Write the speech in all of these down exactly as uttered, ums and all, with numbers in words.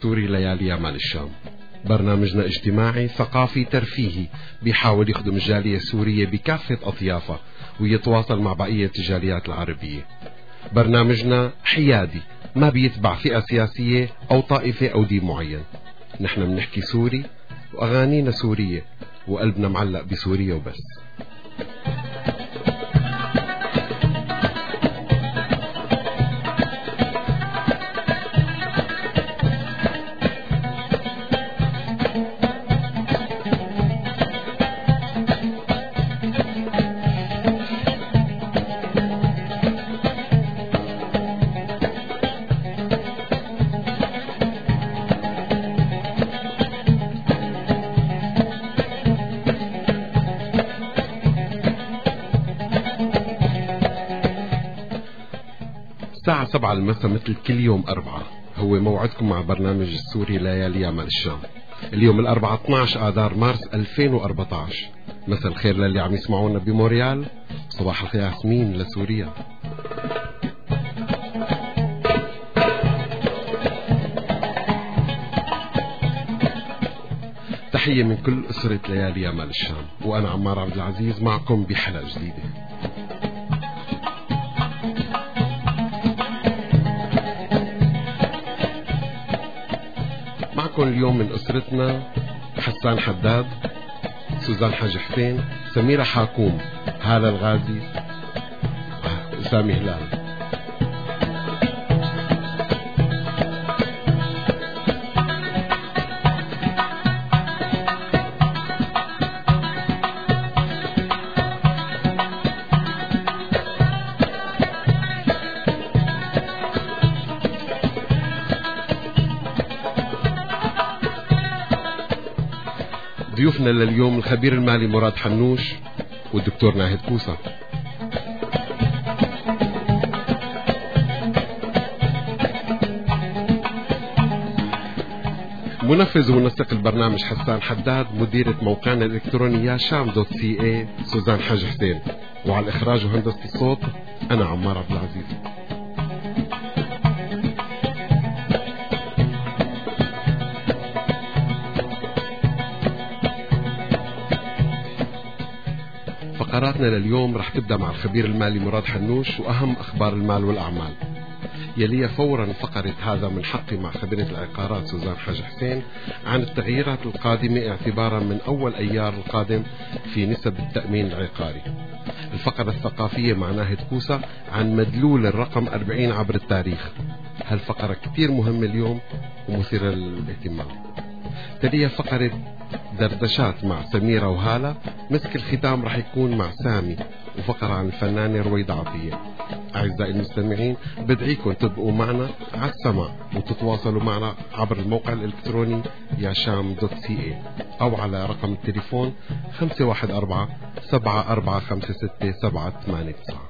السوري ليالي يمال الشام. برنامجنا اجتماعي ثقافي ترفيهي بيحاول يخدم الجالية السورية بكافة أطيافها ويتواصل مع بقية الجاليات العربية. برنامجنا حيادي، ما بيتبع فئة سياسية أو طائفة أو دين معين. نحن بنحكي سوري وأغانينا سورية وقلبنا معلق بسوريا وبس. الساعة سبعة المساء مثل كل يوم أربعة هو موعدكم مع برنامج السوري ليالي يمال الشام. اليوم الأربعة اثني عشر آذار مارس ألفين وأربعة عشر. مساء الخير للي عم يسمعونا بموريال، صباح الخير ياسمين لسوريا. تحية من كل أسرة ليالي يمال الشام، وأنا عمار عبد العزيز معكم بحلقة جديدة. معكم اليوم من أسرتنا حسان حداد، سوزان حاج حسين، سميرة حاكوم، هالة الغازي، سامي هلال. ضيوفنا لليوم الخبير المالي مراد حنوش والدكتور ناهد كوسة. منفذ ومنسق البرنامج حسان حداد، مديرة موقعنا الإلكتروني يا شام دوت سي اي سوزان حاج حسين، وعلى الإخراج وهندسة الصوت أنا عمار عبد العزيز. فقراتنا لليوم رح تبدأ مع الخبير المالي مراد حنوش وأهم أخبار المال والأعمال. يليها فورا فقرة هذا من حقي مع خبيرة العقارات سوزان حاج حسين عن التغييرات القادمة اعتبارا من أول أيار القادم في نسب التأمين العقاري. الفقرة الثقافية مع ناهد كوسة عن مدلول الرقم أربعين عبر التاريخ. هالفقرة كتير مهمة اليوم ومثيرة للاهتمام. تليها فقرة دردشات مع سميرة وهالة. مسك الختام رح يكون مع سامي وفقرة عن الفنانة رويدة عطية. أعزائي المستمعين بدعيكم تبقوا معنا على السماع وتتواصلوا معنا عبر الموقع الإلكتروني يا شام دوت سي اي أو على رقم التليفون خمسة واحد أربعة سبعة أربعة خمسة ستة سبعة ثمانية تسعة.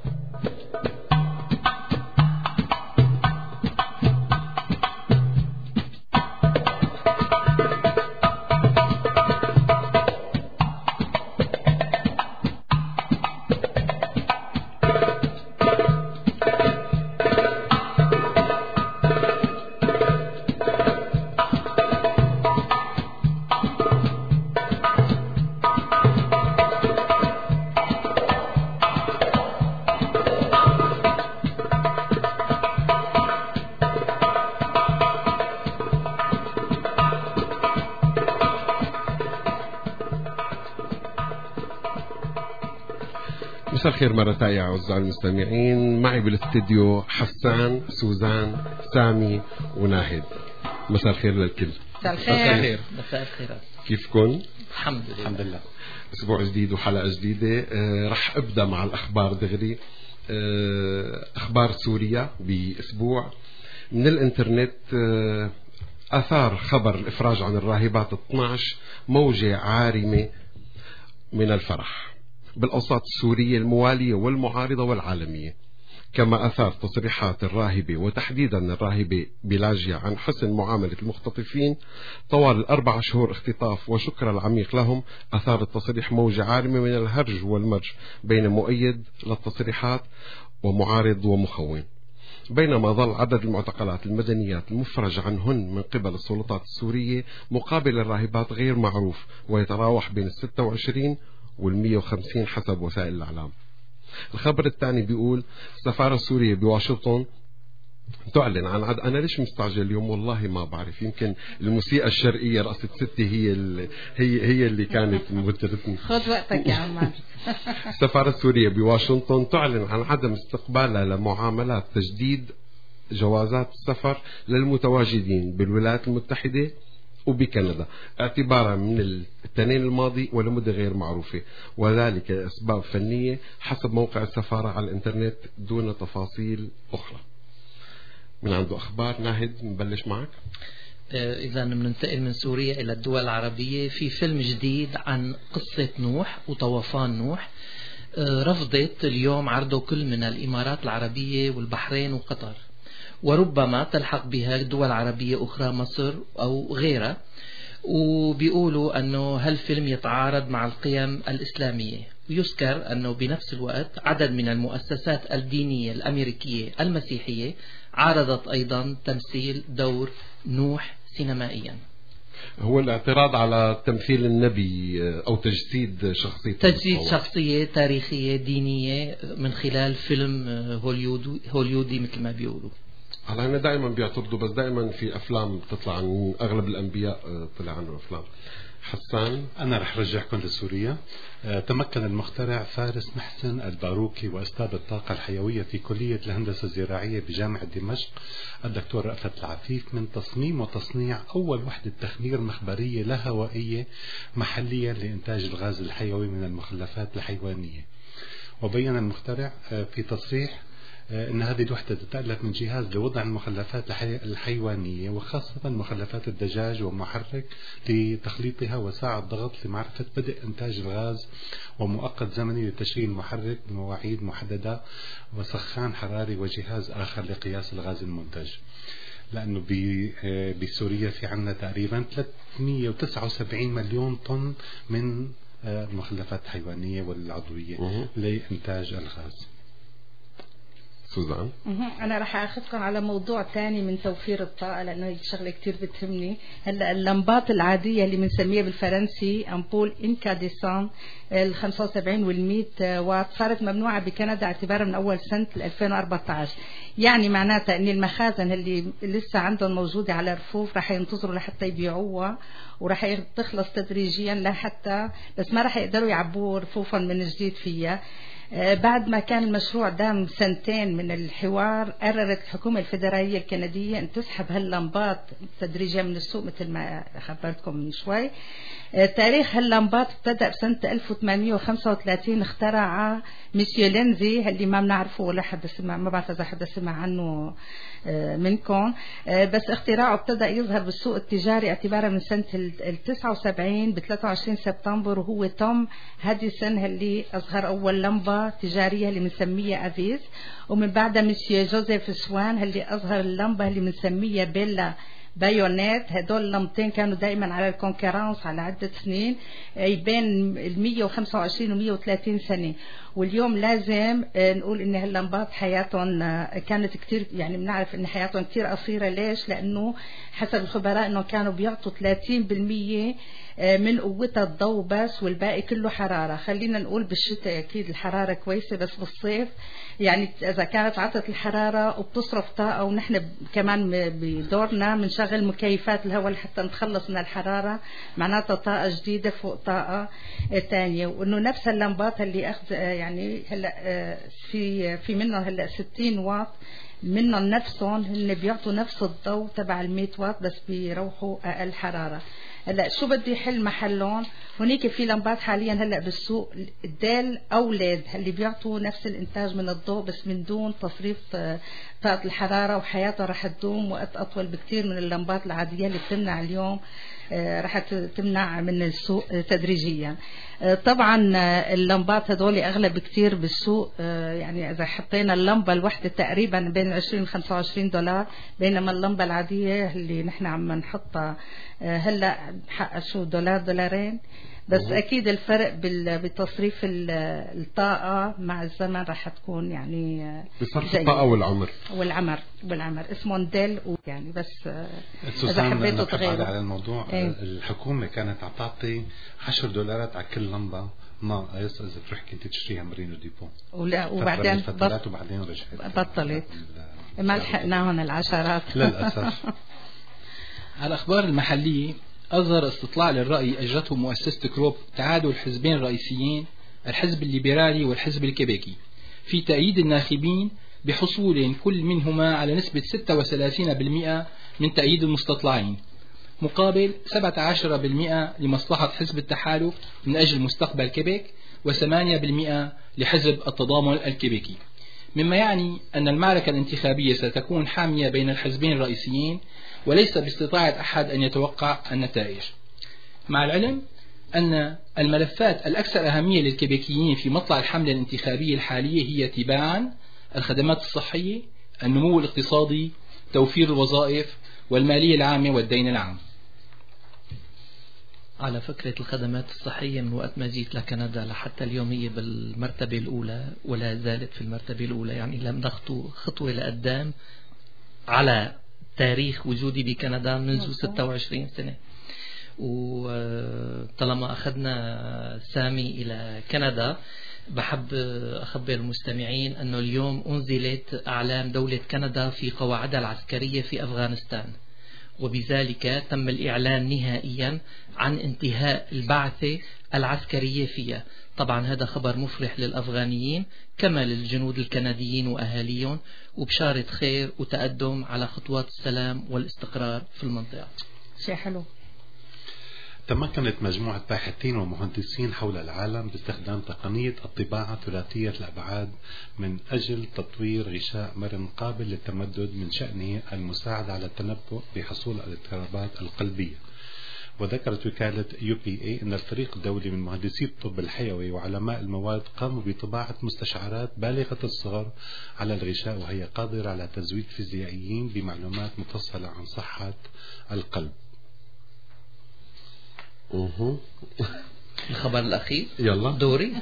مساء الخير مرة ثانية أعزائي المستمعين. معي بالاستديو حسان، سوزان، سامي وناهد. مساء الخير للكل. مساء الخير. مساء الخير. كيفكن؟ الحمد لله. الحمد لله. أسبوع جديد وحلقة جديدة. آه رح أبدأ مع الأخبار دغري. آه أخبار سوريا بأسبوع من الإنترنت. آه أثار خبر الإفراج عن الراهبات اثني عشر موجة عارمة من الفرح بالأوساط السورية الموالية والمعارضة والعالمية. كما أثار تصريحات الراهبة وتحديدا الراهبة بلاجيا عن حسن معاملة المختطفين طوال الأربع شهور اختطاف وشكر العميق لهم، أثار التصريح موجة عارمة من الهرج والمرج بين مؤيد للتصريحات ومعارض ومخون. بينما ظل عدد المعتقلات المدنيات المفرج عنهن من قبل السلطات السورية مقابل الراهبات غير معروف، ويتراوح بين الستة وعشرين والمية وخمسين حسب وسائل الإعلام. الخبر الثاني بيقول السفارة السورية بواشنطن تعلن عن عد... أنا ليش مستعجل اليوم؟ والله ما بعرف، يمكن الموسيقى الشرقية رقصة ستي هي ال... هي هي اللي كانت موترتني. خذ وقتك يا عمار. السفارة السورية بواشنطن تعلن عن عدم استقبالها لمعاملات تجديد جوازات السفر للمتواجدين بالولايات المتحدة وبكندا اعتبارا من الاثنين الماضي ولمدة غير معروفة، وذلك لأسباب فنية حسب موقع السفارة على الإنترنت دون تفاصيل أخرى. من عنده أخبار ناهد نبلش معك؟ إذا بننتقل من سوريا إلى الدول العربية، في فيلم جديد عن قصة نوح وطوفان نوح رفضت اليوم عرضه كل من الإمارات العربية والبحرين وقطر، وربما تلحق بها دول عربية أخرى مصر أو غيرها، وبيقولوا أنه هالفيلم يتعارض مع القيم الإسلامية. ويذكر أنه بنفس الوقت عدد من المؤسسات الدينية الأمريكية المسيحية عارضت أيضا تمثيل دور نوح سينمائيا. هو الاعتراض على تمثيل النبي أو تجسيد شخصية تجسيد شخصية تاريخية دينية من خلال فيلم هوليودي, هوليودي مثل ما بيقولوا. هلا أنا دائما بيعترضوا، بس دائما في أفلام تطلع عن أغلب الأنبياء طلع عنه أفلام. حسان، أنا رح رجعكم لسوريا. تمكن المخترع فارس محسن الباروكي وأستاذ الطاقة الحيوية في كلية الهندسة الزراعية بجامعة دمشق الدكتور رأفت العفيف من تصميم وتصنيع أول وحدة تخمير مخبرية لا هوائية محليا لإنتاج الغاز الحيوي من المخلفات الحيوانية. وبين المخترع في تصريح أن هذه الوحدة تتألف من جهاز لوضع المخلفات الحيوانية وخاصة مخلفات الدجاج ومحرك لتخليطها وساعة ضغط لمعرفة بدء إنتاج الغاز ومؤقت زمني لتشغيل المحرك بمواعيد محددة وسخان حراري وجهاز آخر لقياس الغاز المنتج. لأنه بسوريا في عنا تقريبا ثلاثمئة وتسعة وسبعين مليون طن من المخلفات الحيوانية والعضوية لإنتاج الغاز. سوزان، أنا رح أخذكم على موضوع تاني من توفير الطاقة، لأنه هي شغلة كتير بتهمني. هلا اللمبات العادية اللي بنسميها بالفرنسي أمبول إنكاديسان ال خمسة وسبعين والمئة واط صارت ممنوعة بكندا اعتبارا من أول سنة ألفين وأربعة عشر. يعني معناتها أن المخازن اللي لسه عندهم موجودة على رفوف رح ينتظروا لحتى يبيعوها، ورح تخلص تدريجيا لحتى بس ما رح يقدروا يعبوا رفوفا من جديد فيها. بعد ما كان المشروع دام سنتين من الحوار، قررت الحكومة الفيدرالية الكندية أن تسحب هاللمبات تدريجيا من السوق مثل ما خبرتكم من شوي. تاريخ هاللمبات ابتدأ بسنة ألف وثمانمئة وخمسة وثلاثين، اخترعها ميسيو لينزي اللي ما بنعرفه ولا حد سمع، ما بعرف إذا حد سمع عنه منكم، بس اختراعه ابتدأ يظهر بالسوق التجاري اعتبارا من سنة التسعة وسبعين ب ثلاثة وعشرين سبتمبر، وهو توم هاديسون اللي أظهر أول لمبة تجارية اللي بنسميها أفيز. ومن بعدها مسيو جوزيف سوان اللي أظهر اللمبة اللي بنسميها بيلا بايونيت. هدول اللمبتين كانوا دائما على الكونكرانس على عدة سنين بين المية وخمسة وعشرين ومية وثلاثين سنة. واليوم لازم نقول ان هاللمبات حياتهم كانت كتير، يعني بنعرف ان حياتهم كتير قصيرة. ليش؟ لانه حسب الخبراء انه كانوا بيعطوا ثلاثين بالمية من قوتها الضوء بس، والباقي كله حرارة. خلينا نقول بالشتاء اكيد الحرارة كويسة، بس بالصيف يعني اذا كانت عطت الحرارة وبتصرف طاقة، ونحن كمان بدورنا بنشغل مكيفات الهواء حتى نتخلص من الحرارة، معناتها طاقة جديدة فوق طاقة تانية. وانه نفس اللمبات اللي اخذ يعني هلا في في منهم هلا ستين واط منهم نفسهم هن بيعطوا نفس الضوء تبع المية واط، بس بيروحوا اقل حرارة. هلا شو بدي يحل محلهم؟ هنيك في لمبات حاليا هلا بالسوق ديل اولاد اللي بيعطوا نفس الانتاج من الضوء بس من دون تصريف طاقة الحرارة، وحياتها رح تدوم وقت اطول بكثير من اللمبات العادية اللي بتمنع اليوم، رح تمنع من السوق تدريجيا. طبعا اللمبات هذول اغلى بكثير بالسوق، يعني اذا حطينا اللمبه الواحده تقريبا بين عشرين وخمسة وعشرين دولار، بينما اللمبه العاديه اللي نحن عم نحطها هلا حق شو دولار دولارين بس مه. أكيد الفرق بتصريف الطاقة مع الزمن رح تكون يعني بصرف الطاقة والعمر والعمر والعمر اسمه ديل يعني بس إذا حبيتوا تغيروا على الموضوع. ايه؟ الحكومة كانت عم تعطي عشر دولارات على كل لمبة ناقص إذا تروح كنت تشتريها مرينو ديبو ولا وبعدين بط... وبعدين رجعت بطلت ما لحقناهم العشرات للأسف. على الأخبار المحلية، أظهر استطلاع للرأي أجرته مؤسسة كروب تعادل الحزبين الرئيسيين الحزب الليبرالي والحزب الكيبيكي في تأييد الناخبين بحصول كل منهما على نسبة ستة وثلاثين بالمئة من تأييد المستطلعين مقابل سبعة عشر بالمئة لمصلحة حزب التحالف من أجل مستقبل كيبيك وثمانية بالمئة لحزب التضامن الكيبيكي، مما يعني أن المعركة الانتخابية ستكون حامية بين الحزبين الرئيسيين وليس باستطاعة أحد أن يتوقع النتائج، مع العلم أن الملفات الأكثر أهمية للكيبيكيين في مطلع الحملة الانتخابية الحالية هي تباعا الخدمات الصحية، النمو الاقتصادي، توفير الوظائف، والمالية العامة والدين العام. على فكرة الخدمات الصحية، من وقت ما جيت لكندا لحتى اليوم هي بالمرتبة الأولى ولا زالت في المرتبة الأولى، يعني لم نخطو خطوة لقدام على تاريخ وجودي بكندا منذ ستة وعشرين سنة. وطالما أخذنا سامي إلى كندا، بحب أخبر المستمعين أنه اليوم أنزلت أعلام دولة كندا في قواعدها العسكرية في أفغانستان، وبذلك تم الإعلان نهائيا عن انتهاء البعثة العسكرية فيها. طبعا هذا خبر مفرح للأفغانيين كما للجنود الكنديين وأهاليهم، وبشارة خير وتقدم على خطوات السلام والاستقرار في المنطقة. شيء حلو. تمكنت مجموعة باحثين ومهندسين حول العالم باستخدام تقنية الطباعة ثلاثية الأبعاد من أجل تطوير غشاء مرن قابل للتمدد من شأنه المساعدة على التنبؤ بحصول الاضطرابات القلبية. وذكرت وكالة يو بي إيه أن الفريق الدولي من مهندسي الطب الحيوي وعلماء المواد قاموا بطباعة مستشعرات بالغة الصغر على الغشاء، وهي قادرة على تزويد فيزيائيين بمعلومات مفصلة عن صحة القلب. الخبر الأخير يلا دوري.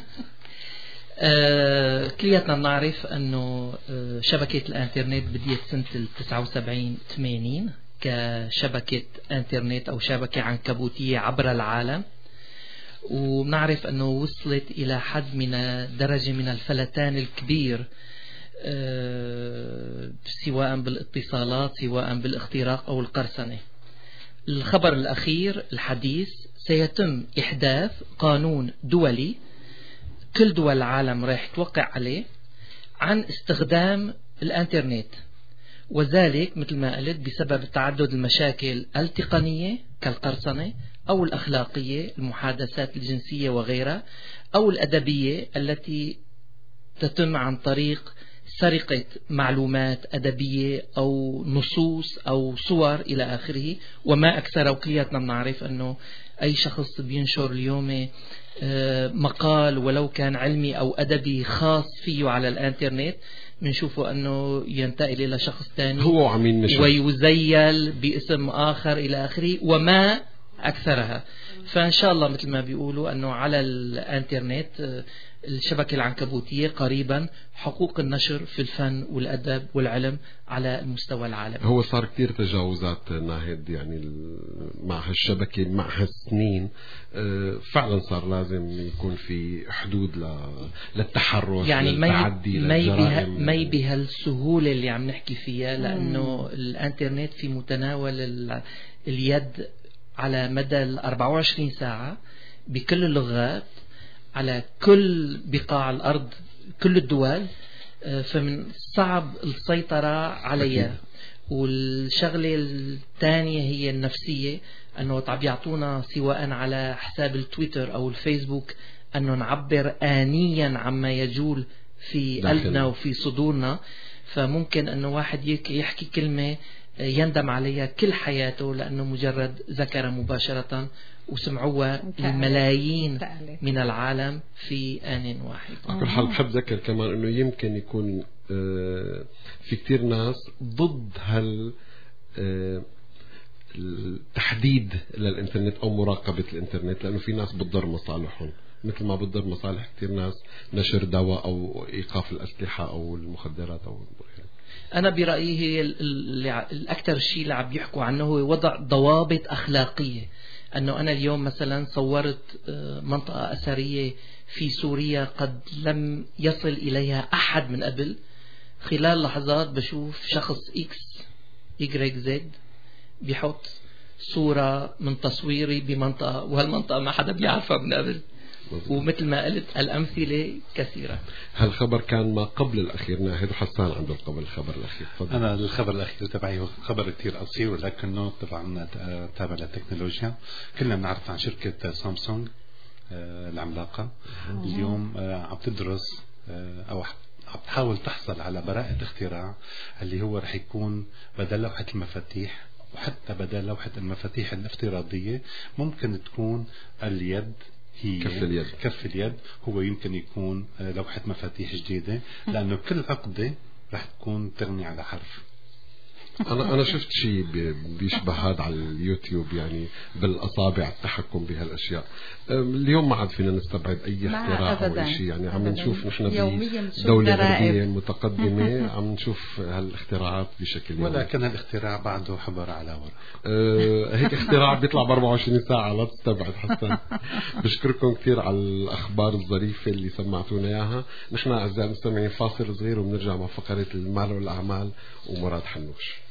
آه كلياتنا نعرف أنه آه شبكة الانترنت بديت سنة تسعة وسبعين ثمانين كشبكة انترنت أو شبكة عنكبوتية عبر العالم، ونعرف أنه وصلت إلى حد من درجة من الفلتان الكبير، آه سواء بالاتصالات سواء بالاختراق أو القرصنة. الخبر الأخير الحديث، سيتم إحداث قانون دولي كل دول العالم راح توقع عليه عن استخدام الانترنت، وذلك مثل ما قلت بسبب تعدد المشاكل التقنية كالقرصنة أو الأخلاقية المحادثات الجنسية وغيرها، أو الأدبية التي تتم عن طريق سرقة معلومات أدبية أو نصوص أو صور إلى آخره وما أكثر. وكلياتنا بنعرف أنه أي شخص بينشر اليوم مقال ولو كان علمي أو أدبي خاص فيه على الانترنت بنشوفه أنه ينتقل إلى شخص ثاني هو عم ينشر ويزيل باسم آخر إلى آخره وما أكثرها. فإن شاء الله مثل ما بيقولوا أنه على الانترنت الشبكة العنكبوتية قريبا حقوق النشر في الفن والأدب والعلم على المستوى العالمي. هو صار كتير تجاوزات ناهد يعني مع هالشبكة مع هالسنين، فعلا صار لازم يكون في حدود للتحرش يعني للتعدي للجرائم، ما بهالسهولة اللي عم نحكي فيها، لأنه الانترنت في متناول اليد على مدى الأربعة وعشرين ساعة بكل اللغات على كل بقاع الأرض كل الدول، فمن صعب السيطرة عليها. والشغلة الثانية هي النفسية، أنه عم يعطونا سواء على حساب التويتر أو الفيسبوك أنه نعبر آنيا عما يجول في قلبنا وفي صدورنا، فممكن أنه واحد يحكي كلمة يندم عليها كل حياته لأنه مجرد ذكر مباشرة وسمعوها الملايين من العالم في آن واحد. على كل حال بحب ذكر كمان أنه يمكن يكون في كتير ناس ضد هال التحديد للإنترنت أو مراقبة الإنترنت، لأنه في ناس بتضر مصالحهم مثل ما بتضر مصالح كثير ناس نشر دواء أو إيقاف الأسلحة أو المخدرات أو غيره. أنا برأيي هي الأكثر شيء اللي عم يحكوا عنه هو وضع ضوابط أخلاقية. أنه أنا اليوم مثلا صورت منطقة أثرية في سوريا قد لم يصل إليها أحد من قبل، خلال لحظات بشوف شخص إكس إيجريك زد بيحط صورة من تصويري بمنطقة، وهالمنطقة ما حدا بيعرفها من قبل. ومثل ما قلت الأمثلة كثيرة. هالخبر كان ما قبل الأخير. ناهد وحسان عنده قبل الخبر الأخير. فضل. أنا الخبر الأخير تبعي هو خبر كتير قصير، ولكنه طبعا تابع للتكنولوجيا. كلنا بنعرف عن شركة سامسونج العملاقة اليوم عم تدرس أو عم تحاول تحصل على براءة اختراع اللي هو رح يكون بدل لوحة المفاتيح، وحتى بدل لوحة المفاتيح الافتراضية ممكن تكون اليد هي كف اليد. كف اليد هو يمكن يكون لوحة مفاتيح جديدة، لأنه كل عقدة رح تكون تغني على حرف. أنا أنا شفت شيء بيشبه هذا على اليوتيوب، يعني بالأصابع التحكم بهالأشياء. اليوم ما عاد فينا نستبعد أي اختراع أو أي شيء، يعني عم نشوف نحن بدولة غربية متقدمة عم نشوف هالاختراعات بشكل يومي. ولكن هالاختراع بعده حبر على ورق. أه هيك اختراع بيطلع ب أربعة وعشرين ساعة، لا تستبعد حسن. بشكركم كثير على الأخبار الظريفة اللي سمعتونا إياها. نحن أعزائي المستمعين فاصل صغير وبنرجع مع فقرة المال والأعمال ومراد حنوش.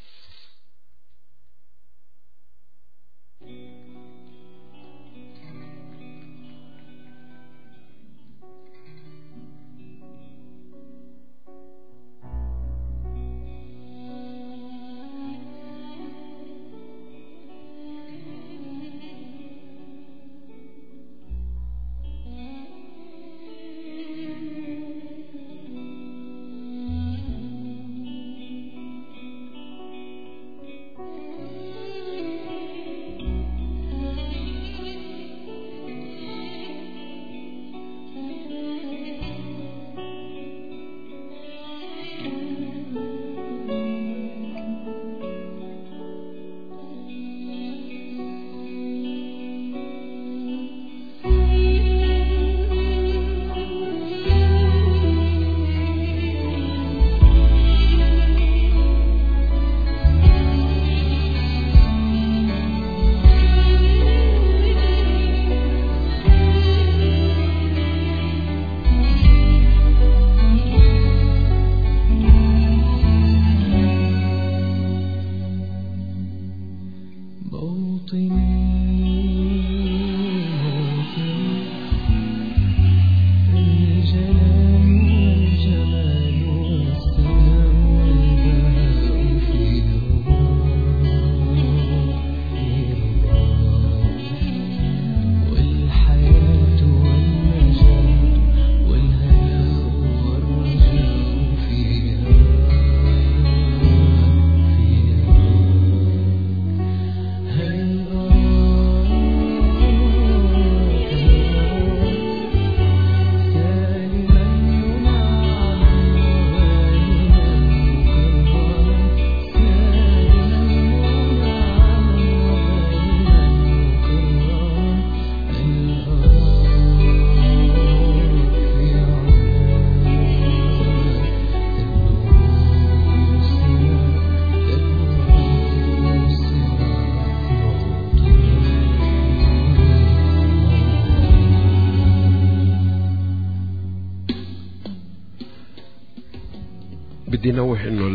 بدي نوه انه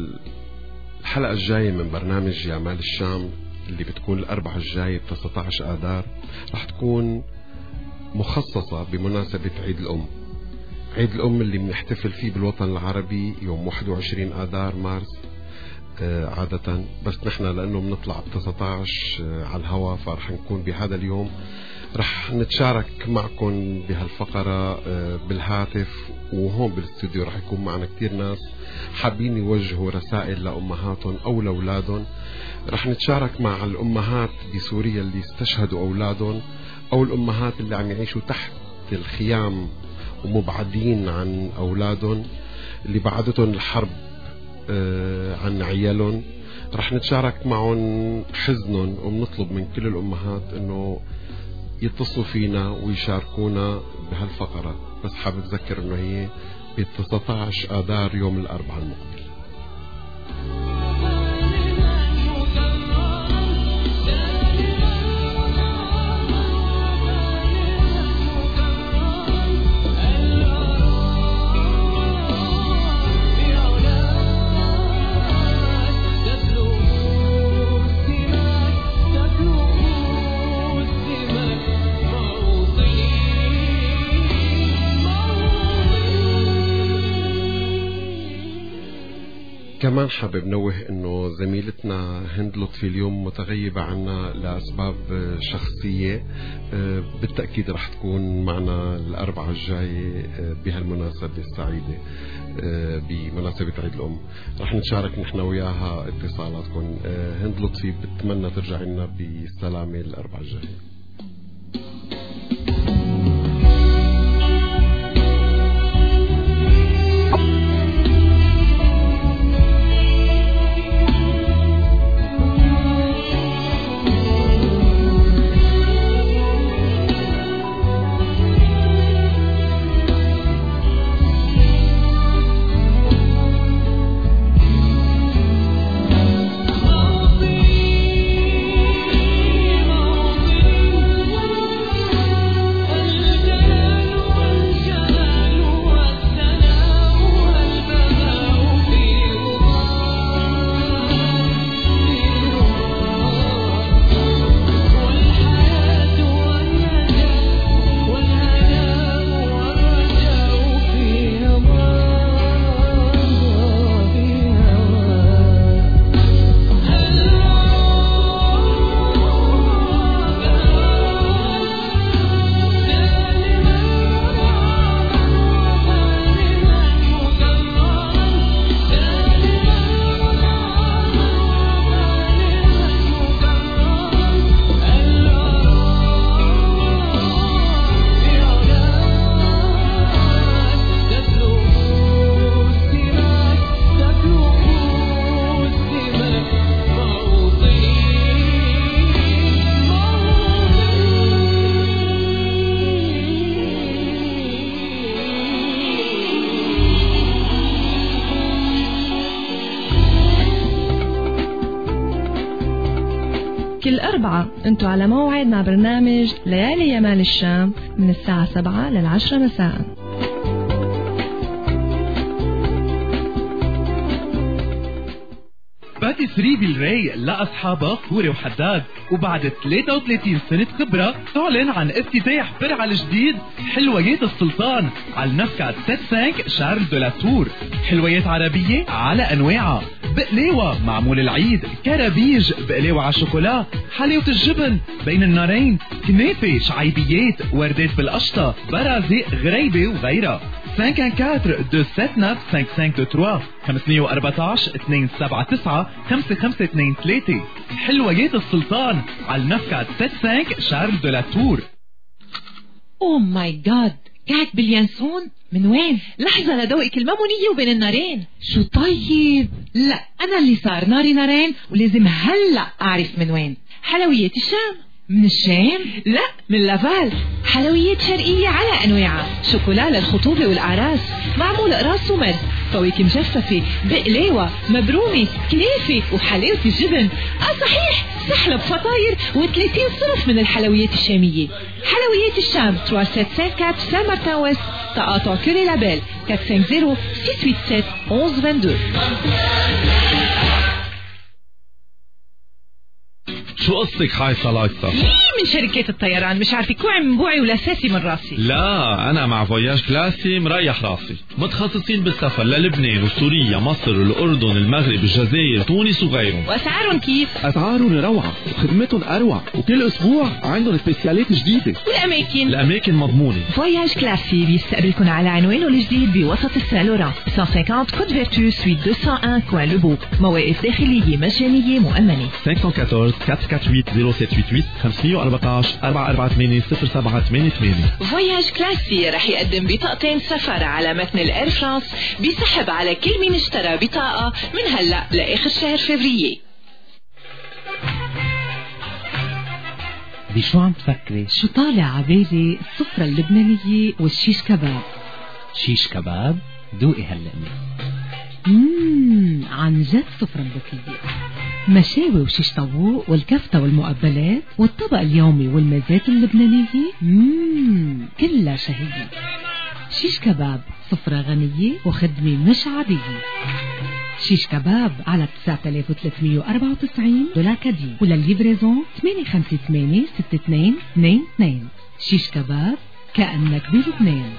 الحلقة الجاية من برنامج يا مال الشام اللي بتكون الأربعة الجاية تسعة عشر آذار رح تكون مخصصة بمناسبة عيد الأم. عيد الأم اللي بنحتفل فيه بالوطن العربي يوم واحد وعشرين آذار مارس عادة، بس نحن لأنه بنطلع ب تسعة عشر على الهواء فرح نكون بهذا اليوم رح نتشارك معكم بهالفقرة بالهاتف، وهون بالاستوديو رح يكون معنا كتير ناس حابين يوجهوا رسائل لأمهاتهم أو لأولادهم. رح نتشارك مع الأمهات بسوريا اللي استشهدوا أولادهم، أو الأمهات اللي عم يعيشوا تحت الخيام ومبعدين عن أولادهم اللي بعدتهم الحرب عن عيالهم. رح نتشارك معهم حزنهم، وبنطلب من كل الأمهات أنه يتصلوا فينا ويشاركونا بهالفقرة. بس حابب أذكر أنه هي ب تسعة عشر آذار يوم الأربعاء المقبل. كمان حابب نوه انه زميلتنا هند لطفي اليوم متغيبة عنا لأسباب شخصية، بالتأكيد رح تكون معنا الأربعة الجاي بهالمناسبة السعيدة بمناسبة عيد الأم. رح نتشارك نحن وياها اتصالاتكم. هند لطفي بتمنى ترجع لنا بسلامة الأربعة الجاي. كل أربعة أنتوا على موعد مع برنامج ليالي يمال الشام من الساعة سبعة للعشرة مساء. باتيسري بالراي لأصحابها فوري وحداد، وبعد ثلاثة وثلاثين سنة خبرة تعلن عن افتتاح فرع الجديد حلويات السلطان على النفكة خمسة خمسة شارل دو لا تور. حلويات عربية على أنواعها، بقلاوة معمول العيد، كرابيج، بقلاوة على شوكولا، حلاوة الجبن بين النارين، كنافة، شعيبيات، وردات بالقشطة، برازق، غريبة وغيرها. خمسة أربعة اثنين سبعة تسعة خمسة خمسة ثلاثة خمسمية وأربعتاشر اثنين سبعة تسعة خمسة خمسة اثنين ثلاثة. حلويات السلطان على النفكة خمسة خمسة شارل دو لا تور. اوه ماي جاد، قاعد باليانسون؟ من وين؟ لحظة لدوقك المامونية وبين النارين. شو طيب؟ لا أنا اللي صار ناري نارين ولازم هلأ أعرف من وين. حلويات الشام. من الشام؟ لا من لافال. حلويات شرقية على أنواعها، شوكولا للخطوبة والأعراس، معمول قراص ومد، فواكه مجففة، بقلاوة، مبرومة، كنافة، وحلاوة الجبن. اه صحيح، سحلب، فطاير، وثلاثين صنف من الحلويات الشامية. حلويات الشام ثلاثة سبعة أربعة سان مارتن ويست، تقاطع كوري لابيل أربعة خمسة صفر ستة سبعة واحد اثنين. شو قصتك هاي صلايطة؟ ليه من شركات الطيران؟ مش عارفة كوعي من بوعي ولا ساسي من راسي. لا أنا مع فوياج كلاسي مريح راسي، متخصصين بالسفر للبنان وسوريا مصر والأردن المغرب الجزائر تونس وغيرهم. وأسعارهم كيف؟ أسعارهم روعة وخدمتهم أروع، وكل أسبوع عندهم سبيسيالات جديدة. والأماكن؟ الأماكن مضمونة. فوياج كلاسي بيستقبلكم على عنوانه الجديد بوسط السالورا مئتين وخمسين كود فيرتو سويت مئتين وواحد كوان لوبو. مواقف داخلية مجانية مؤمنة. خمسة أربعة أربعة أربعة ثمانية صفر سبعة ثمانية ثمانية خمسمية وأربعتاشر أربعة أربعة ثمانية صفر سبعة ثمانية ثمانية. فوياج كلاسي رح يقدم بطاقتين سفر على متن الإير فرانس، بيسحب على كل مين اشترى بطاقة من هلأ لآخر شهر فبراير. بشو عم تفكري؟ شو طالع عبالي السفرة اللبنانية والشيش كباب. شيش كباب؟ دوقي هاللقمة. مم عن جد سفرة مذكية، مشاوي وشيش طاووق والكفتة والمقبلات والطبق اليومي والمزات اللبنانية. مم كلها شهية. شيش كباب سفرة غنية وخدمة مش عادية. شيش كباب على تسعة آلاف وثلاثمية وأربعة وتسعين دولار كادي، وللليفريزون ثمانية خمسة ثمانية ستة اثنين اثنين اثنين. شيش كباب كأنك بلبنان.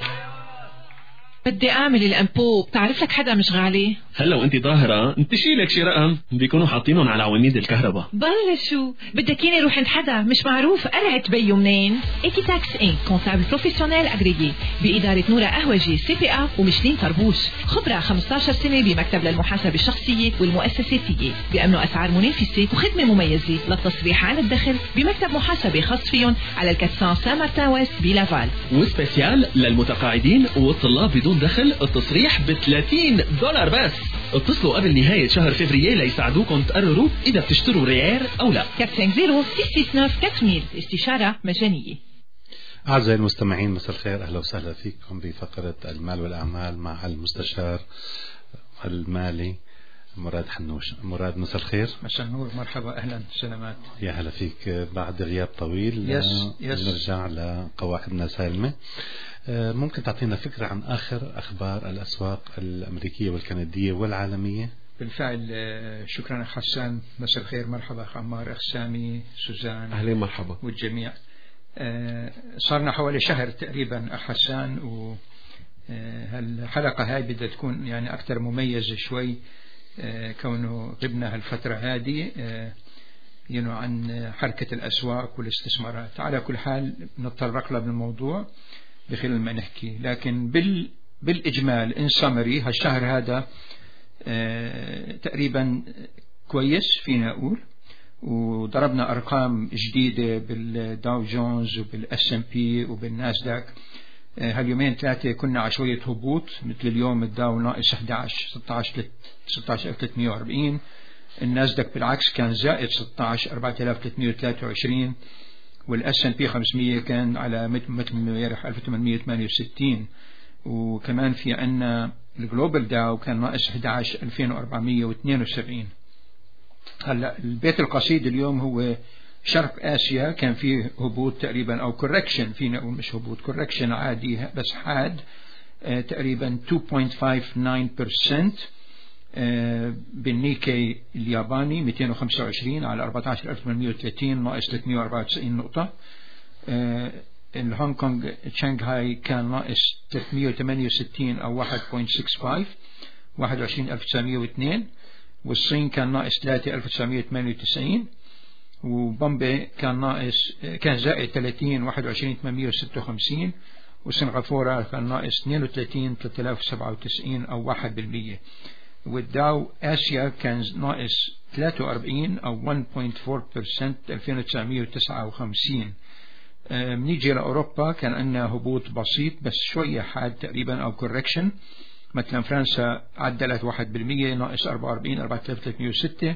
بدي اعمل الامبو، بتعرف لك حدا مش غالي؟ هلا وانت ظاهرة انت شيلك شي رقم بيكونوا حاطينهم على عواميد الكهرباء. بلشوا بدك يني روح عند حدا مش معروف قرعت بيو منين؟ ايكيتاكس ان كونتابل بروفيسيونيل اغريجي بإدارة نورا قهوجي سي بي اف ومشلين طربوش، خبرة خمسة عشر سنة بمكتب للمحاسبة الشخصية والمؤسساتية، بيأمنوا اسعار منافسة وخدمة مميزة للتصريح عن الدخل بمكتب محاسبة خاص فيهم على الكتسان سان مارتن ويست بلافال، وسبيسيال للمتقاعدين والطلاب بدون دخل التصريح ب ثلاثين دولار بس. اتصلوا قبل نهاية شهر فبراير ليساعدوكم تقرروا إذا بتشتروا ريال أو لا. أربعة خمسة صفر ستة ستة تسعة أربعمية استشارة مجانية. أعزائي المستمعين مساء الخير، أهلا وسهلا فيكم بفقرة المال والأعمال مع المستشار المالي مراد حنوش. مراد مساء الخير. مساء النور، مرحبا، أهلا، سلامات. يا هلا فيك بعد غياب طويل. يس يس. نرجع لقواعدنا سالمة. ممكن تعطينا فكرة عن آخر أخبار الأسواق الأمريكية والكندية والعالمية؟ بالفعل، شكرا أخ حسان، مساء الخير، مرحبا أخ عمار، أخ سامي، سوزان، أهلا مرحبا والجميع. صارنا حوالي شهر تقريبا أخ حسان، وهالحلقة هاي بدها تكون يعني أكثر مميزة شوي، كونه غبنا هالفترة هذه ينو عن حركة الأسواق والاستثمارات. على كل حال نتطرق له بالموضوع بخلال ما نحكي، لكن بال بالإجمال إن سمري هالشهر هذا آه تقريبا كويس فينا أقول، وضربنا أرقام جديدة بالداو جونز وبالأس ام بي وبالناسداك. آه هاليومين ثلاثة كنا على شوية هبوط، مثل اليوم الداو ناقص أحد عشر ستة عشر ألف وثلاثمية وأربعين، الناسداك بالعكس كان زائد ستة عشر أربعة آلاف وثلاثمية وثلاثة وعشرين، والاس ان بي خمسمية كان على مثل امبارح ألف وثمانمية وثمانية وستين، وكمان في عنا الجلوبال داو كان ناقص أحد عشر ألفين وأربعمية واثنين وسبعين. هلا البيت القصيد اليوم هو شرق آسيا، كان فيه هبوط تقريبا أو كوركشن، فينا أقول مش هبوط، كوركشن عادي بس حاد، آه تقريبا اثنين فاصلة خمسة تسعة بالمئة. آه بالنيكي الياباني مئتين وخمسة وعشرين على أربعة عشر ألف وثمانمية وثلاثين ناقص ثلاثمية وأربعة وتسعين نقطة. آه الهونغ كونغ شنغهاي كان ناقص ثلاثمية وثمانية وستين أو واحد فاصلة ستة خمسة واحد وعشرين ألف وتسعمية واثنين، والصين كان ناقص ثلاثة ألف وتسعمية وثمانية وتسعين، وبومبي كان ناقص كان زائد ثلاثين واحد وعشرين ثمانمية وستة وخمسين، وسنغافورة كان ناقص اثنين وثلاثين ثلاثة آلاف وسبعة وتسعين أو واحد بالمية، والداو آسيا كان ناقص ثلاثة وأربعين أو واحد فاصلة أربعة بالمئة ألفين وتسعمية وتسعة وخمسين. منيجي لأوروبا كان عندنا هبوط بسيط بس شوية حاد تقريبا أو كوركشن، مثلا فرنسا عدلت واحد بالمية ناقص أربعة وأربعين أربعة آلاف وثلاثمية وستة،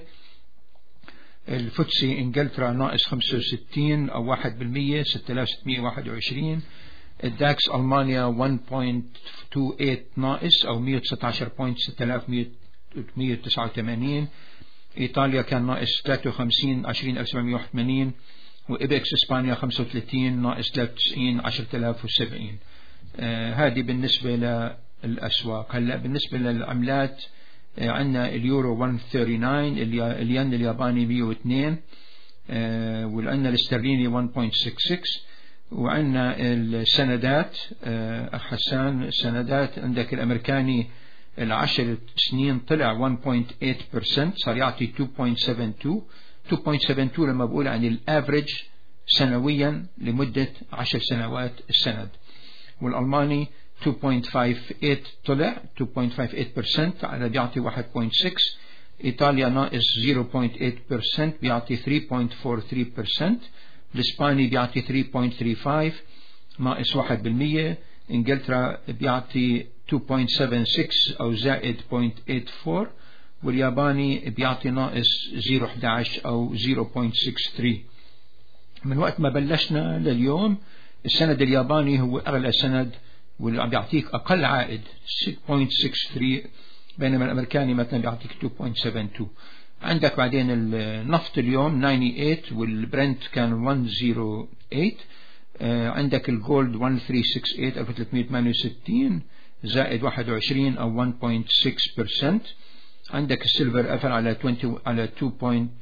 الفوتسي إنجلترا ناقص خمسة وستين أو واحد بالمية ستة آلاف وستمية وواحد وعشرين، الداكس ألمانيا واحد فاصلة اثنين وعشرين ناقص أو مئة وتسعة عشر فاصلة ستة آلاف ومئة وتسعة وثمانين، إيطاليا كان ناقص ثلاثة وخمسين عشرين ألف وسبعمية وواحد وثمانين، وإبكس إسبانيا خمسة وثلاثين ناقص ثلاثة وتسعين عشرة آلاف وسبعين. آه هذه بالنسبة للأسواق. هلا بالنسبة للعملات آه عندنا اليورو مئة وثلاثة وثلاثين، الين الياباني مئة واثنين، آه وعندنا الاسترليني واحد فاصلة ستة ستة، وعندنا السندات. آه حسان السندات عندك الأمريكاني العشر سنين طلع واحد فاصلة ثمانية بالمئة صار يعطي اثنين فاصلة سبعة اثنين اثنين فاصلة سبعة اثنين لما بقول عن الافريج سنويا لمدة عشر سنوات السند، والألماني اثنين فاصلة خمسة ثمانية طلع اثنين فاصلة خمسة بالمئة على بيعطي واحد فاصلة ستة، إيطاليا ناقص صفر فاصلة ثمانية بالمئة بيعطي ثلاثة فاصلة أربعة وأربعين بالمئة، الإسباني بيعطي ثلاثة فاصلة ثلاثة وخمسين ناقص واحد بالمئة، إنجلترا بيعطي اثنين فاصلة سبعة ستة أو زائد صفر فاصلة ثمانية أربعة، والياباني بيعطي ناقص صفر فاصلة أحد عشر أو صفر فاصلة ستة ثلاثة. من وقت ما بلشنا لليوم السند الياباني هو أغلى سند واللي عم بيعطيك أقل عائد ستة فاصلة ستة ثلاثة، بينما الأمريكاني مثلا بيعطيك اثنين فاصلة سبعة اثنين. عندك بعدين النفط اليوم ثمانية وثمانين والبرنت كان مئة وثمانية. آه عندك الجولد ألف وثلاثمئة وستة وستين ألف وثلاثمئة وثمانية وستين زائد واحد وعشرين أو واحد فاصلة ستة بالمئة. عندك السيلفر قفل على عشرين على اثنين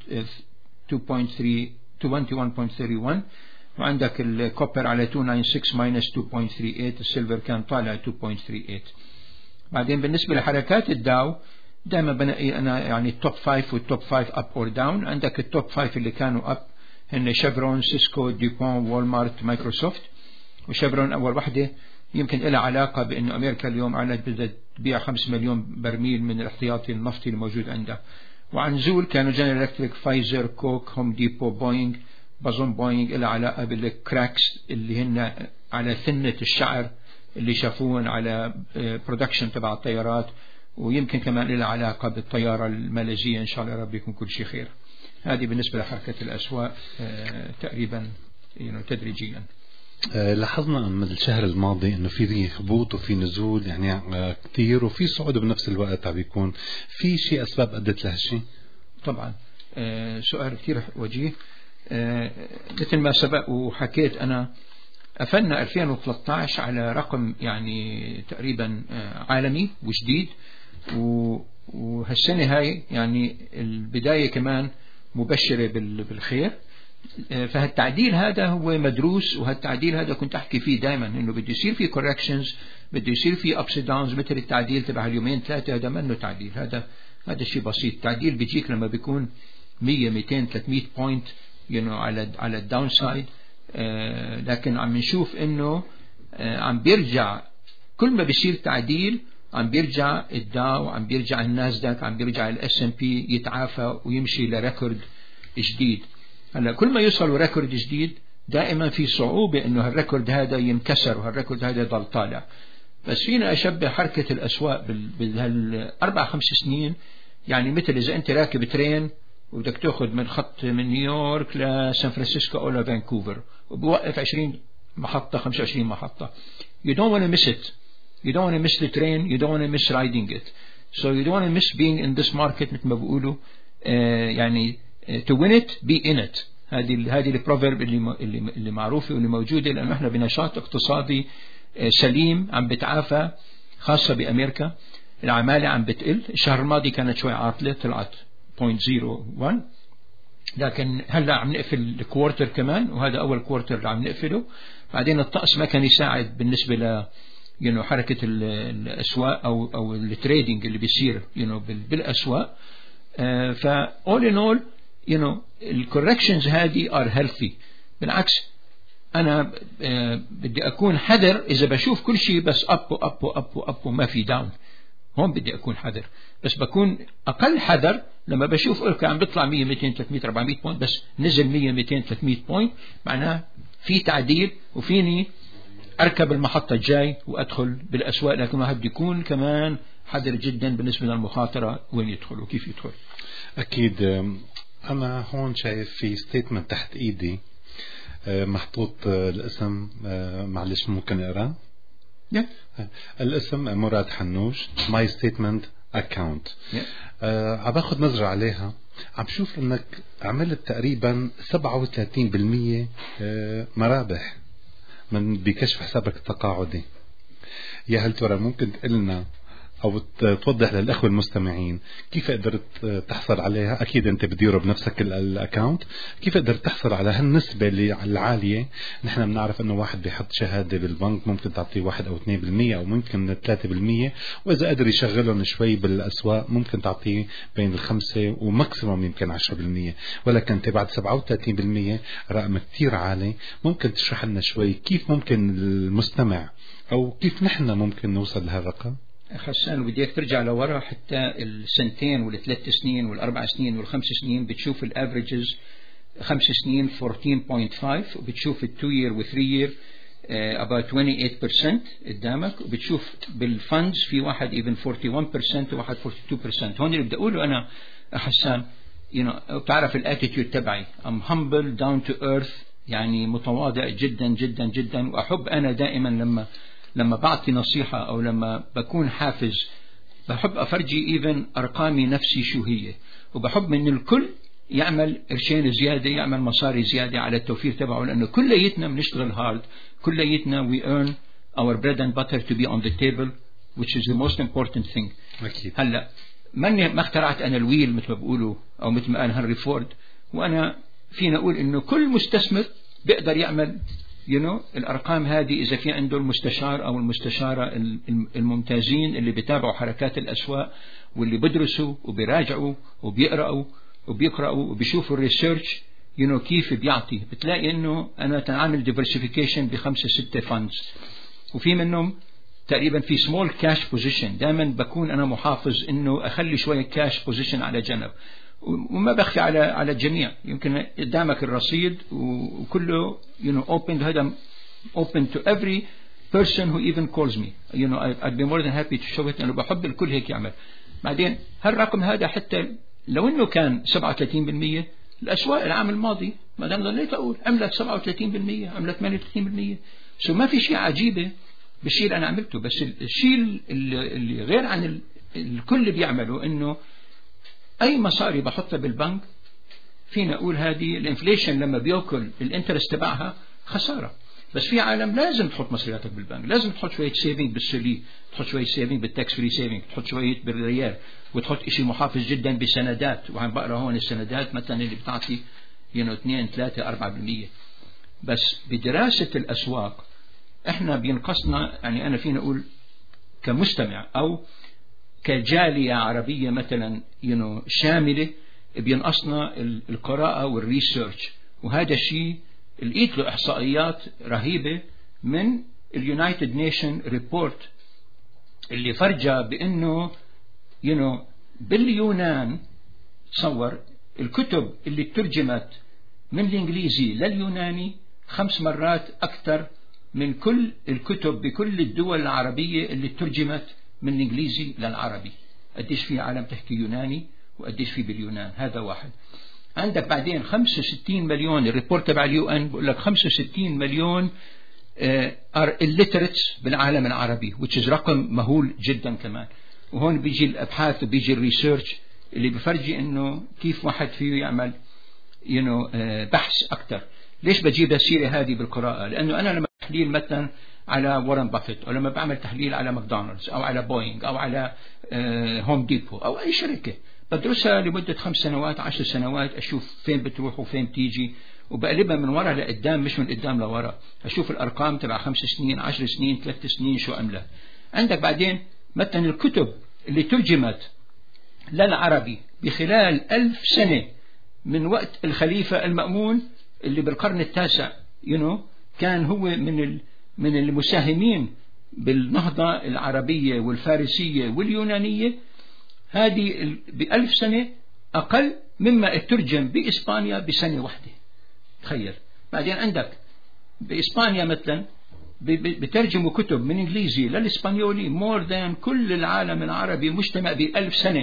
فاصلة ثلاثة واحد واحد فاصلة ثلاثة وواحد، وعندك الكوبر على مئتين وستة وتسعين ماينس اثنين فاصلة ثلاثة ثمانية، السيلفر كان طالع اثنين فاصلة ثلاثة ثمانية. بعدين بالنسبة لحركات الداو دائما بنقي أنا يعني التوب فايف والتوب فايف أب أور داون. عندك التوب فايف اللي كانوا أب هن شيفرون، سيسكو، ديوبون، وولمارت، مايكروسوفت. وشيفرون أول وحدة يمكن لها علاقة بأنه أمريكا اليوم أعلنت بدها تبيع خمسة مليون برميل من الاحتياطي النفطي الموجود عندها. وعن زول كانوا جنرال إلكتريك، فايزر، كوك، هوم ديبو، بوينغ. بظن بوينغ لها علاقة بالكراكس اللي هن على ثنة الشعر اللي شافوهن على برودكشن تبع الطيارات، ويمكن كمان لها علاقة بالطيارة الماليزية. إن شاء الله رب يكون كل شيء خير. هذه بالنسبة لحركة الأسواق تقريبا تدريجيا. لاحظنا من الشهر الماضي انه في هبوط وفي نزول يعني كتير، وفي صعود بنفس الوقت. عم بيكون في شيء اسباب ادت لهالشيء؟ طبعا سؤال كتير وجيه. مثل ما سبق وحكيت أنا، قفلنا ألفين وثلاثة عشر على رقم يعني تقريبا عالمي وجديد، وهالسنة هاي يعني البداية كمان مبشرة بالخير. فهالتعديل هذا هو مدروس، وهالتعديل هذا كنت أحكي فيه دائما إنه بده يصير فيه corrections، بده يصير فيه ups and downs. مثل التعديل تبع اليومين ثلاثة هذا منه تعديل، هذا هذا شيء بسيط. التعديل بيجيك لما بيكون مية مئتين ثلاثمئة بوينت you know على على الداون سايد. آه لكن عم نشوف إنه آه عم بيرجع كل ما بيصير تعديل، عم بيرجع الداو، عم بيرجع الناسداك، عم بيرجع الاس ام بي يتعافى ويمشي لريكورد جديد. هلا كل ما يوصلوا ريكورد جديد دائما في صعوبة انه هالريكورد هذا ينكسر وهالريكورد هذا يضل طالع. بس فينا اشبه حركة الاسواق بالاربع خمس سنين، يعني مثل اذا انت راكب ترين وبدك تاخذ من خط من نيويورك لسان فرانسيسكو او لفانكوفر وبوقف عشرين محطة خمسة وعشرين محطة. you don't want to miss it, you don't want to miss the train, you don't want to miss riding it, so you don't want to miss being in this market. مثل ما بيقولوا آه يعني to win it be in it. هذه هذه البروفيرب اللي اللي اللي معروفه واللي موجوده، لانه احنا بنشاط اقتصادي سليم عم بتعافى، خاصه بامريكا. العماله عم بتقل. الشهر الماضي كانت شوي عاطله، طلعت صفر فاصلة صفر واحد، لكن هلا عم نقفل الكوارتر كمان، وهذا اول كوارتر اللي عم نقفله. بعدين الطقس ما كان يساعد بالنسبه ل ينو حركه الاسواق او او التريدينج اللي بيصير ينو بالاسواق. آه ف all in all you know الكوركشنز هذه are healthy. بالعكس أنا آه بدي أكون حذر إذا بشوف كل شيء بس أب وأب وأب وأب وما في داون. هون بدي أكون حذر، بس بكون أقل حذر لما بشوف أركا عم بيطلع مية مئتين ثلاثمئة أربعمئة بوينت، بس نزل مية مئتين ثلاثمئة بوينت، معناه في تعديل وفيني أركب المحطة الجاي وأدخل بالأسواق. لكن واحد يكون كمان حذر جدا بالنسبة للمخاطرة، وين يدخل وكيف يدخل. أكيد. أنا هون شايف في ستيتمنت تحت إيدي محطوط الاسم، معلش ممكن أقرأ؟ yeah. الاسم مراد حنوش، My Statement Account. yeah. عم باخد نظرة عليها، عم شوف أنك عملت تقريبا سبعة وثلاثين بالمئة مرابح من بكشف حسابك التقاعدي. يا هل ترى ممكن تقلنا أو توضح للأخوة المستمعين كيف قدرت تحصل عليها؟ أكيد أنت بديره بنفسك الأكاونت، كيف قدرت تحصل على هالنسبة العالية؟ نحن بنعرف أنه واحد بيحط شهادة بالبنك ممكن تعطيه واحد أو اثنين بالمية أو ممكن ثلاثة بالمية، وإذا قدر يشغلهم شوي بالأسواق ممكن تعطيه بين الخمسة وماكسيموم يمكن عشرة بالمية. ولكن أنت بعد سبعة وثلاثين بالمية رقم كتير عالي. ممكن تشرح لنا شوي كيف ممكن المستمع أو كيف نحن ممكن نوصل لهالرقم؟ حسان، بديك ترجع لورا حتى السنتين والثلاث سنين والأربع سنين والخمس سنين، بتشوف الافريجز. خمس سنين أربعة عشر فاصلة خمسة، وبتشوف التو يير والثري يير about ثمانية وعشرين بالمئة قدامك، وبتشوف بالفندز في واحد even واحد وأربعين بالمئة وواحد أربعة وأربعين بالمئة. هون اللي بدي أقوله أنا حسان، you know بتعرف الاتيتيود تبعي، I'm humble down to earth يعني متواضع جدا جدا جدا. وأحب أنا دائما لما لما بعطي نصيحة أو لما بكون حافز بحب أفرجي إيفن أرقامي نفسي شو هي، وبحب من الكل يعمل قرشين زيادة، يعمل مصاري زيادة على التوفير تبعه، لأنه كليتنا بنشتغل هارد، كليتنا we earn our bread and butter to be on the table which is the most important thing. أكيد. هلا ماني ما اخترعت أنا الويل مثل ما بقولوا أو مثل ما قال هنري فورد، وأنا فينا أقول إنه كل مستثمر بيقدر يعمل you know الأرقام هذه إذا في عنده المستشار أو المستشارة الممتازين اللي بيتابعوا حركات الأسواق واللي بدرسوا وبيراجعوا وبيقرأوا وبيقرأوا وبيشوفوا الريسيرش you know كيف بيعطي. بتلاقي إنه أنا تعامل ديفرسيفيكيشن بخمسة ستة فاندز، وفي منهم تقريبا في سمول كاش بوزيشن. دائما بكون أنا محافظ إنه أخلي شوية كاش بوزيشن على جنب، وما بخفي على على الجميع. يمكن قدامك الرصيد وكله you know open هذا open to every person who even calls me you know I'd be more than happy to show it. أنا بحب الكل هيك يعمل. بعدين هالرقم هذا حتى لو إنه كان سبعة وثلاثين بالمية، الأسواق العام الماضي ما دام ضليت أقول عملت سبعة وثلاثين بالمية عملت ثمانية وثلاثين بالمية. سو ما في شيء عجيبة بالشيء اللي أنا عملته، بس الشيء اللي غير عن الكل بيعمله إنه أي مصاري بحطها بالبنك فينا أقول هذه الانفليشن لما بيأكل الانترست تبعها خسارة. بس في عالم لازم تحط مصرياتك بالبنك، لازم تحط شوية سيفينج بالسلي، تحط شوية سيفينج بالتاكس فري سيفينج، تحط شوية بالريال، وتحط إشي محافظ جدا بسندات. وعم بقرأ هون السندات مثلا اللي بتعطي you know اثنين ثلاثة أربعة بالمية. بس بدراسة الأسواق إحنا بينقصنا، يعني أنا فينا أقول كمستمع أو كجالية عربية مثلا you know شاملة بينقصنا القراءة والريسيرش. وهذا الشيء لقيت له إحصائيات رهيبة من اليونايتد نيشن ريبورت اللي فرجى بأنه you know باليونان تصور الكتب اللي ترجمت من الإنجليزي لليوناني خمس مرات أكثر من كل الكتب بكل الدول العربية اللي ترجمت من الإنجليزي للعربي. قديش في عالم تحكي يوناني وقديش في باليونان. هذا واحد. عندك بعدين خمسة وستين مليون، الريبورت تبع اليو ان بقول لك خمسة وستين مليون ار illiterates بالعالم العربي which is رقم مهول جدا كمان. وهون بيجي الابحاث وبيجي الريسيرش اللي بفرجي انه كيف واحد فيه يعمل you know بحث اكثر. ليش بجيب السيرة هذه بالقراءة؟ لانه انا لما تحليل مثلا على وارن بافيت، أو لما بعمل تحليل على ماكدونالدز أو على بوينغ أو على هوم ديبو أو أي شركة بدرسها لمدة خمس سنوات عشر سنوات، أشوف فين بتروح وفين تيجي، وبقلبها من وراء لقدام مش من قدام لورا. أشوف الأرقام تبع خمس سنين عشر سنين ثلاث سنين شو عملت. عندك بعدين مثلا الكتب اللي ترجمت للعربي بخلال ألف سنة من وقت الخليفة المأمون اللي بالقرن التاسع you know كان هو من ال من المساهمين بالنهضة العربية والفارسية واليونانية. هذه بألف سنة أقل مما اترجم بإسبانيا بسنة واحدة. تخيل. بعدين عندك بإسبانيا مثلا بترجموا كتب من إنجليزي للإسبانيولي more than كل العالم العربي مجتمع بألف سنة.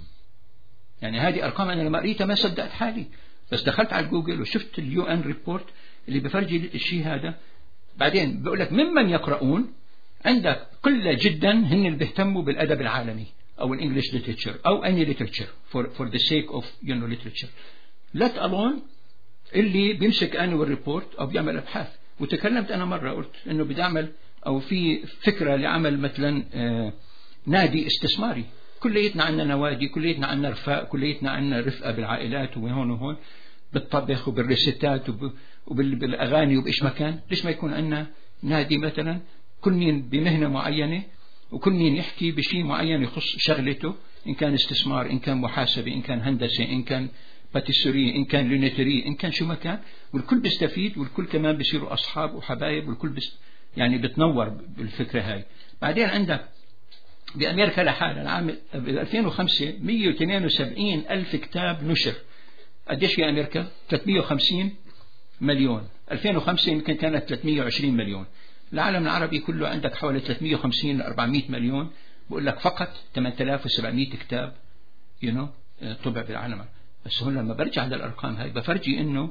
يعني هذه أرقام أنا لما قريتها ما صدقت حالي، بس دخلت على جوجل وشفت اليو ان ريبورت اللي بفرجي الشيء هذا. بعدين بقول لك ممن يقرؤون عندك قلة جدا هن اللي بيهتموا بالأدب العالمي أو الإنجليش ليتريتشر أو any literature for for the sake of you know literature. let alone اللي بيمسك annual report أو بيعمل أبحاث. وتكلمت أنا مرة قلت إنه بدي أعمل أو في فكرة لعمل مثلا آه نادي استثماري. كليتنا عنا نوادي، كليتنا عنا رفاق، كليتنا عنا رفقة بالعائلات وهون وهون بالطبخ وبالريستات وبالأغاني وبإيش مكان. ليش ما يكون عنا نادي مثلا كل مين بمهنة معينة وكل مين يحكي بشيء معين يخص شغلته، إن كان استثمار، إن كان محاسبة، إن كان هندسة، إن كان باتيسوري، إن كان لونيتري، إن كان شو مكان، والكل بيستفيد والكل كمان بيصيروا أصحاب وحبايب والكل بس يعني بتنور بالفكرة هاي. بعدين عندك بأمريكا لحالها العام ألفين وخمسة مئة واثنين وسبعين ألف كتاب نشر. قديش في أمريكا؟ ثلاثمئة وخمسين مليون. ألفين وخمسة يمكن كانت ثلاثمئة وعشرين مليون. العالم العربي كله عندك حوالي ثلاثمئة وخمسين إلى أربعمئة مليون. بقول لك فقط ثمانية آلاف وسبعمئة كتاب you know طبع بالعالم. بس هون لما برجع على الأرقام هاي بفرجي إنه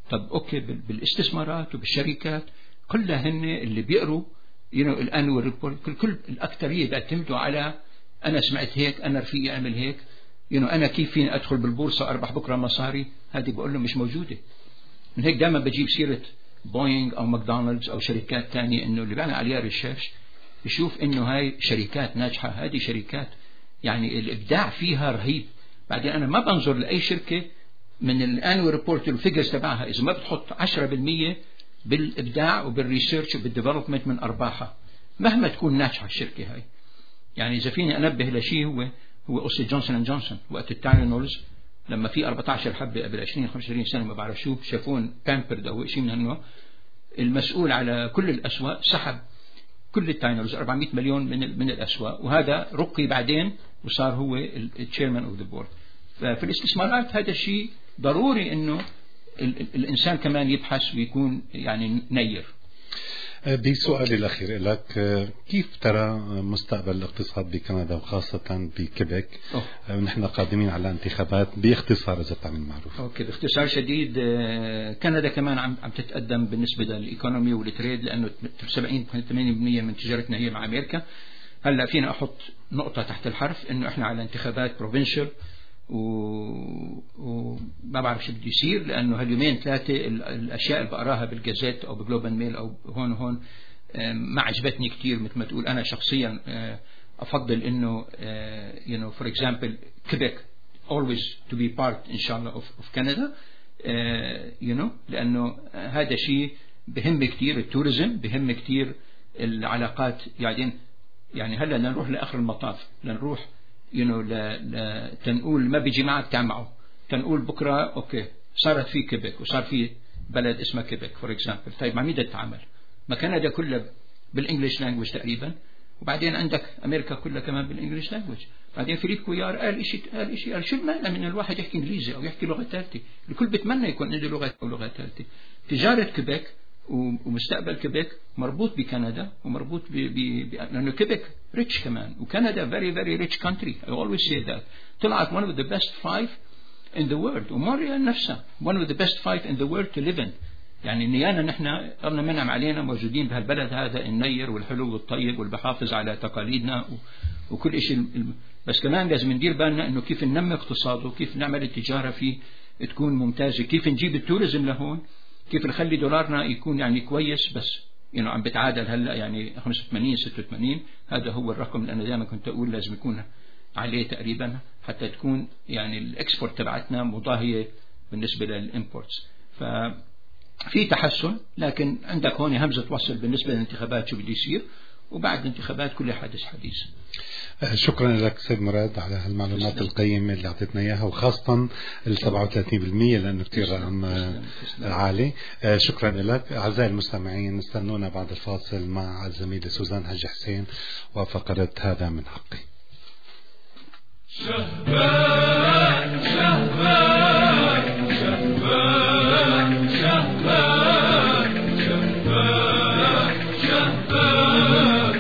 طب أوكي بالاستثمارات وبالشركات كلها هن اللي بيقروا you know الأنوال ريبورت كل كل الأكثرية بيعتمدوا على أنا سمعت هيك أنا رفيقي أعمل هيك you know أنا كيف فيني أدخل بالبورصة أربح بكرة مصاري. هذه بقول له مش موجودة. من هيك دائما بجيب سيرة بوينغ أو ماكدونالدز أو شركات تانية إنه اللي بيعمل عليها ريسيرش يشوف إنه هاي شركات ناجحة. هذه شركات يعني الإبداع فيها رهيب. بعدين أنا ما بنظر لأي شركة من الانوال ريبورت والفيجرز تبعها إذا ما بتحط عشرة بالمية بالإبداع وبالريسيرش وبالديفلوبمنت من أرباحها مهما تكون ناجحة الشركة هاي. يعني إذا فيني أنبه لشيء هو هو قصة جونسون أند جونسون وقت التايلينولز لما في أربعة عشر حبة قبل عشرين خمسة وعشرين سنة ما بعرف شو شافون بامبرد أو شيء من هالنوع المسؤول على كل الأسواق سحب كل التايلينولز أربعمائة مليون من من الأسواق وهذا رقي بعدين وصار هو التشيرمان أوف ذا بورد. ففي الاستثمارات هذا الشيء ضروري إنه الإنسان كمان يبحث ويكون يعني نير. بسؤالي الأخير لك كيف ترى مستقبل الاقتصاد بكندا وخاصة بكيبك؟ نحن قادمين على انتخابات باختصار إذا بتعمل معروف. أوكي باختصار شديد كندا كمان عم عم تتقدم بالنسبة للإيكونومي والتريد لأنه سبعين ثمانين بالمئة من تجارتنا هي مع أمريكا. هلا فينا أحط نقطة تحت الحرف إنه إحنا على انتخابات بروفينشال وما بعرف شو بده يصير لأنه هاليومين ثلاثة الأشياء اللي بقراها بالجازيت أو بجلوبال ميل أو هون وهون ما عجبتني كتير. مثل ما تقول أنا شخصيا أفضل إنه you know for example Quebec always to be part إن شاء الله of, of Canada you know لأنه هذا شيء بهم كتير. التوريزم بهم كتير العلاقات يعني يعني هلا لنروح لآخر المطاف لنروح you know لا لا تنقول ما بيجي معك تعمعه تنقول بكرة أوكي صارت في كيبك وصار في بلد اسمه كيبك فور إكزامبل. طيب مع مين تتعامل؟ ما كندا كلها بالإنجليش لانجويج تقريبا وبعدين عندك أمريكا كلها كمان بالإنجليش لانجويج. بعدين فيليب كويار قال إشي قال إشي قال شو المعنى من الواحد يحكي إنجليزي أو يحكي لغة ثالثة؟ الكل بتمنى يكون عنده لغة أو لغة ثالثة. تجارة كيبك ومستقبل كيبك مربوط بكندا ومربوط ب ب لأنه كيبك rich كمان وكندا very very rich country. I always say that. طلعت one of the best five in the world ومونريال نفسها one of the best five in the world to live in. يعني نيانا نحن قبل منعم علينا موجودين بهالبلد هذا النير والحلو والطيب والبحافظ على تقاليدنا وكل شيء. بس كمان لازم ندير بالنا إنه كيف ننمي اقتصاده وكيف نعمل التجارة فيه تكون ممتازة كيف نجيب التوريزم لهون كيف نخلي دولارنا يكون يعني كويس بس يعني عم بتعادل هلا يعني خمسة وثمانين ستة وثمانين. هذا هو الرقم اللي أنا دائما كنت أقول لازم يكون عليه تقريبا حتى تكون يعني الإكسبورت تبعتنا مضاهية بالنسبة للإمبورتس. ففي تحسن لكن عندك هون همزة وصل بالنسبة للانتخابات شو بده يصير وبعد الانتخابات كل حادث حديث. شكرا لك سيد مراد على هالمعلومات القيمة اللي أعطيتنا إياها وخاصة ال سبعة وثلاثين بالمئة لأنه كتير رقم عالي. شكرا لك. أعزائي المستمعين استنونا بعد الفاصل مع الزميلة سوزان حج حسين وفقرة هذا من حقي. شهبان شهبان شهبان شهبان شهبان شهبان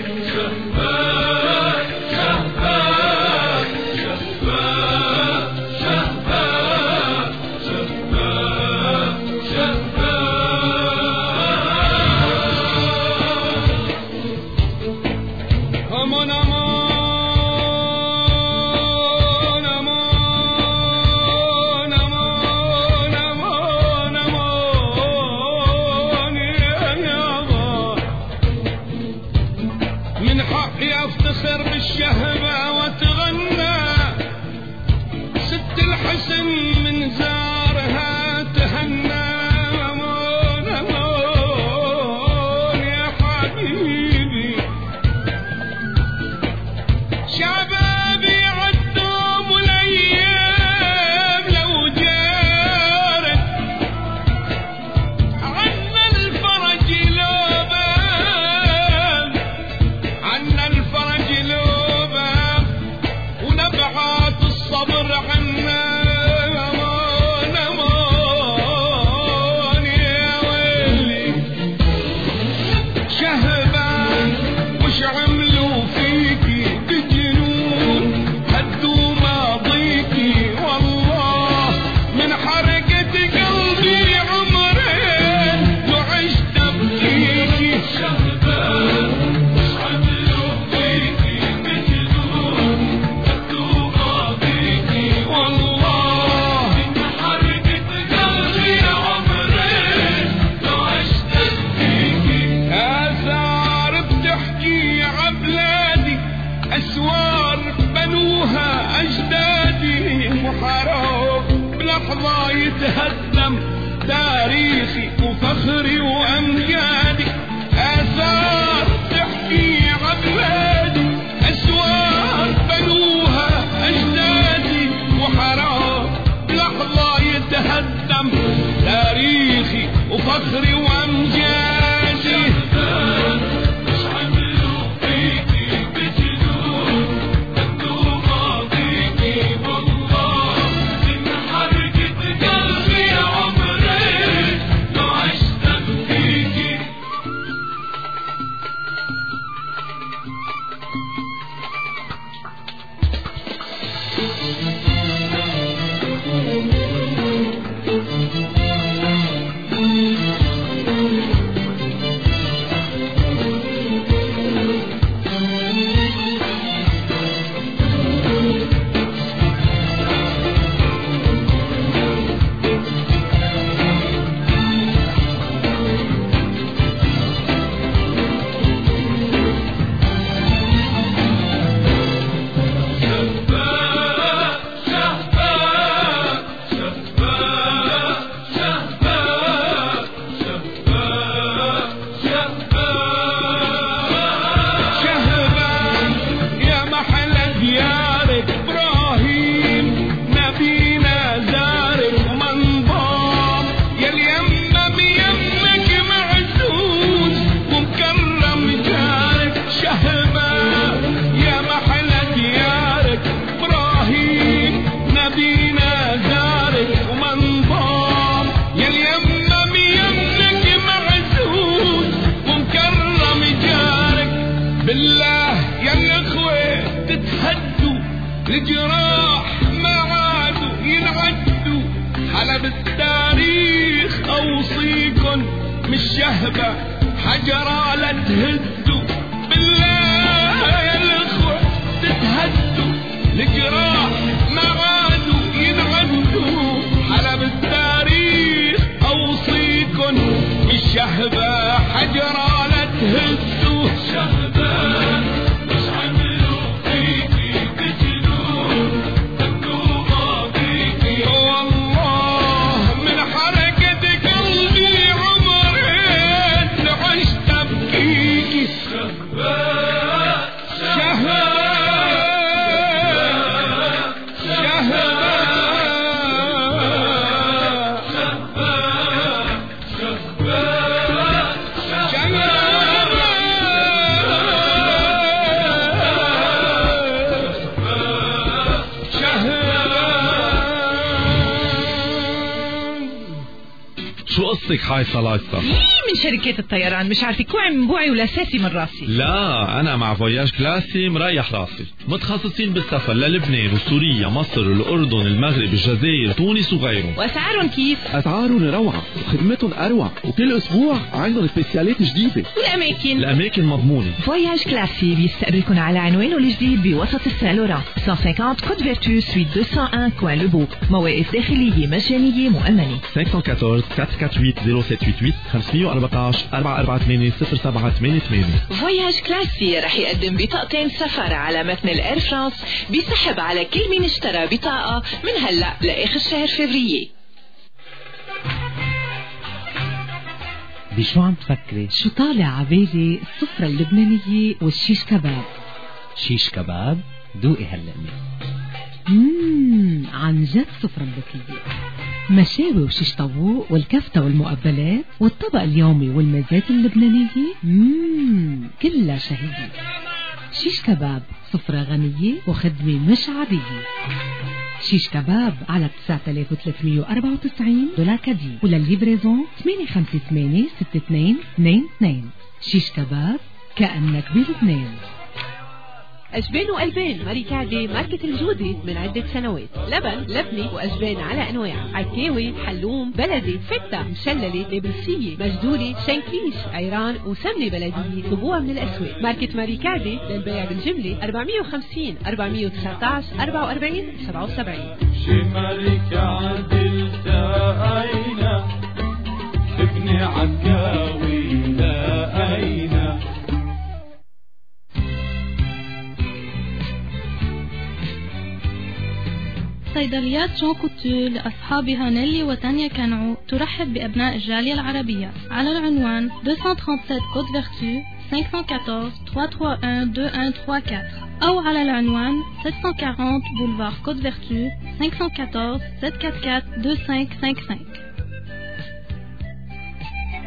فخري وامجادي مش عملوا فيكي بجنون بدوا ماضيكي والله من حرقة قلبي عمري لو عشت بفيكي الجراح ما عادوا ينعدوا حلب التاريخ أوصيكن مش شهبة حجرة لا تهدوا بالله يا الأخوة تتهدوا الجراح ما عادوا ينعدوا حلب التاريخ أوصيكن مش شهبة حجرة لا تهدوا شهبة شو قصتك هاي صلايصة؟ مين من شركات الطيران مش عارفة كوعي من بوعي ولا ساسي من راسي. لا أنا مع فوياج كلاسي مريح راسي، متخصصين بالسفر للبنان وسوريا مصر الأردن المغرب الجزائر تونس وغيرهم. وأسعارهم كيف؟ أسعارهم روعة وخدمتهم أروع وكل أسبوع عندهم سبيسيالات جديدة. والأماكن؟ الأماكن مضمونة. فوياج كلاسي بيستقبلكم على عنوانه الجديد بوسط السان لوران مئتين وخمسين كود فيرتو سويت مئتين وواحد كوين لوبو. مواقف داخلية مجانية مؤمنة. خمسة واحد أربعة أربعة أربعة ثمانية صفر سبعة ثمانية خمسة أربعة أربعة أربعة ثمانية صفر سبعة ثمانية ثمانية. فوياج كلاسي رح يقدم بطاقتين سفر على متن الإير فرانس بيسحب على كل مين اشترى بطاقة من هلأ لآخر شهر فبراير. بشو عم تفكري؟ شو طالع عبالي السفرة اللبنانية والشيش كباب. شيش كباب؟ دوقي هاللقمة. مم عن جد سفرة ذكية. مشاوي وشيش طاووق والكفتة والمقبلات والطبق اليومي والمزات اللبنانية مم كلها شهية. شيش كباب سفرة غنية وخدمة مش عادية. شيش كباب على تسعة آلاف وثلاثمئة وأربعة وتسعين دولار كادي وللليفريزون ثمانية خمسة ثمانية ستة اثنين اثنين اثنين. شيش كباب كأنك بلبنان. أجبان وألبان ماريكادي ماركة الجودة من عدة سنوات. لبن لبني وأجبان على أنواع عكاوي حلوم بلدي فتة مشللة نابلسية مجدولة شنكليش عيران وسمنة بلدية طبوع من الأسواق. ماركة ماريكادي للبيع بالجملة أربعمئة وخمسين أربعمئة وتسعة عشر أربعة وأربعين سبعة وسبعين. شي ماريكادي التقينا ابني عكاوي لقينا. صيدليات جون كوتو لأصحابها نيلي وتانيا كانعو ترحب بأبناء الجالية العربية على العنوان مئتين وسبعة وثلاثين كود فيرتو خمسة أربعة واحد ثلاثة واحد واحد اثنين واحد ثلاثة أربعة أو على العنوان سبعمئة وأربعين بولفار كود فيرتو خمسة أربعة واحد سبعة أربعة أربعة اثنين خمسة خمسة خمسة.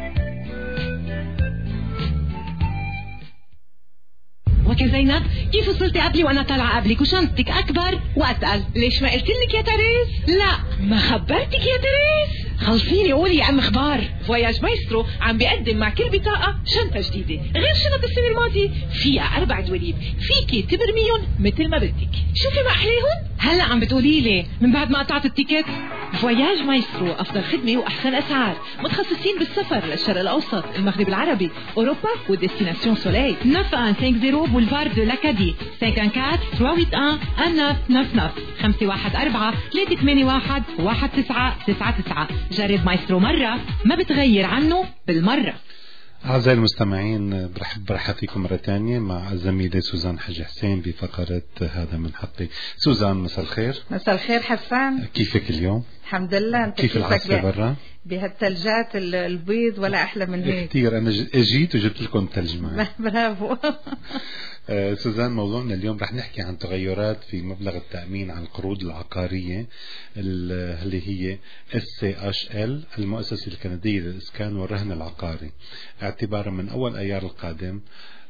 لك يا زينب، كيف وصلتي قبلي وانا طالعه قبلك وشنطتك اكبر واتقل؟ ليش ما قلت لك يا تريز؟ لا ما خبرتك يا تريز؟ خلصيني قولي يا ام اخبار. فواياج مايسترو عم بيقدم مع كل بطاقة شنطة جديدة غير شنط السنة الماضية، فيها أربع دواليب فيكي تبرميهم مثل ما بدك. شوفي ما أحليهم. هلا عم بتقولي لي من بعد ما قطعت التيكت؟ فواياج مايسترو أفضل خدمة وأحسن أسعار، متخصصين بالسفر للشرق الأوسط، المغرب العربي، أوروبا وديستيناسيون سوليل. neuf un cinq zéro boulevard de l'Acadie cinq un quatre trois huit un un neuf neuf neuf خمسة واحد أربعة ثلاثة ثمانية واحد واحد تسعة تسعة تسعة. جرب مايسترو مرة ما بتغير عنه بالمرة. أعزائي المستمعين، برحب برحب فيكم مرة تانية مع الزميلة سوزان حاج حسين بفقرة هذا من حقي. سوزان مساء الخير. مساء الخير حسان، كيفك اليوم؟ الحمد لله. انت كيف العاصفة برا؟ بهالثلجات البيض ولا أحلى من هيك كثير. أنا جيت وجبت لكم ثلج معي. برافو. سوزان، موضوعنا اليوم رح نحكي عن تغيرات في مبلغ التأمين على القروض العقارية اللي هي إس سي إتش إل، المؤسسة الكندية للإسكان والرهن العقاري. اعتبارا من أول أيار القادم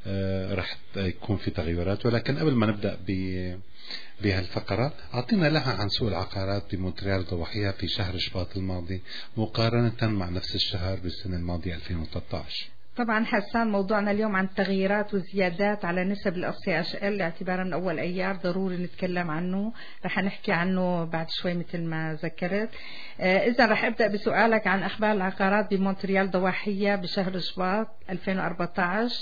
رح يكون في تغيرات، ولكن قبل ما نبدأ ب بهالفقرة أعطينا لها عن سوق العقارات بمونتريال وضوحيها في شهر شباط الماضي مقارنة مع نفس الشهر بالسنة الماضية ألفين وثلاثة عشر. طبعا حسان، موضوعنا اليوم عن التغييرات والزيادات على نسب الاس سي اتش ال اعتبارا من اول ايار، ضروري نتكلم عنه، رح نحكي عنه بعد شوي مثل ما ذكرت. آه اذا رح ابدا بسؤالك عن اخبار العقارات بمونتريال ضواحيه بشهر شباط ألفين وأربعة عشر.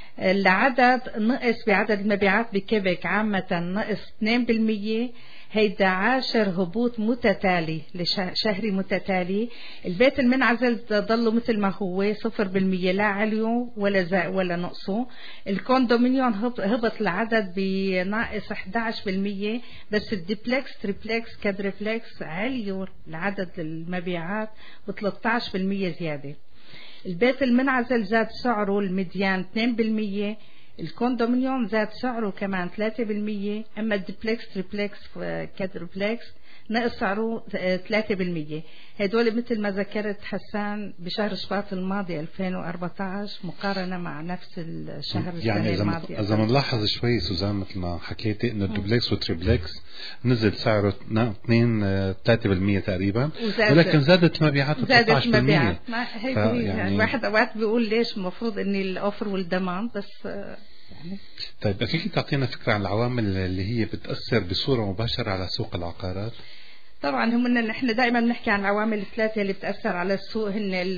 العدد نقص بعدد المبيعات بكيبك عامة، نقص اثنين بالمية، هيدا عاشر هبوط متتالي لشهري متتالي. البيت المنعزل ضلوا مثل ما هو صفر بالمية، لا عليو ولا زائد ولا نقصوا. الكوندومينيون هبط العدد بناقص أحد عشر بالمية، بس الديبلكس تريبلكس كادريبلكس عليو العدد المبيعات ب ثلاثة عشر بالمية زيادة. البيت المنعزل زاد سعره الميديان اثنين بالمية، الكوندومينيوم زاد سعره كمان ثلاثة بالمية، أما الديبلكس تريبلكس كادربلكس نقص سعره ثلاثة بالمية. هدول مثل ما ذكرت حسان بشهر شباط الماضي ألفين وأربعة عشر مقارنة مع نفس الشهر يعني السنة الماضية. إذا بنلاحظ شوي سوزان مثل ما حكيتي إنه الدوبلكس والتريبلكس نزل سعره اثنين ثلاثة بالمية تقريبا، ولكن زادت مبيعاته ثلاثة عشر بالمية. يعني واحد أوقات بيقول ليش المفروض إني الأوفر والدمان بس يعني. طيب فيك تعطينا فكرة عن العوامل اللي هي بتأثر بصورة مباشرة على سوق العقارات؟ طبعا هم نحن دائما بنحكي عن العوامل الثلاثة اللي بتأثر على السوق،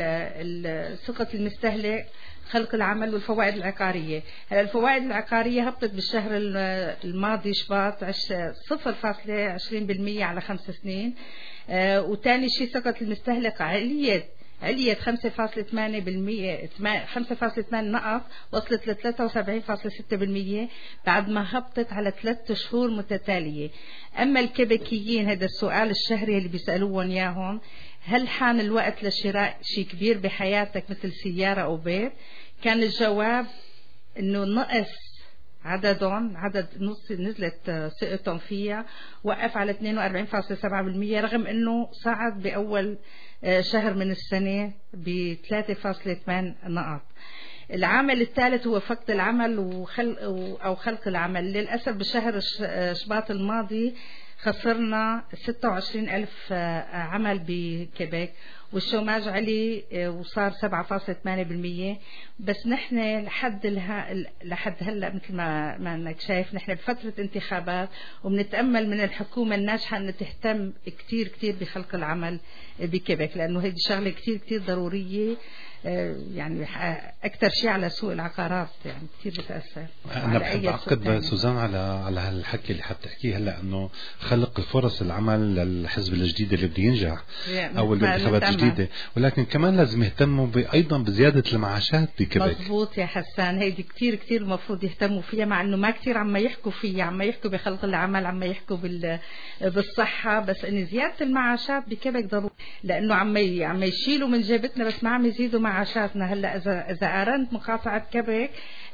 هن ثقة المستهلك، خلق العمل، والفوائد العقارية. هلا الفوائد العقارية هبطت بالشهر الماضي شباط صفر فاصلة عشرين بالمية على خمس سنين. آه وتاني شيء ثقة المستهلك عليت عليت خمسة فاصلة ثمانية بالمية، خمسة فاصلة ثمانية نقط، وصلت ل ثلاثة وسبعين فاصلة ستة بالمية بعد ما هبطت على ثلاث شهور متتالية. أما الكيبيكيين، هذا السؤال الشهري اللي بيسألوهم ياهم، هل حان الوقت لشراء شيء كبير بحياتك مثل سيارة أو بيت؟ كان الجواب إنه نقص عددهم، عدد نص نزلت ثقتهم فيها، وقف على اثنين وأربعين فاصلة سبعة بالمية، رغم انه صعد باول شهر من السنة ب ثلاثة فاصلة ثمانية نقط. العامل الثالث هو فقد العمل وخلق او خلق العمل. للاسف بشهر شباط الماضي خسرنا ستة وعشرين ألف عمل بكيبيك، والشوماج علي وصار سبعة فاصلة ثمانية بالمية. بس نحن لحد الها لحد هلا مثل ما ما انك شايف نحن بفترة انتخابات، وبنتأمل من الحكومة الناجحة أن تهتم كتير كتير بخلق العمل بكيبيك، لأنه هيدي شغلة كتير كتير ضرورية، يعني أكثر شيء على سوق العقارات، يعني كتير بتأثر. أنا بحب أعقد سوزان على على هالحكي اللي حتحكيه هلا، إنه خلق الفرص العمل للحزب الجديد اللي بده ينجح أو الانتخابات الجديدة، ولكن كمان لازم يهتموا أيضا بزيادة المعاشات بكيبيك. مضبوط يا حسان، هيدي كتير كتير المفروض يهتموا فيها، مع إنه ما كتير عم يحكوا فيها، عم يحكوا بخلق العمل، عم يحكوا بال بالصحة، بس إن زيادة المعاشات بكيبيك ضروري، لأنه عم عم يشيلوا من جيبتنا بس ما عم يزيدوا معاشاتنا. هلا إذا إذا قارنت مقاطعة كيبيك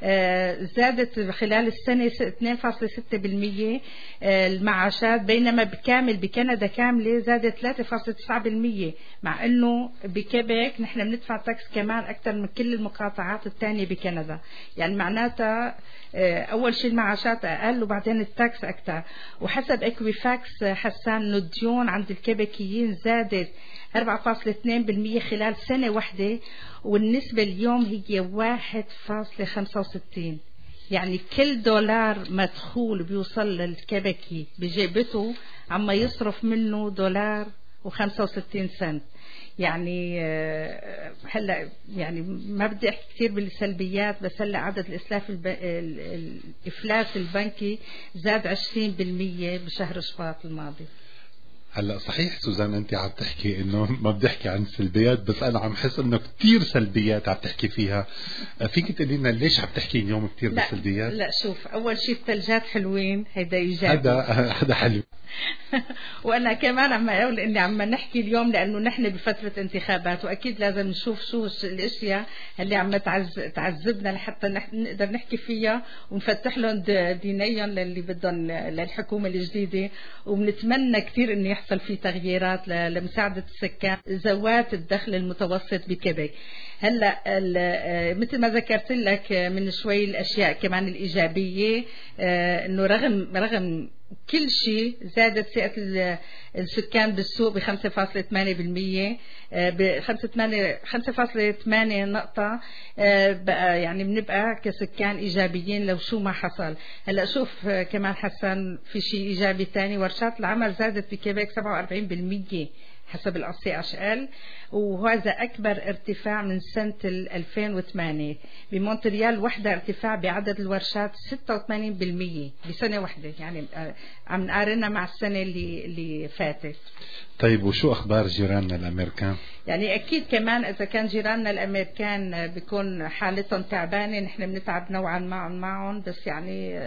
زادت خلال السنة اثنين فاصلة ستة بالمية المعاشات، بينما بكامل بكندا كاملة زادت ثلاثة فاصلة تسعة بالمية، مع إنه لأنه بكيبيك نحن بندفع تاكس كمان أكثر من كل المقاطعات الثانية بكندا. يعني معناتها أول شيء المعاشات أقل وبعدين التاكس أكثر. وحسب إكويفاكس حسان إنه الديون عند الكيبيكيين زادت أربعة فاصلة اثنين بالمئة خلال سنة واحدة، والنسبة اليوم هي واحد فاصلة خمسة وستين. يعني كل دولار مدخول بيوصل للكيبيكي بجيبته عما يصرف منه دولار وخمسة وستين سنت. يعني هلا يعني ما بدي احكي كثير بالسلبيات، بس هلا عدد الاسلاف الب... الافلاس البنكي زاد عشرين بالمئة بشهر شباط الماضي. هلا صحيح سوزان انت عم تحكي انه ما بدي احكي عن سلبيات، بس انا عم حس انه كتير سلبيات عم تحكي فيها. فيك تقولي لنا ليش عم تحكي اليوم كتير لا بالسلبيات؟ لا شوف، اول شيء الثلجات حلوين، هيدا ايجابي. هذا هذا حلو. وانا كمان عم اقول اني عم نحكي اليوم لانه نحن بفتره انتخابات، واكيد لازم نشوف شو الاشياء اللي عم تعز تعذبنا لحتى نقدر نحكي فيها ونفتح لهم دينيا للي بدهم للحكومه الجديده. وبنتمنى كثير انه يحصل في تغييرات لمساعده السكان ذوات الدخل المتوسط بكيبيك. هلا مثل ما ذكرت لك من شوي الاشياء كمان الايجابيه، انه رغم رغم كل شيء زادت فئة السكان بالسوق ب خمسة فاصلة ثمانية بالمئة، ب خمسة فاصلة ثمانية نقطة. بقى يعني بنبقى كسكان إيجابيين لو شو ما حصل. هلا شوف كمان حسن في شيء إيجابي تاني، ورشات العمل زادت بكيبيك سبعة وأربعين بالمئة حسب الأسي إتش إل، وهذا أكبر ارتفاع من سنة ألفين وثمانية. بمونتريال وحدة ارتفاع بعدد الورشات ستة وثمانين بالمئة بسنة واحدة، يعني عم نقارنها مع السنة اللي اللي فاتت. طيب وشو أخبار جيراننا الأمريكان؟ يعني أكيد كمان إذا كان جيراننا الأمريكان بيكون حالتهم تعبانة، نحن بنتعب نوعا ما معهم. بس يعني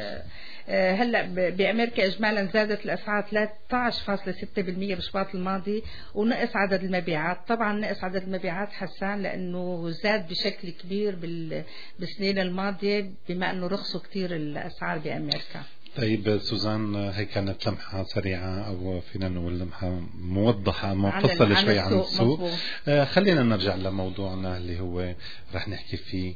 هلا بأمريكا إجمالا زادت الأسعار ثلاثة عشر فاصلة ستة بالمئة بشباط الماضي، ونقص عدد المبيعات. طبعا نقص عدد المبيعات حسان لأنه زاد بشكل كبير بالسنين الماضية بما أنه رخصوا كتير الأسعار بأمريكا. طيب سوزان، هي كانت لمحة سريعة أو فينا نقول لمحة موضحة مفصلة شوي عن السوق. آه خلينا نرجع لموضوعنا اللي هو رح نحكي فيه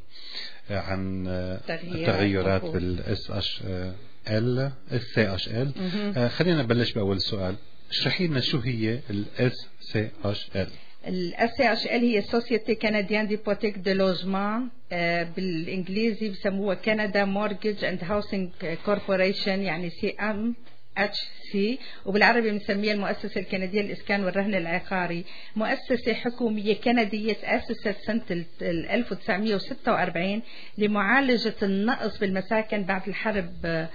عن التغيرات بالاس اش ال السي اش ال. خلينا نبلش بأول سؤال، اشرحي لنا شو هي الاس سي اش ال. الاس سي اش ال هي سوسيتي كنديان ديبوتيك دي لوجمان، بالانجليزي بسموها كندا مورجج اند هاوسنج كوربوريشن، يعني سي ام اتش سي، وبالعربي بنسميها المؤسسة الكندية للإسكان والرهن العقاري. مؤسسة حكومية كندية تأسست سنة ألف وتسعمئة وستة وأربعين لمعالجة النقص بالمساكن بعد الحرب،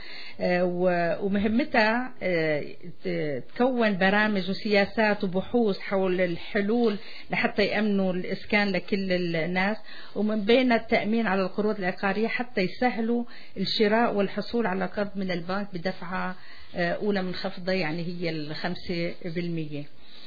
ومهمتها تكون برامج وسياسات وبحوث حول الحلول لحتى يأمنوا الإسكان لكل الناس، ومن بين التأمين على القروض العقارية حتى يسهلوا الشراء والحصول على قرض من البنك بدفعة أولى منخفضة، يعني هي الخمسة بالمية.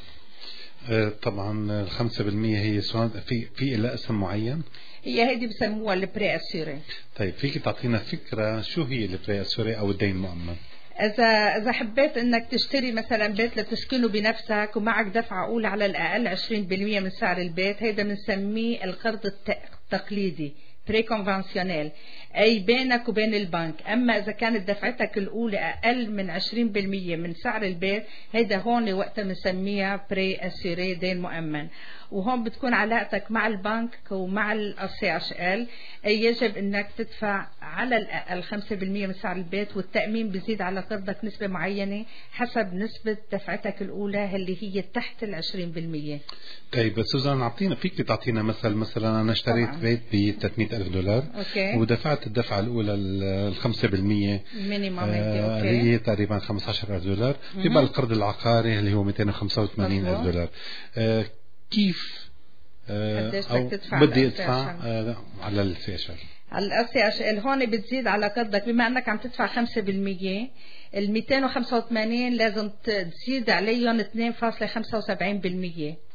طبعا الخمسة بالمية هي في في لها اسم معين؟ هي هيدي بسموها البري أسيوري. طيب فيك تعطينا فكرة شو هي البري أسيوري أو الدين المؤمن؟ إذا إذا حبيت إنك تشتري مثلا بيت لتسكنه بنفسك ومعك دفعة أولى على الأقل عشرين بالمية من سعر البيت، هيدا بنسميه القرض التقليدي بري كونفنسيونيل، أي بينك وبين البنك. أما إذا كانت دفعتك الأولى أقل من عشرين بالمية من سعر البيت، هيدا هون وقتها بنسميها بري أسيري دين مؤمن. وهون بتكون علاقتك مع البنك ومع السي اتش ال، أي يجب أنك تدفع على الأقل خمسة بالمية من سعر البيت، والتأمين بيزيد على قرضك نسبة معينة حسب نسبة دفعتك الأولى اللي هي تحت العشرين بالمية. طيب سوزان، عطينا فيك تعطينا مثل مثلا أنا اشتريت طبعا بيت ب ثلاثمئة ألف دولار، أوكي، ودفعت الدفعة الأولى الخمسة بالمية مينيمم، آه اللي هي تقريبا خمسة عشر ألف دولار، يبقى القرض العقاري اللي هو مئتين وخمسة وثمانين ألف دولار. آه كيف آه أو بدي أدفع آه على السي اتش ال؟ على السي اتش ال هون بتزيد على قرضك، بما أنك عم تدفع خمسة بالمية، ال مئتين وخمسة وثمانين لازم تزيد عليهم اثنين فاصلة خمسة وسبعين بالمية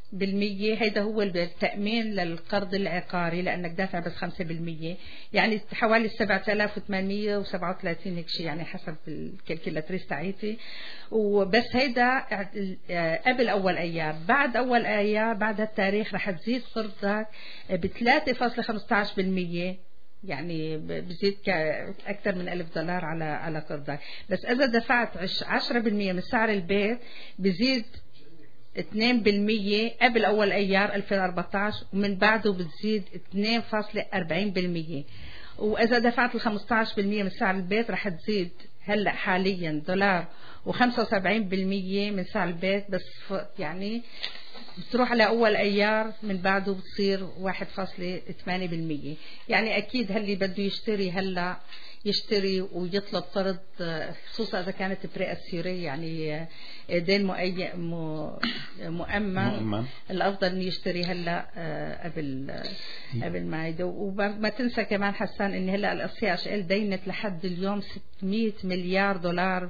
بالمية. هيدا هو التأمين للقرض العقاري لأنك دافع بس خمسة بالمية، يعني حوالي سبعة آلاف وثمانمية وسبعة وثلاثين هيك شيء، يعني حسب الكالكولاتريس تاعيتي. وبس هيدا قبل أول أيار. بعد أول أيار بعد هالتاريخ رح تزيد قرضك ب ثلاثة فاصلة خمسة عشر بالمية، يعني بزيد أكثر من ألف دولار على على قرضك. بس إذا دفعت عشرة بالمية من سعر البيت بزيد اثنين بالمية قبل أول أيار ألفين وأربعة عشر، ومن بعده بتزيد اثنين فاصلة أربعين بالمية. وإذا دفعت الخمسة عشر بالمية من سعر البيت رح تزيد هلأ حاليا دولار وخمسة وسبعين بالمية من سعر البيت، بس يعني بتروح على أول أيار من بعده بتصير واحد فاصلة ثمانية بالمية. يعني أكيد هاللي بده يشتري هلأ يشتري ويطلب قرض، خصوصا إذا كانت بري أسيري يعني دين مؤمن، الأفضل إنه يشتري هلا قبل قبل ما يدو. وما تنسى كمان حسان إن هلا الأسي إتش إل دينت لحد اليوم ستمية مليار دولار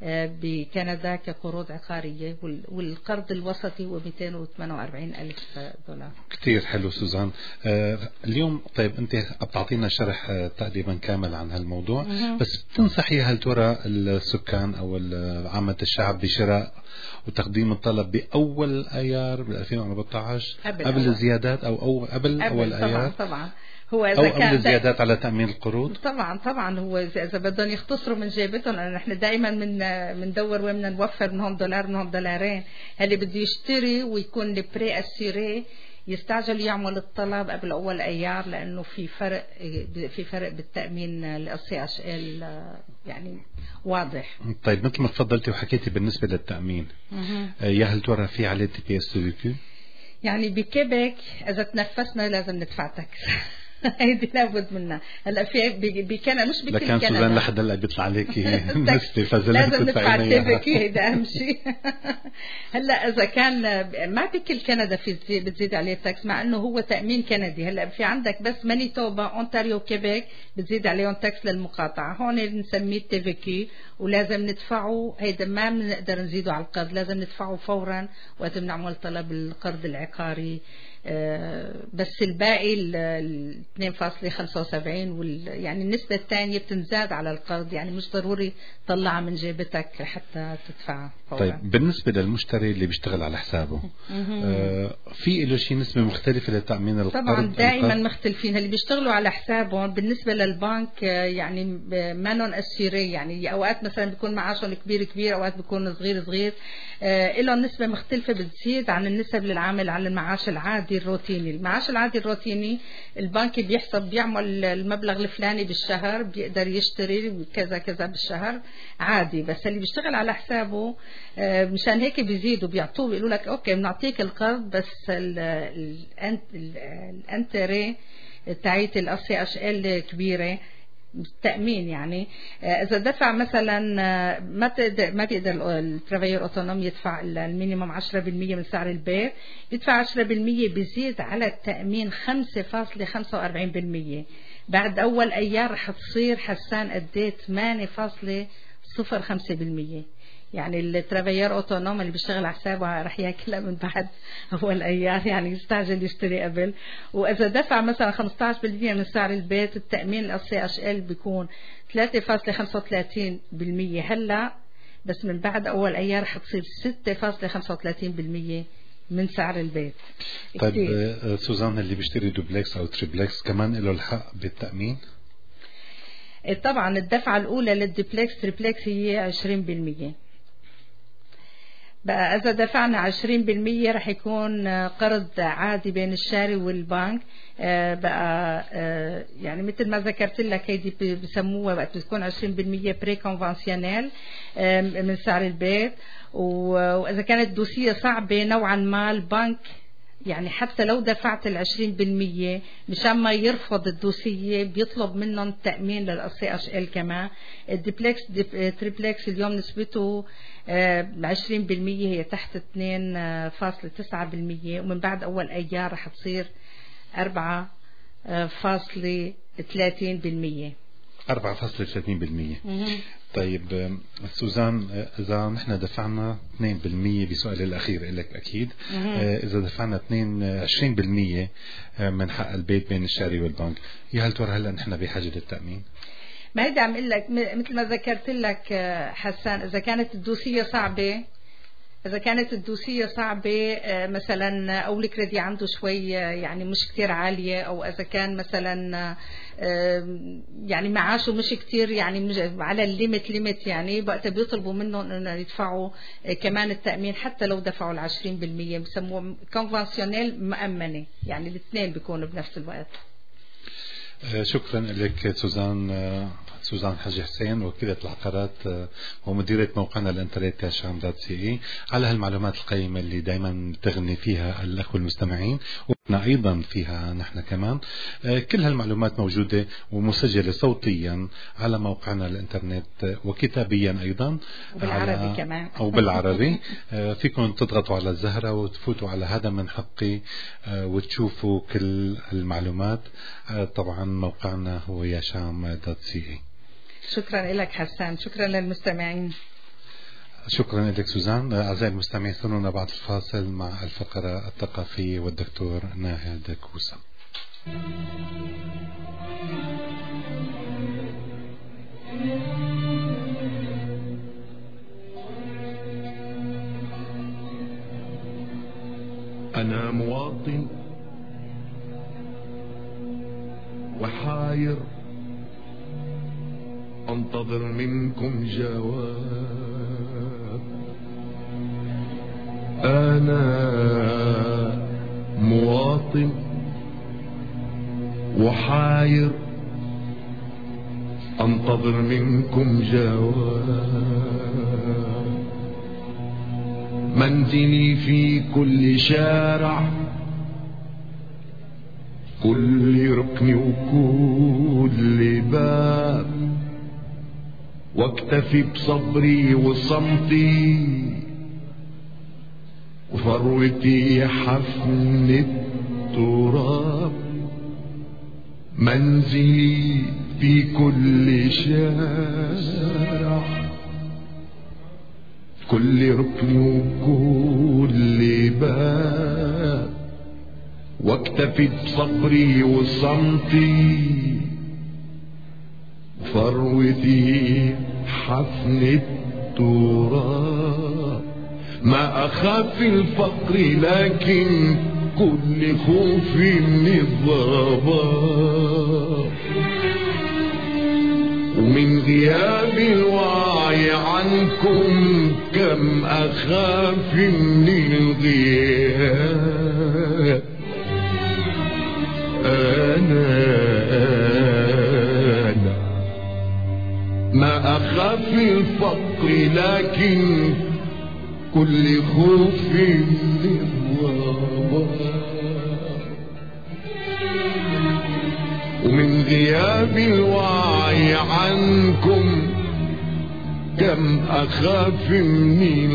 بكندا كقروض عقارية، والقرض الوسطي هو مئتين وثمانية وأربعين ألف دولار. كتير حلو سوزان. آه اليوم طيب أنت بتعطينا شرح آه تقريبا كامل عن هالموضوع، م- بس بتنصحي هل ترى السكان أو عامة الشعب بشراء وتقديم الطلب بأول أيار بال ألفين وأربعة عشر قبل, قبل الزيادات أو, أو قبل, قبل أول طبعا أيار؟ طبعا هو إذا أو قبل الزيادات على تأمين القروض. طبعا طبعا هو إذا بدهم يختصروا من جيبتهم، لأن احنا دائما من بندور وين بدنا نوفر منهم دولار منهم دولارين. اللي بده يشتري ويكون البري أسيري يستعجل يعمل الطلب قبل أول أيار، لأنه في فرق في فرق بالتأمين السي إتش إل يعني واضح. طيب مثل ما تفضلتي وحكيتي بالنسبة للتأمين، يا هل ترى في عليه تي بي اس فيكو؟ يعني بكيبك إذا تنفسنا لازم ندفع تاكس. هيدي لابد منها. هلا في بكندا مش بكل كندا، لكن سوزان لحد هلا بيطلع عليكي نسبة فلازم لازم ندفع تبكي، هيدا أهم شيء. هلا إذا كان ما بكل كندا في بتزيد عليه تاكس، مع إنه هو تأمين كندي. هلا في عندك بس مانيتوبا، أونتاريو، كيبك بتزيد عليهم تاكس للمقاطعة. هون بنسميه تبكي ولازم ندفعه. هيدا ما بنقدر نزيده على القرض، لازم ندفعه فورا وقت بنعمل طلب القرض العقاري. آه بس الباقي ال اثنين فاصلة خمسة وسبعين وال يعني النسبة الثانية بتنزاد على القرض، يعني مش ضروري تطلعها من جيبتك حتى تدفعها فورا. طيب بالنسبة للمشتري اللي بيشتغل على حسابه، آه في له شيء نسبة مختلفة لتأمين القرض؟ طبعا دائما مختلفين. اللي بيشتغلوا على حسابهم بالنسبة للبنك يعني ما نون أسيري، يعني أوقات مثلا بيكون معاشهم كبير كبير، أوقات بيكون صغير صغير. آه لهم نسبة مختلفة بتزيد عن النسب للعامل على المعاش العادي الروتيني. المعاش العادي الروتيني البنك بيحسب بيعمل المبلغ الفلاني بالشهر، بيقدر يشتري كذا كذا بالشهر عادي. بس اللي بيشتغل على حسابه مشان هيك بيزيدوا بيعطوه، بيقولوا لك اوكي بنعطيك القرض بس الانتري تاعيت السي إتش إل كبيره التأمين. يعني إذا دفع مثلا ما تقدر ما بيقدر الترافيور أوتونوم يدفع المينيموم عشرة بالمية من سعر البيت، يدفع عشرة بالمية بيزيد على التأمين خمسة فاصلة خمسة وأربعين بالمية. بعد أول أيار رح تصير حسان قديه ثمانية فاصلة صفر خمسة بالمية. يعني الترافيور أوتونوم اللي بيشتغل على حسابه رح ياكلها من بعد أول أيار، يعني يستعجل يشتري قبل. وإذا دفع مثلا خمسة عشر بالمية من سعر البيت التأمين السي إتش إل بيكون ثلاثة فاصلة خمسة وثلاثين بالمية هلا، بس من بعد أول أيار حتصير ستة فاصلة خمسة وثلاثين بالمية من سعر البيت. طيب كتير. سوزان اللي بيشتري دوبلكس أو تريبلكس كمان له الحق بالتأمين؟ طبعا الدفعة الأولى للدوبلكس تريبلكس هي عشرين بالمية. بقى إذا دفعنا عشرين بالمية رح يكون قرض عادي بين الشاري والبنك. بقى يعني مثل ما ذكرت لك هيدي بسموها وقت بتكون عشرين بالمية بري كونفانسيونيل من سعر البيت. وإذا كانت دوسية صعبة نوعا ما البنك يعني حتى لو دفعت العشرين بالمية مشان ما يرفض الدوسية بيطلب منهم تأمين للسي إتش إل كمان. الديبلكس تريبلكس اليوم نسبته عشرين بالمية هي تحت اثنين فاصلة تسعة بالمية، ومن بعد أول أيار رح تصير أربعة فاصلة ثلاثين بالمية. أربعة فاصلة ثلاثين بالمية. طيب سوزان، إذا نحن دفعنا اثنين بالمية بسؤال الأخير لك أكيد، إذا دفعنا اثنين وعشرين بالمية من حق البيت بين الشاري والبنك، يا هل ترى هلا نحن بحاجة للتأمين؟ ما هيدا عم اقول لك مثل ما ذكرت لك حسان، إذا كانت الدوسية صعبة إذا كانت الدوسية صعبة مثلا أو الكريدي عنده شوي يعني مش كتير عالية، أو إذا كان مثلا يعني معاشه مش كتير يعني على الليمت ليمت، يعني وقتها بيطلبوا منهم إنه يدفعوا كمان التأمين حتى لو دفعوا العشرين بالمية، بسموه كونفنسيونيل مأمنة، يعني الاثنين بيكونوا بنفس الوقت. شكرا لك سوزان سوزان حاج حسين، وكيلة العقارات ومديرة موقعنا الانترنت شام دوت سي اي، على هالمعلومات القيمة اللي دائما بتغني فيها الأخوة المستمعين، ونا أيضا فيها نحن كمان. كل هالمعلومات موجودة ومسجلة صوتيا على موقعنا الانترنت وكتابيا أيضا وبالعربي كمان أو بالعربي. فيكم تضغطوا على الزهرة وتفوتوا على هذا من حقي وتشوفوا كل المعلومات. طبعا موقعنا هو ياشام دوت سي اي. شكرا لك حسان، شكرا للمستمعين. شكرا لك سوزان. أعزائي المستمعين، استنونا بعد الفاصل مع الفقرة الثقافية والدكتور ناهد كوسا. أنا مواطن وحاير، أنتظر منكم جواب. أنا مواطن وحاير، أنتظر منكم جواب. منزلي في كل شارع، كل ركن وكل باب، واكتفي بصبري وصمتي وثروتي حفن التراب. منزلي في كل شارع، كل ركن وكل باب، واكتفي بصبري وصمتي وثروتي حفن التراب. ما أخاف الفقر لكن كل خوفي من الضباب. ومن غياب الوعي عنكم كم أخاف من الغياب. أنا أنا ما أخاف الفقر لكن كل خوف من الوباء. ومن غياب الوعي عنكم كم أخاف من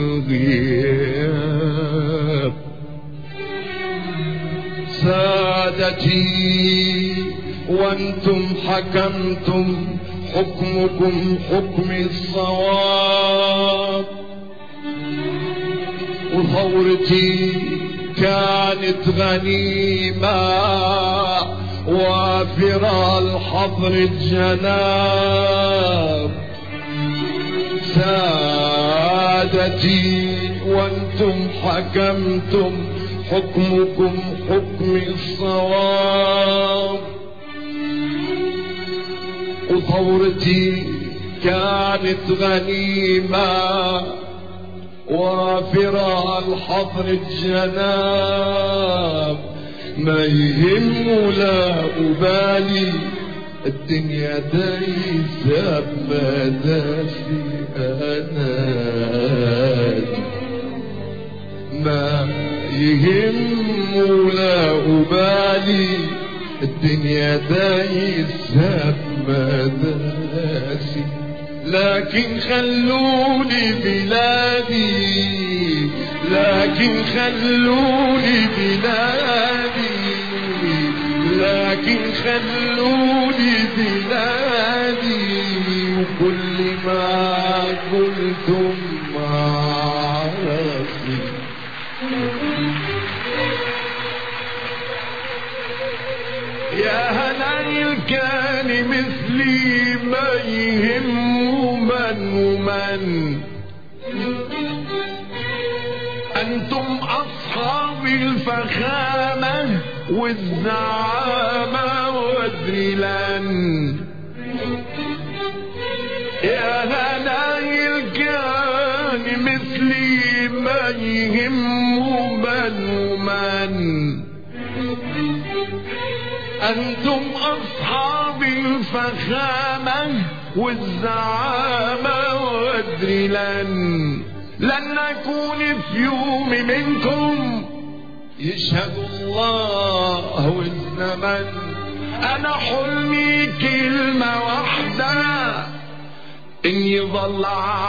الغياب. سادتي وانتم حكمتم حكمكم حكم الصواب. وثورتي كانت غنيمة وافرة الحضر الجناب. سادتي وانتم حكمتم حكمكم حكم الصواب. وثورتي كانت غنيمة وافرة الحضر الجناب. ما يهم ولا أبالي الدنيا دايسة بمداسي. أنا ما يهم ولا أبالي الدنيا دايسة بمداسي. لكن خلوني بلادي، لكن خلوني بلادي، لكن خلوني بلادي كل ما قلتم مع راسي يا هنايل كان مثلي ما يهم من ومن أنتم أصحاب الفخامة والزعامة وادري لن يا هنايل كان مثلي ما يهم من ومن أنتم أصحاب الفخامة والزعامة وادري لن لن أكون في يوم منكم يشهد الله والزمن أنا حلمي كلمة واحدة إن يظل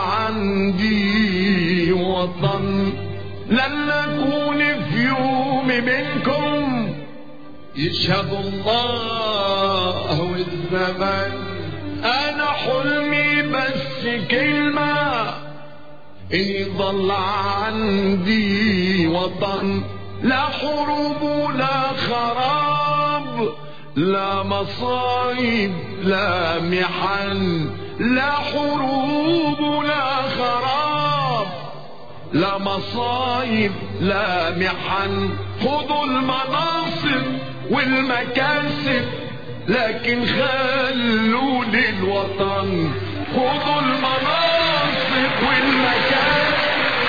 عندي وطن لن أكون في يوم منكم يشهد الله والزمن أنا حلمي بس كلمة إن يظل عندي وطن لا حروب ولا خراب لا مصايب لا محن لا حروب ولا خراب لا مصايب لا محن خذوا المناصب والمكاسب لكن خلوا للوطن خذوا المناصب والمكاسب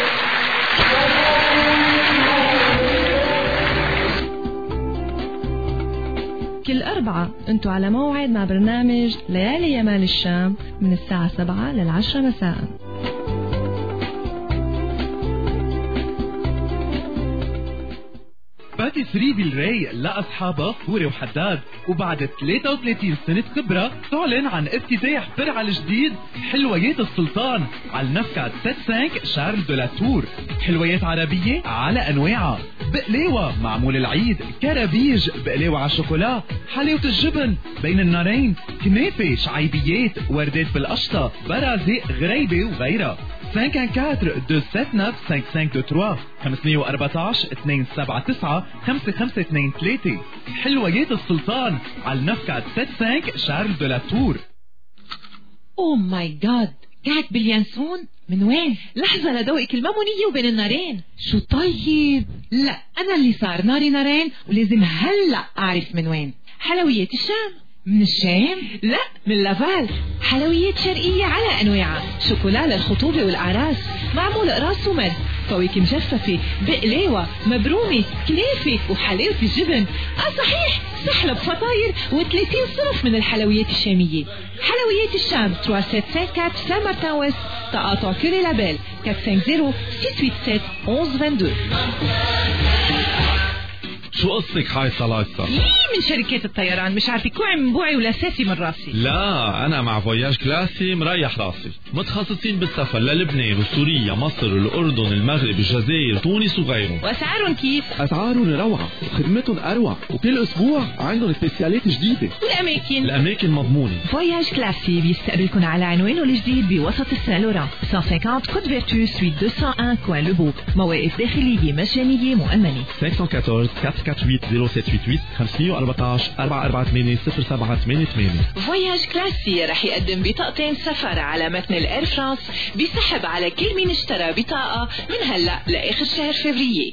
كل أربعة أنتوا على موعد مع برنامج ليالي يمال الشام من الساعة سبعة للعشرة مساء. باتيسري بالرايق لأصحابها فوري وحداد، وبعد ثلاثة وثلاثين سنة خبرة تعلن عن افتتاح فرع الجديد حلويات السلطان على النفقة خمسة خمسة شارل دو لا تور. حلويات عربية على أنواعها، بقلاوة معمول العيد، كرابيج، بقلاوة على شوكولا، حلاوة الجبن بين النارين، كنافة، شعيبيات، وردات بالقشطة، برازق، غريبة وغيرها. خمسة أربعة اثنين سبعة تسعة خمسة خمسة اثنين ثلاثة خمسمية وأربعتاشر اثنين سبعة تسعة خمسة خمسة اثنين ثلاثة. حلويات السلطان على النفقة خمسة خمسة شارل دو لا تور. اوه ماي جاد، قاعد باليانسون؟ من وين؟ لحظة لدوقك المامونية وبين النارين. شو طيب؟ لا أنا اللي صار ناري نارين ولازم هلأ أعرف من وين. حلويات الشام. من الشام؟ لا من لافال. حلويات شرقية على أنواعها، شوكولا للخطوبة والأعراس، معمول قراص ومد، فواكه مجففة، بقلاوة، مبرومة، كنافة وحلاوة الجبن. اه صحيح، سحلب، فطاير وثلاثين صنف من الحلويات الشامية. حلويات الشام ثلاثة سبعة أربعة سان مارتن ويست، تقاطع كوري لابيل أربعة خمسة صفر ستة سبعة واحد اثنين. شو قصتك هاي صلاصة؟ ليه من شركات الطيران مش عارفة كوعي من بوعي ولا ساسي من راسي. لا أنا مع فواياج كلاسي مريح راسي، متخصصين بالسفر للبنان وسوريا مصر الأردن المغرب الجزائر تونس وغيرهم. وأسعارهم كيف؟ أسعارهم روعة وخدمتهم أروع، وكل أسبوع عندهم سبيسيالات جديدة. والأماكن؟ الأماكن مضمونة. فواياج كلاسي بيستقبلكم على عنوانه الجديد بوسط السان لوران مئتين وخمسين كود فيرتو سويت مئتين وواحد كوان لوبو. مواقف داخلية مجانية مؤمنة. خمسة أربعة أربعة أربعة ثمانية صفر ستة ثمانية ثمانية خمسمية وأربعتاشر أربعة أربعة ثمانية صفر سبعة ثمانية ثمانية. فواياج كلاسي رح يقدم بطاقتين سفر على متن الإير فرانس بيسحب على كل مين اشترى بطاقة من هلأ لآخر شهر فبراير.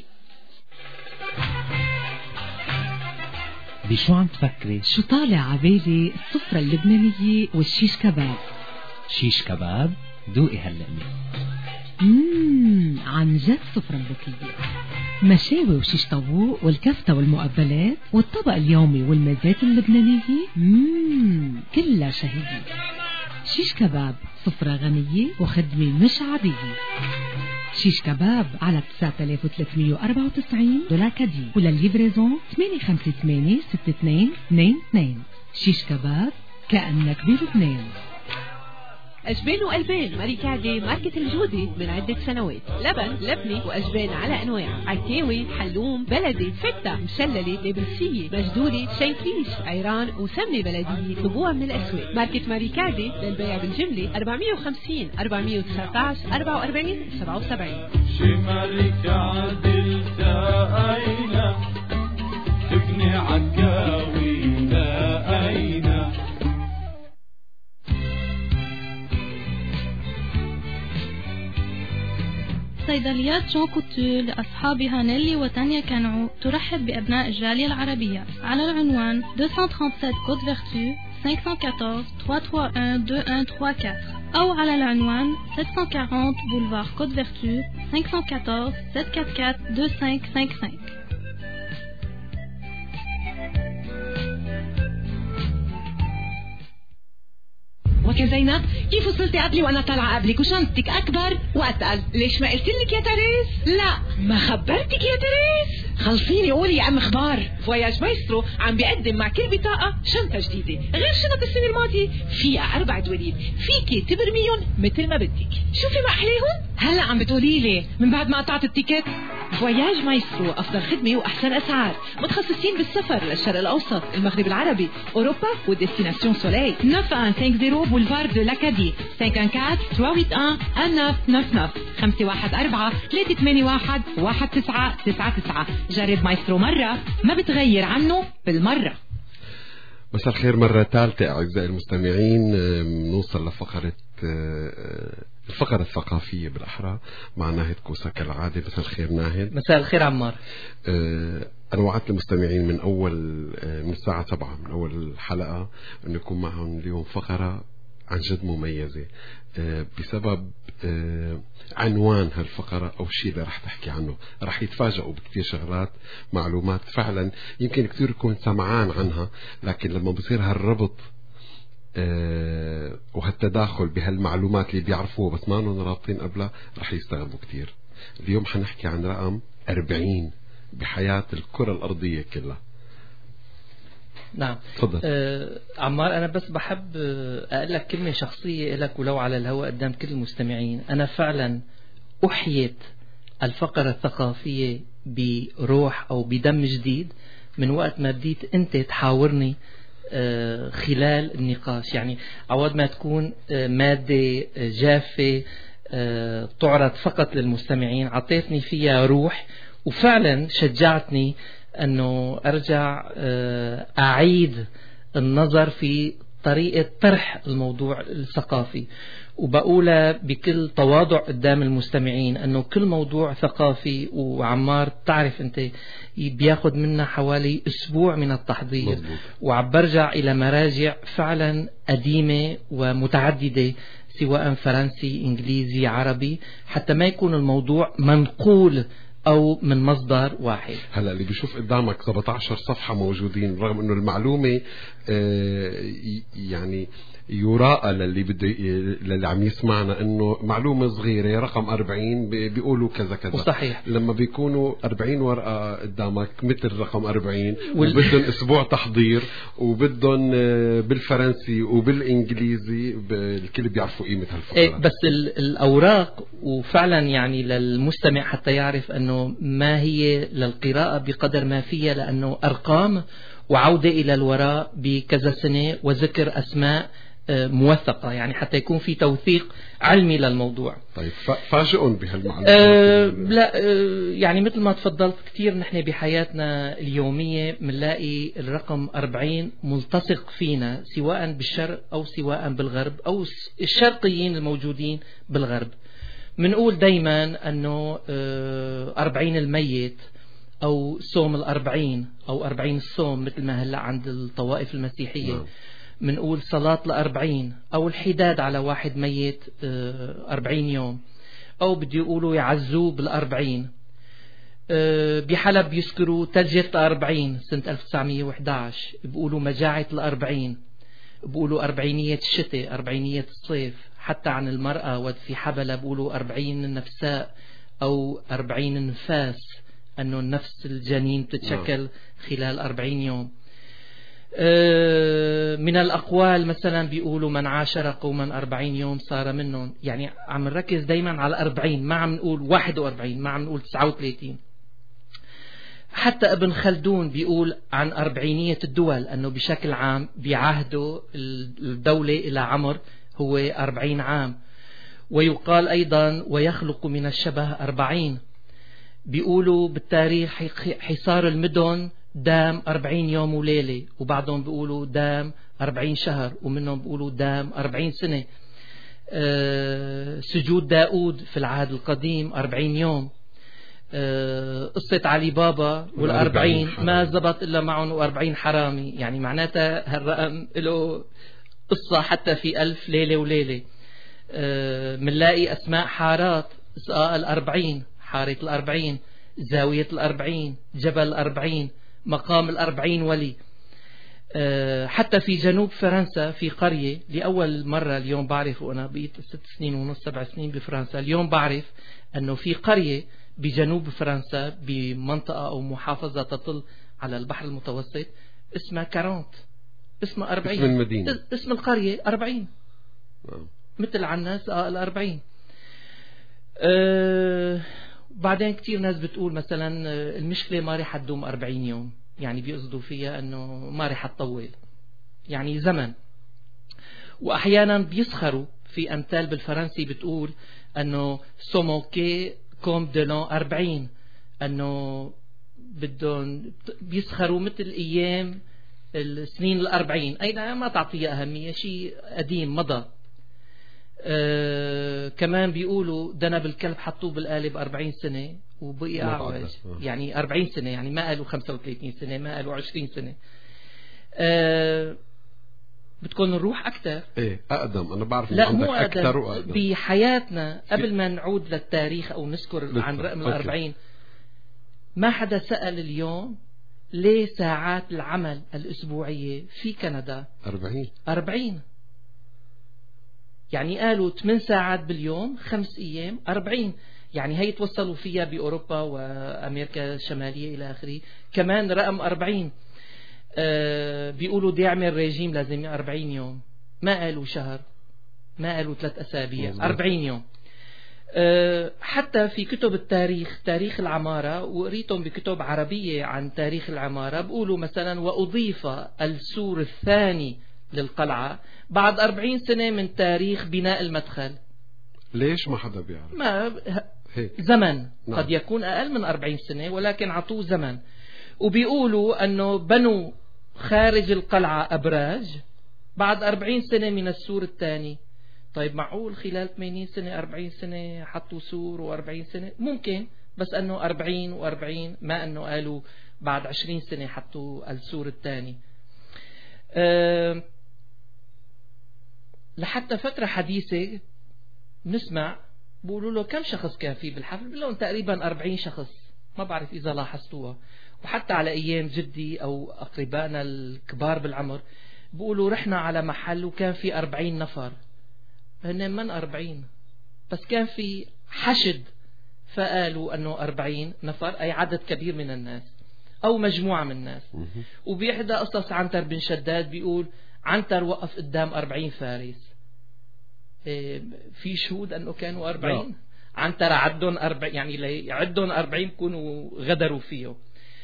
بشو عم تفكري؟ شو طالع عبالي؟ السفرة اللبنانية والشيش كباب. شيش كباب؟ دوقي هاللقمة. مم عن جد سفرة ذكية، مشاوي وشيش طاووق والكفتة والمقبلات والطبق اليومي والمزات اللبنانية. مم كلها شهية. شيش كباب سفرة غنية وخدمة مش عادية. شيش كباب على تسعة آلاف وثلاثمية وأربعة وتسعين دولار كادي، وللليفريزون ثمانية خمسة ثمانية ستة اثنين اثنين اثنين. شيش كباب كأنك بلبنان. أجبان وألبان ماريكادي ماركة الجودة من عدة سنوات. لبن، لبنة وأجبان على أنواع، عكاوي، حلوم، بلدي، فتة، مشللة، نابلسية، مجدولة، شيكليش، عيران وسمنة بلدية طبوع من الأسواق. ماركة ماريكادي للبيع بالجملة أربعمية وخمسين أربعمية وتسعطعش أربعة وأربعين سبعة وسبعين. شي ماريكادي التقينا تبني عكاوي لقينا. صيدليات جون كوتور لأصحابها نيلي وتانيا كانعو ترحب بأبناء الجالية العربية على العنوان مئتين وسبعة وثلاثين كوت فيرتو خمسة أربعة أربعة ثلاثة واحد واحد اثنين واحد أربعة أو على العنوان سبعمية وأربعين بولفار كوت فيرتو خمسة أربعة أربعة سبعة أربعة أربعة اثنين خمسة خمسة. وكا زينب، كيف وصلتي قبلي وانا طالعه قبلك وشنطتك اكبر واتقل؟ ليش ما قلت لك يا تريس؟ لا ما خبرتك يا تريس؟ خلصيني قولي يا ام اخبار. فواياج مايسترو عم بيقدم مع كل بطاقه شنطه جديده غير شنط السنه الماضيه، فيها اربع دواليب فيكي تبرميهم مثل ما بدك. شوفي ما احليهم. هلا عم بتقولي لي من بعد ما قطعت التيكت؟ فواياج مايسترو افضل خدمه واحسن اسعار، متخصصين بالسفر للشرق الاوسط، المغرب العربي، اوروبا وديستيناسيون سولي. تسعة واحد خمسين بولفار دو لاكادي خمسة أربعة أربعة ثلاثة واحد واحد تسعة تسعة تسعة خمسة واحد أربعة ثلاثة ثمانية واحد واحد تسعة تسعة تسعة. جرب مايسترو مرة ما بتغير عنه بالمرة. مساء الخير مرة ثالثة أعزائي المستمعين. نوصل لفقرة الفقرة الثقافية بالأحرى مع ناهد كوسا كالعادة. مساء الخير ناهد. مساء الخير عمار. أنا وعدت المستمعين من أول من الساعة سبعة من أول الحلقة أن يكون معهم اليوم فقرة عن جد مميزة بسبب عنوان هالفقرة أو الشيء اللي رح تحكي عنه. رح يتفاجئوا بكتير شغلات، معلومات فعلا يمكن كتير يكون سمعان عنها، لكن لما بصير هالربط وهالتداخل بهالمعلومات اللي بيعرفوها بس ما نون رابطين قبلها رح يستغربوا كتير. اليوم حنحكي عن رقم أربعين بحياة الكرة الأرضية كلها. نعم تفضل. آه عمار، أنا بس بحب أقول لك كلمة شخصية لك ولو على الهواء قدام كل المستمعين. أنا فعلا أحيت الفقرة الثقافية بروح أو بدم جديد من وقت ما بديت أنت تحاورني آه خلال النقاش. يعني عوض ما تكون آه مادة آه جافة آه تعرض فقط للمستمعين، عطيتني فيها روح وفعلا شجعتني أنه أرجع أعيد النظر في طريقة طرح الموضوع الثقافي، وبقولها بكل تواضع قدام المستمعين أنه كل موضوع ثقافي وعمار تعرف أنت بياخد منا حوالي أسبوع من التحضير، وعبرجع إلى مراجع فعلا قديمة ومتعددة سواء فرنسي إنجليزي عربي، حتى ما يكون الموضوع منقول أو من مصدر واحد. هلا اللي بيشوف قدامك سبعة عشر صفحة موجودين، رغم إنه المعلومة يعني يراء للي بده للي عم يسمعنا إنه معلومة صغيرة رقم أربعين بيقولوا كذا كذا. صحيح. لما بيكونوا أربعين ورقة قدامك مثل رقم أربعين وال... وبدهم أسبوع تحضير وبدهم بالفرنسي وبالإنجليزي، الكل بيعرفوا قيمة هالفقرة. إيه بس الأوراق وفعلا يعني للمستمع حتى يعرف أنه ما هي للقراءة بقدر ما فيها، لأنه أرقام وعودة إلى الوراء بكذا سنة وذكر أسماء موثقة، يعني حتى يكون في توثيق علمي للموضوع. طيب فاجئون بهالمعلومات؟ أه لا أه يعني مثل ما تفضلت كتير نحن بحياتنا اليومية منلاقي الرقم أربعين ملتصق فينا سواء بالشرق أو سواء بالغرب أو الشرقيين الموجودين بالغرب. منقول دايما أنه أه أربعين الميت أو صوم الأربعين أو أربعين الصوم مثل ما هلأ عند الطوائف المسيحية. نعم. منقول صلاة الأربعين أو الحداد على واحد ميت أربعين يوم، أو بدي يقولوا يعزوه بالأربعين. بحلب يذكروا تزية الأربعين سنة ألف وتسعمية وإحدى عشر، بيقولوا مجاعة الأربعين، بيقولوا أربعينية الشتاء، أربعينية الصيف. حتى عن المرأة ود في حبلة بيقولوا أربعين النفساء أو أربعين النفاس، أنه النفس الجنين بتتشكل خلال أربعين يوم. من الأقوال مثلا بيقولوا من عاشر قوما أربعين يوم صار منهم، يعني عم نركز دايما على أربعين، ما عم نقول واحد وأربعين، ما عم نقول تسعة وثلاثين. حتى ابن خلدون بيقول عن أربعينية الدول أنه بشكل عام بيعهدوا الدولة إلى عمر هو أربعين عام. ويقال أيضا ويخلق من الشبه أربعين. بيقولوا بالتاريخ حصار المدن دام أربعين يوم وليلة، وبعضهم بيقولوا دام أربعين شهر، ومنهم بيقولوا دام أربعين سنة. أه سجود داود في العهد القديم أربعين يوم. أه قصة علي بابا والأربعين ما زبط إلا معهم وأربعين حرامي، يعني معناتها هالرقم له قصة حتى في ألف ليلة وليلة. أه منلاقي أسماء حارات إسقاء الأربعين، حارة الأربعين، زاوية الأربعين، جبل الأربعين، مقام الأربعين ولي. أه حتى في جنوب فرنسا في قرية لأول مرة اليوم بعرف، وأنا بقيت ست سنين ونص سبع سنين بفرنسا، اليوم بعرف أنه في قرية بجنوب فرنسا بمنطقة أو محافظة تطل على البحر المتوسط اسمها كارونت، اسمها أربعين، اسم المدينة، اسم القرية أربعين، مثل عنا آه الأربعين. أه بعدين كتير ناس بتقول مثلا المشكلة ما رح تدوم أربعين يوم، يعني بيقصدوا فيها أنه ما رح تطول، يعني زمن. وأحيانا بيسخروا في أمثال بالفرنسي بتقول أنه سوموكي كوم دلون أربعين، أنه بدهم بيسخروا مثل أيام السنين الأربعين، أيضا ما تعطيها أهمية، شيء قديم مضى. أه كمان بيقولوا دنب الكلب حطوه بالقالب أربعين سنة وبقي أعوج، يعني أربعين سنة، يعني ما قالوا خمسة وثلاثين سنة، ما قالوا عشرين سنة. أه بتكون نروح أكثر، إيه أقدم، أنا بعرف لا عندك مو أكثر وأقدم بحياتنا. قبل ما نعود للتاريخ أو نذكر عن رقم الأربعين، ما حدا سأل اليوم ليه ساعات العمل الأسبوعية في كندا أربعين أربعين، يعني قالوا ثمان ساعات باليوم خمس أيام أربعين، يعني هي توصلوا فيها بأوروبا وأمريكا الشمالية إلى آخره كمان رقم أربعين. أه بيقولوا دي يعمل ريجيم لازم أربعين يوم، ما قالوا شهر، ما قالوا ثلاث أسابيع، أربعين يوم. أه حتى في كتب التاريخ، تاريخ العمارة، وقريتهم بكتب عربية عن تاريخ العمارة، بيقولوا مثلا وأضيف السور الثاني للقلعة بعد أربعين سنة من تاريخ بناء المدخل. ليش ما حدا بيعرف؟ ما هيك. زمن نعم. قد يكون أقل من أربعين سنة، ولكن عطوه زمن. وبيقولوا أنه بنوا خارج القلعة أبراج بعد أربعين سنة من السور الثاني. طيب معقول خلال ثمانين سنة أربعين سنة حطوا سور وأربعين سنة؟ ممكن، بس أنه أربعين وأربعين، ما أنه قالوا بعد عشرين سنة حطوا السور الثاني. أه لحتى فترة حديثة نسمع بقولوا له كم شخص كان فيه بالحفل، بقول لهم تقريبا أربعين شخص، ما بعرف إذا لاحظتوها. وحتى على أيام جدي أو أقربائنا الكبار بالعمر بقولوا رحنا على محل وكان في أربعين نفر، هن من أربعين، بس كان في حشد فقالوا أنه أربعين نفر، أي عدد كبير من الناس أو مجموعة من الناس. وبإحدى قصص عنتر بن شداد بيقول عنتر وقف قدام أربعين فارس، إيه في شهود أنه كانوا أربعين، عنتر عدهم أربعين، يعني ليعدهم أربعين كونوا غدروا فيه.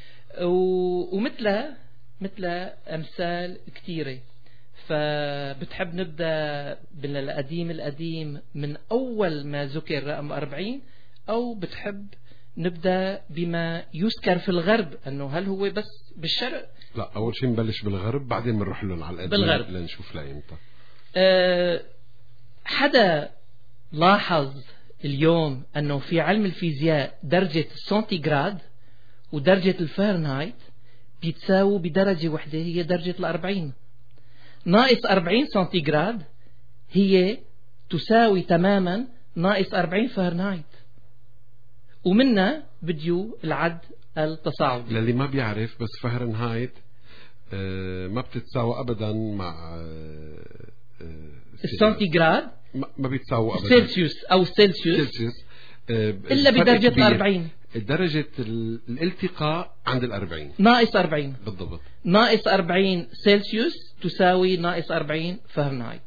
ومثل مثل أمثال كثيرة. فبتحب نبدأ بالقديم القديم من أول ما ذكر رقم أربعين، أو بتحب نبدأ بما يذكر في الغرب، أنه هل هو بس بالشرق؟ لا، أول شيء نبلش بالغرب، بعدين بنروح لهم على القديم بالغرب لنشوف لإمتى. أه حدا لاحظ اليوم أنه في علم الفيزياء درجة السنتيغراد ودرجة الفahrenheit بيتساووا بدرجة وحدة، هي درجة الأربعين. ناقص أربعين سنتيغراد هي تساوي تماما ناقص أربعين فahrenheit، ومنها بديو العد التصاعدي. للي ما بيعرف، بس فahrenheit آه ما بتتساوى أبدا مع آه السنتيغراد، ما بيتساوى أبدا سيلسيوس أو سيلسيوس سيلسيوس آه إلا بدرجة الأربعين. درجة الالتقاء عند الأربعين ناقص أربعين بالضبط. ناقص أربعين سلسيوس تساوي ناقص أربعين فهرنهايت.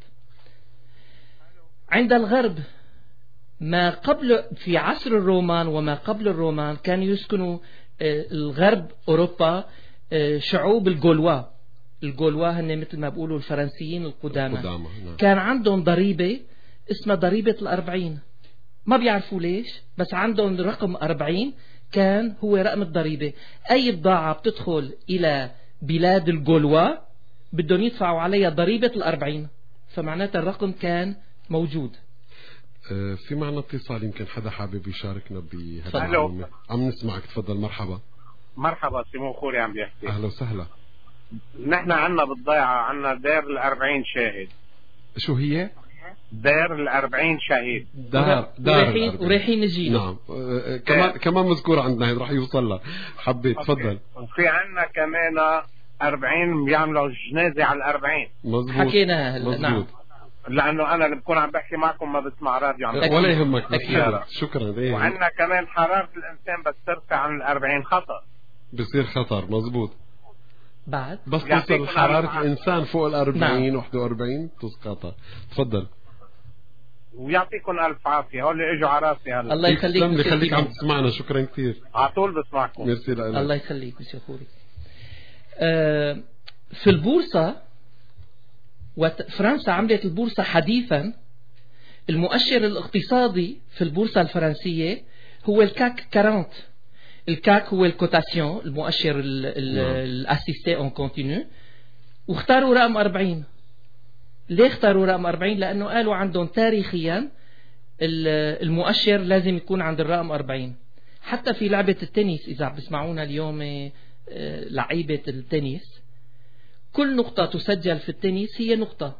عند الغرب ما قبل في عصر الرومان وما قبل الرومان كانوا يسكنوا الغرب أوروبا شعوب الجولوا. الجولوا هن مثل ما بيقولوا الفرنسيين القدامى. نعم. كان عندهم ضريبة اسمها ضريبة الأربعين، ما بيعرفوا ليش، بس عندهم رقم أربعين كان هو رقم الضريبة. أي بضاعة بتدخل إلى بلاد الجولوا بدهم يدفعوا عليها ضريبة الأربعين، فمعناتها الرقم كان موجود. في معنا اتصال، يمكن حدا حابب يشاركنا بهذا المعلومة. عم نسمعك، تفضل. مرحبا. مرحبا، سيمو خوري عم بيحكي. أهلا وسهلا. نحن عنا بالضيعة عنا دير الأربعين شاهد. شو هي؟ دير الأربعين شهيد. دار دار ورايحين نجينا. نعم. أه كمان كمان مذكور عندنا، هي راح يوصل لها. حبيت تفضل. وفي عنا كمان أربعين بيعملوا جنازة على الأربعين. مزبوط. حكينا هلا. نعم. لأنه أنا اللي بكون عم بحكي معكم ما بسمع راديو عم ولا يهمك. شكرا. إيه. وعندنا كمان حرارة الإنسان بس ترفع عن الأربعين خطر، بصير خطر. مزبوط. بعد بس توصل حرارة الإنسان فوق الأربعين. نعم. واحد وأربعين تسقطها. تفضل. ويعطيكم ألف عافية. هول اللي إجوا على راسي هلا. الله يخليك. الله يخليك عم تسمعنا. شكرا كثير. على طول بسمعكم. ميرسي لك. الله يخليك مسيو خوري. آه في البورصة، وفرنسا عملت البورصة حديثا، المؤشر الاقتصادي في البورصة الفرنسية هو الكاك أربعين. الكاك هو الكوتاسيون، المؤشر الاسيستي اون كونتينيو، واختاروا رقم أربعين. ليه اختاروا رقم أربعين؟ لأنه قالوا عندهم تاريخيا المؤشر لازم يكون عند الرقم أربعين. حتى في لعبة التنس، إذا بسمعونا اليوم لعيبة التنس، كل نقطة تسجل في التنس هي نقطة،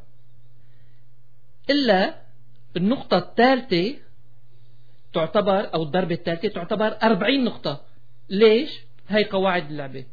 إلا النقطة الثالثة تعتبر، أو الضربة الثالثة تعتبر أربعين نقطة. ليش؟ هاي قواعد اللعبة.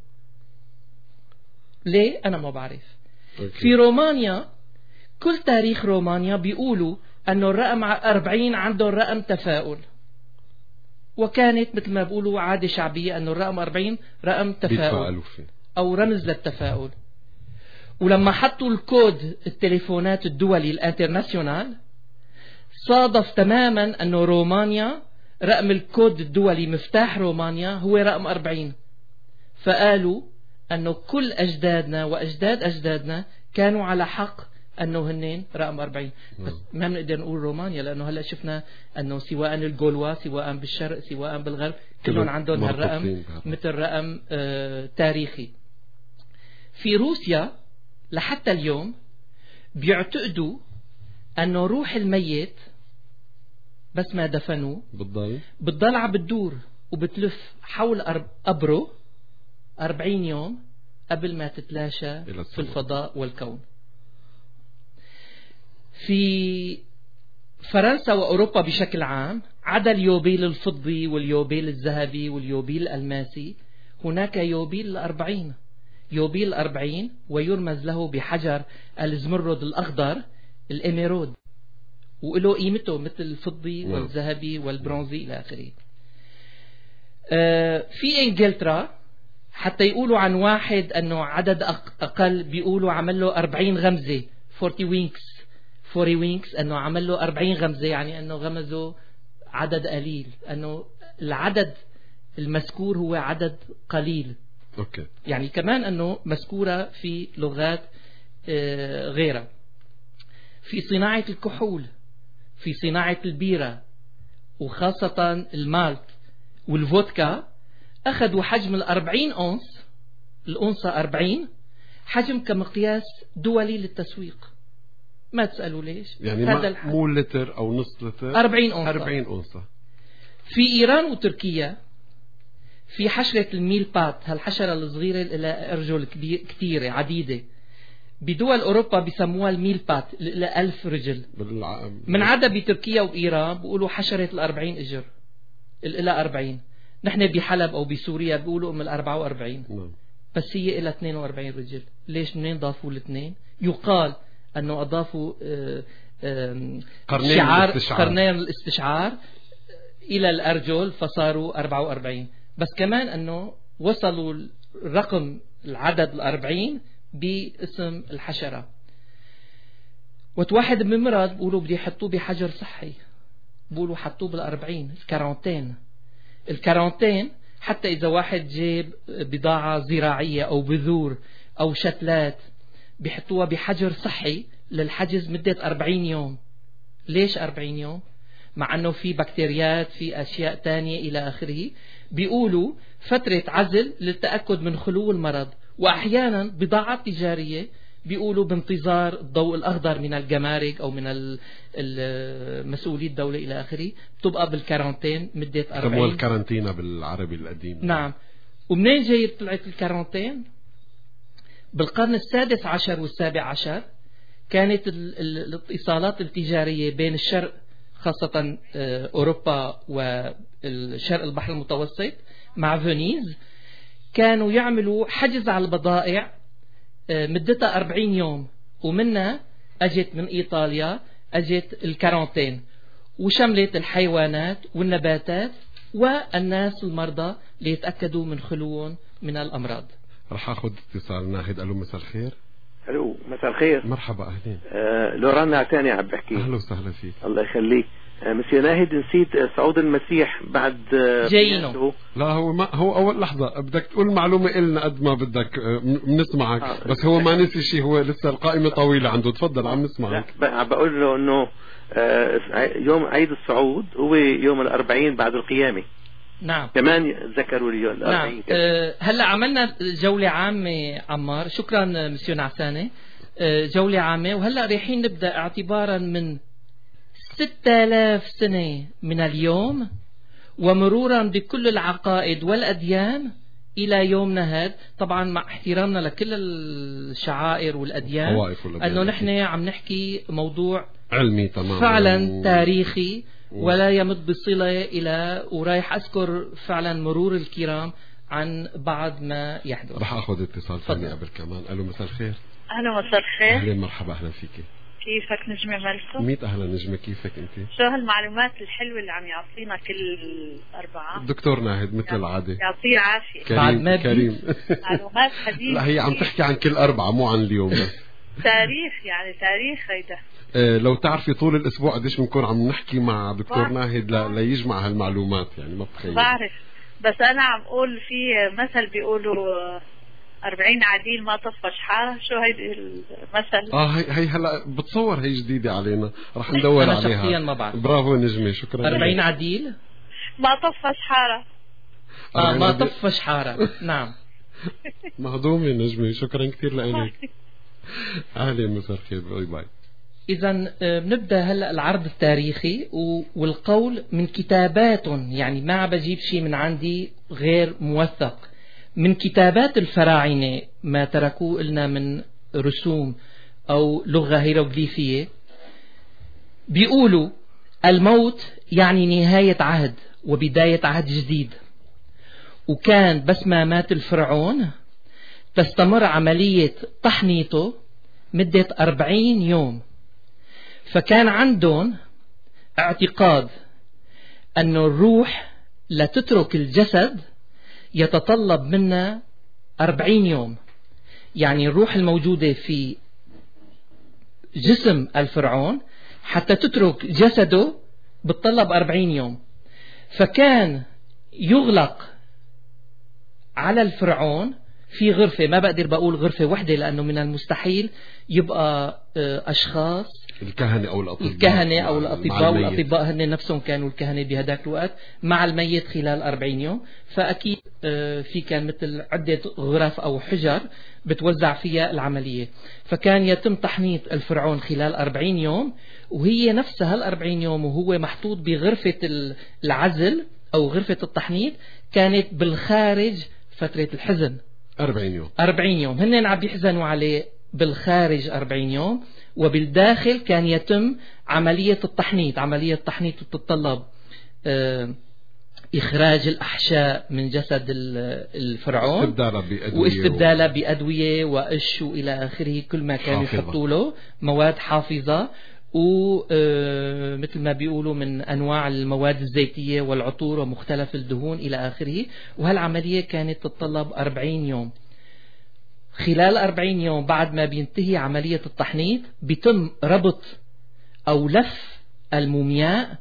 ليه؟ أنا ما بعرف. أوكي. في رومانيا كل تاريخ رومانيا بيقولوا أنه الرقم أربعين عندهم رقم تفاؤل، وكانت مثل ما بيقولوا عادة شعبية أنه الرقم أربعين رقم تفاؤل أو رمز للتفاؤل. ولما حطوا الكود التليفونات الدولي الانترناسيونال، صادف تماما أنه رومانيا رقم الكود الدولي مفتاح رومانيا هو رقم أربعين، فقالوا أنه كل أجدادنا وأجداد أجدادنا كانوا على حق أنه هنين رقم أربعين. بس ما بنقدر نقول رومانيا، لأنه هلأ شفنا أنه سواء الجولوا سواء بالشرق سواء بالغرب كلهم عندهم هالرقم مثل رقم آه تاريخي. في روسيا لحتى اليوم بيعتقدوا أنه روح الميت بس ما دفنوه بتضل بتضل عم بتدور وبتلف حول قبره أربعين يوم قبل ما تتلاشى في الفضاء والكون. في فرنسا وأوروبا بشكل عام، عدا اليوبيل الفضي واليوبيل الذهبي واليوبيل الألماسي، هناك يوبيل الأربعين. يوبيل الأربعين ويرمز له بحجر الزمرد الأخضر الإميرود، وله قيمته مثل الفضي والذهبي والبرونزي إلى آخره. آه في إنجلترا حتى يقولوا عن واحد أنه عدد أقل، بيقولوا عمل له أربعين غمزة، أربعين وينكس أربعين وينكس، أنه عمل له أربعين غمزة، يعني أنه غمزه عدد قليل، أنه العدد المذكور هو عدد قليل. أوكي. يعني كمان أنه مذكورة في لغات آه غيرها. في صناعة الكحول، في صناعة البيرة، وخاصة المالت والفودكا، أخذوا حجم الأربعين أونس، الأونصة أربعين، حجم كمقياس دولي للتسويق. ما تسألوا ليش؟ يعني هذا مو لتر أو نص لتر، أربعين أونصة. أربعين أونصة. في إيران وتركيا في حشرة الميل بات، هالحشرة الصغيرة اللي لها أرجل كتيرة عديدة، بدول أوروبا بيسموها الميل بات اللي لها ألف رجل. من عدا بتركيا وإيران بيقولوا حشرة الأربعين إجر اللي لها أربعين. نحن بحلب أو بسوريا بيقولوا أم الأربعة وأربعين، بس هي إلى اثنين وأربعين رجل. ليش؟ منين ضافوا الاثنين؟ يقال أنه أضافوا شعار قرنين الاستشعار إلى الأرجل فصاروا أربعة وأربعين. بس كمان أنه وصلوا الرقم العدد الأربعين باسم الحشرة. وتواحد بمرض بقولوا بدي يحطوه بحجر صحي، بقولوا حطوه بالأربعين، الكارانتين. الكارانتين حتى إذا واحد جاب بضاعة زراعية أو بذور أو شتلات بيحطوها بحجر صحي للحجز مدة أربعين يوم. ليش أربعين يوم؟ مع أنه في بكتيريات في أشياء تانية إلى آخره. بيقولوا فترة عزل للتأكد من خلو المرض. وأحيانا بضاعات تجارية بيقولوا بانتظار الضوء الأخضر من الجمارك أو من مسؤولي الدولة إلى آخره، بتبقى بالكارانتين مدة أربعين. سموها الكارانتينا بالعربي القديم. نعم. ومنين جاي طلعت الكارانتين؟ بالقرن السادس عشر والسابع عشر كانت الاتصالات التجارية بين الشرق خاصة أوروبا والشرق البحر المتوسط مع فينيز، كانوا يعملوا حجز على البضائع مدتها أربعين يوم، ومنها أجت من إيطاليا أجت الكارانتين، وشملت الحيوانات والنباتات والناس المرضى ليتأكدوا من خلوهم من الأمراض. رح أخذ اتصال. ناهد. ألو مساء الخير. ألو مساء الخير. مرحبا أهلين. آه لوران نعتاني عم بحكي. أهلا وسهلا فيك. الله يخليك. آه مسيو ناهد، نسيت صعود المسيح بعد آه جايينه. لا هو ما هو أول لحظة بدك تقول معلومة إلنا قد ما بدك بنسمعك. آه بس هو ما نسي شيء، هو لسه القائمة طويلة عنده. تفضل عم نسمعك. عم بقول له إنه آه يوم عيد الصعود هو يوم الأربعين بعد القيامة. نعم. كمان ذكروا لي الأربعين. نعم. أه هلا عملنا جولة عامة عمار، شكرا مسيو نعسانة. أه جولة عامة، وهلا رايحين نبدأ اعتبارا من ستة آلاف سنة من اليوم ومرورا بكل العقائد والأديان إلى يومنا هذا. طبعا مع احترامنا لكل الشعائر والأديان، أنه نحن عم نحكي موضوع علمي تماما فعلا تاريخي ولا يمد بصلة إلى، ورايح أذكر فعلا مرور الكرام عن بعض ما يحدث. رح أخذ اتصال ثاني قبل كمان. ألو مساء الخير. أهلا مساء الخير. أهلا مرحبا أهلا فيكي. كيفك نجمة ملكم؟ ميت أهلا نجمة، كيفك أنت؟ شو هالمعلومات الحلوة اللي عم يعطينا كل أربعة؟ الدكتور ناهد مثل العادة يعطيه العافية. كريم كريم. معلومات حديثة. لا هي عم تحكي عن كل أربعة مو عن اليوم بس. تاريخ يعني تاريخ هيدا. آه لو تعرفي طول الأسبوع قديش بنكون عم نحكي مع دكتور ناهد ليجمع هالمعلومات، يعني ما بتخيل. بعرف، بس أنا عم أقول في مثل بيقولوا أربعين عديل ما طفش حارة. شو هيدي المثل؟ اه هي هي هلا بتصور هي جديدة علينا، رح ندور أنا عليها. شخصيا ما بعرف. برافو نجمة، شكرا. أربعين عديل ما طفش حارة. اه ما طفش حارة. نعم. مهضومة نجمة، شكرا كثير لك. أهلا مساء الخير. باي باي. إذا بنبدأ هلا العرض التاريخي والقول من كتابات، يعني ما بجيب شيء من عندي غير موثق من كتابات الفراعنة، ما تركوه لنا من رسوم أو لغة هيروغليفية. بيقولوا الموت يعني نهاية عهد وبداية عهد جديد، وكان بس ما مات الفرعون تستمر عملية تحنيطه مدة أربعين يوم. فكان عندهم اعتقاد أن الروح لتترك الجسد يتطلب منا أربعين يوم، يعني الروح الموجودة في جسم الفرعون حتى تترك جسده بتطلب أربعين يوم. فكان يغلق على الفرعون في غرفة، ما بقدر بقول غرفة وحدة لأنه من المستحيل يبقى أشخاص الكهنة أو الأطباء الكهنة أو الأطباء والأطباء هن نفسهم كانوا الكهنة بهداك الوقت مع الميت خلال أربعين يوم. فأكيد في كان مثل عدة غرف أو حجر بتوزع فيها العملية. فكان يتم تحنيط الفرعون خلال أربعين يوم، وهي نفسها الأربعين يوم وهو محطوط بغرفة العزل أو غرفة التحنيط كانت بالخارج فترة الحزن. أربعين يوم أربعين يوم هن عم بيحزنوا عليه بالخارج أربعين يوم، وبالداخل كان يتم عملية التحنيط. عملية التحنيط تتطلب آه إخراج الأحشاء من جسد الفرعون واستبدالها بأدوية وقش وإلى آخره، كل ما كانوا يحطوا له مواد حافظة، ومثل ما بيقولوا من أنواع المواد الزيتية والعطور ومختلف الدهون إلى آخره. وهالعملية كانت تتطلب أربعين يوم. خلال أربعين يوم بعد ما بينتهي عملية التحنيط بيتم ربط أو لف المومياء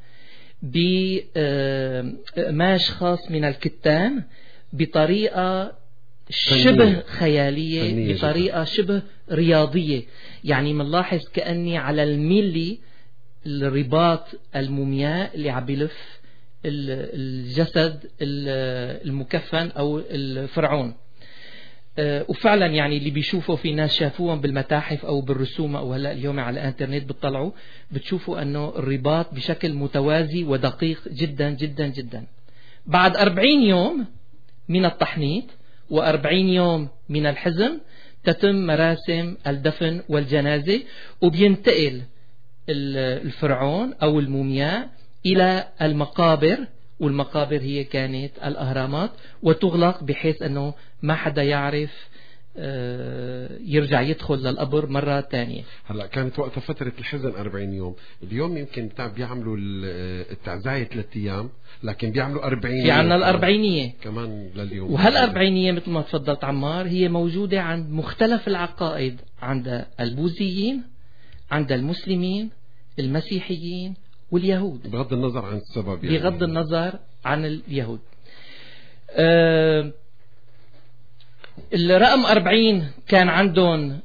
بقماش خاص من الكتان بطريقة شبه خيالية، بطريقة شبه رياضية. يعني منلاحظ كأني على الميلي الرباط المومياء اللي عم بيلف الجسد المكفن أو الفرعون. وفعلا يعني اللي بيشوفوا، في ناس شافوهم بالمتاحف أو بالرسوم أو هلأ اليوم على الانترنت بتطلعوا بتشوفوا أنه الرباط بشكل متوازي ودقيق جدا جدا جدا. بعد أربعين يوم من التحنيط وأربعين يوم من الحزم تتم مراسم الدفن والجنازة، وبينتقل الفرعون أو المومياء إلى المقابر، والمقابر هي كانت الأهرامات، وتغلق بحيث أنه ما حدا يعرف يرجع يدخل للقبر مرة تانية. هلا كانت وقتها فترة الحزن أربعين يوم. اليوم يمكن بيعملوا التعزية ثلاثة أيام، لكن بيعملوا أربعين. في عنا الأربعينية كمان لليوم. وهالأربعينية مثل ما تفضلت عمار هي موجودة عند مختلف العقائد، عند البوذيين، عند المسلمين، المسيحيين واليهود، بغض النظر عن السبب يعني. بغض النظر عن اليهود. أه الرقم أربعين كان عندهم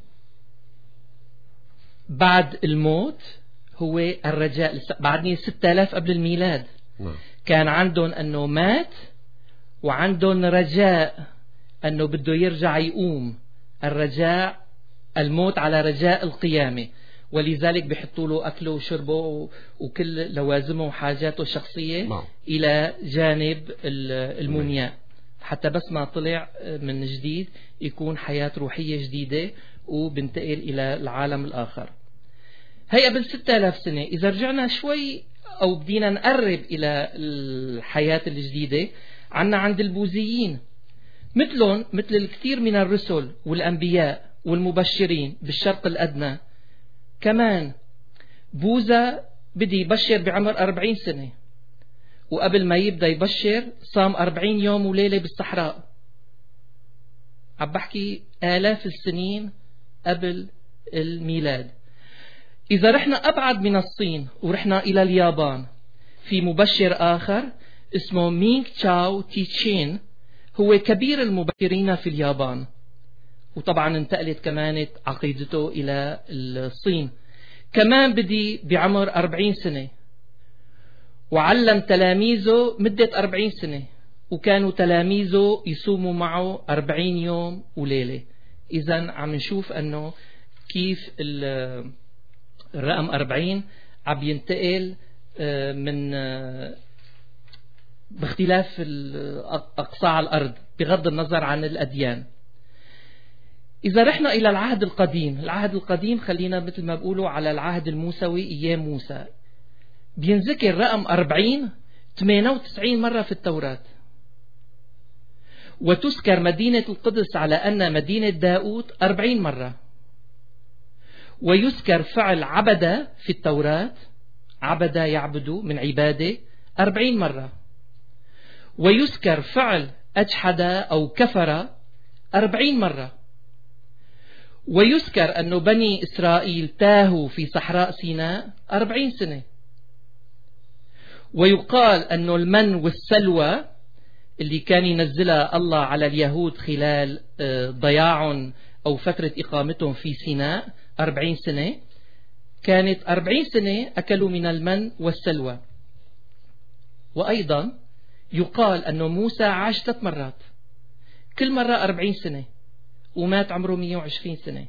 بعد الموت هو الرجاء. بعدني ستة آلاف قبل الميلاد كان عندهم أنه مات وعندهم رجاء أنه بده يرجع يقوم. الرجاء الموت على رجاء القيامة، ولذلك بيحطوا له أكله وشربه وكل لوازمه وحاجاته الشخصية مع. إلى جانب المومياء، حتى بس ما طلع من جديد يكون حياة روحية جديدة وبنتقل إلى العالم الآخر. هي قبل ستة آلاف سنة. إذا رجعنا شوي أو بدينا نقرب إلى الحياة الجديدة، عنا عند البوذيين مثلهم مثل الكثير من الرسل والأنبياء والمبشرين بالشرق الأدنى. كمان بوذا بدي يبشر بعمر أربعين سنة، وقبل ما يبدأ يبشر صام أربعين يوم وليلة بالصحراء. عم بحكي آلاف السنين قبل الميلاد. إذا رحنا أبعد من الصين ورحنا إلى اليابان، في مبشر آخر اسمه مينغ تشاو تيتشين، هو كبير المبشرين في اليابان، وطبعا انتقلت كمان عقيدته إلى الصين. كمان بدي بعمر أربعين سنة، وعلم تلاميذه مدة أربعين سنة، وكانوا تلاميذه يصوموا معه أربعين يوم وليلة. إذن عم نشوف أنه كيف الرقم أربعين عم ينتقل من باختلاف أقصاع الأرض بغض النظر عن الأديان. إذا رحنا إلى العهد القديم، العهد القديم خلينا مثل ما بقولوا على العهد الموسوي أيام موسى، بينذكر رقم أربعين ثمانية وتسعين مرة في التوراة، وتذكر مدينة القدس على أن مدينة داود أربعين مرة، ويذكر فعل عبد في التوراة، عبد يعبد من عبادة أربعين مرة، ويذكر فعل أجحد أو كفر أربعين مرة، ويذكر أن بني إسرائيل تاهوا في صحراء سيناء أربعين سنة، ويقال أن المن والسلوى اللي كان ينزلها الله على اليهود خلال ضياع أو فترة إقامتهم في سيناء أربعين سنة، كانت أربعين سنة أكلوا من المن والسلوى. وأيضا يقال أن موسى عاش ثلاث مرات، كل مرة أربعين سنة، ومات عمره مئة وعشرين سنة.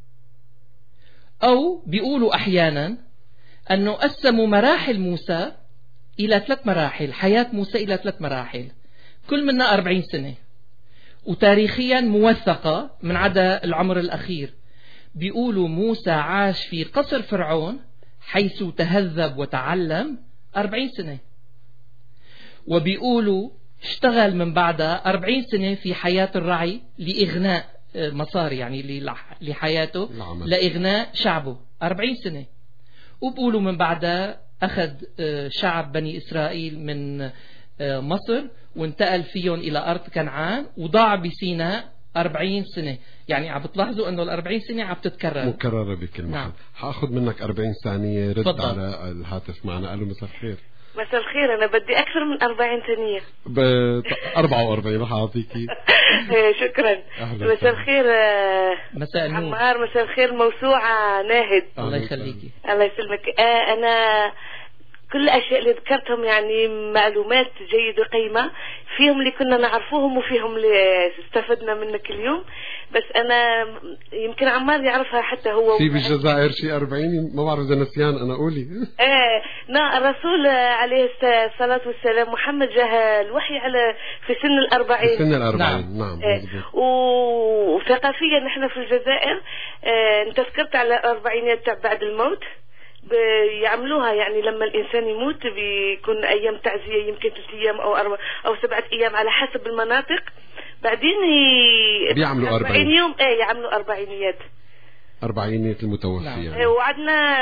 أو بيقولوا أحيانا أنه قسموا مراحل موسى إلى ثلاث مراحل، حياة موسى إلى ثلاث مراحل كل منها أربعين سنة، وتاريخيا موثقة من عدا العمر الأخير. بيقولوا موسى عاش في قصر فرعون حيث تهذب وتعلم أربعين سنة، وبيقولوا اشتغل من بعدها أربعين سنة في حياة الرعي لإغناء مصاري، يعني لحياته لإغناء شعبه أربعين سنة. وبقولوا من بعدها أخذ شعب بني إسرائيل من مصر وانتقل فيهم إلى أرض كنعان وضاع بسيناء أربعين سنة. يعني عم بتلاحظوا أنه الأربعين سنة عم تتكرر مكررة بكل محل. نعم. هاخذ منك أربعين ثانية رد فضل. على الهاتف معنا. قالوا مساء الخير. مساء الخير. أنا بدي أكثر من أربعين ثانية. ب أربعة وأربعين رح أعطيكي. شكرا. مساء الخير مساء النور. عمار. مساء الخير موسوعة ناهد. الله يخليكي. الله يسلمك. آه أنا كل الأشياء اللي ذكرتهم يعني معلومات جيدة وقيمة، فيهم اللي كنا نعرفوهم وفيهم اللي استفدنا منك اليوم، بس أنا يمكن عمار يعرفها حتى هو. في بالجزائر شيء أربعين ما بعرف إذا نسيان أنا قولي. آه نا الرسول عليه الصلاة والسلام محمد جاء الوحي على في سن الأربعين. في سن الأربعين نعم. آه وثقافيا نحن في الجزائر آه انت ذكرت على الأربعينيات بعد الموت بيعملوها، يعني لما الإنسان يموت بيكون أيام تعزية يمكن ثلاث أيام أو أربع أو سبعة أيام على حسب المناطق. بعدين هي بيعملوا أربعين يوم إيه يعملوا أربعينيات أربعينية المتوفي. نعم. يعني. وعدنا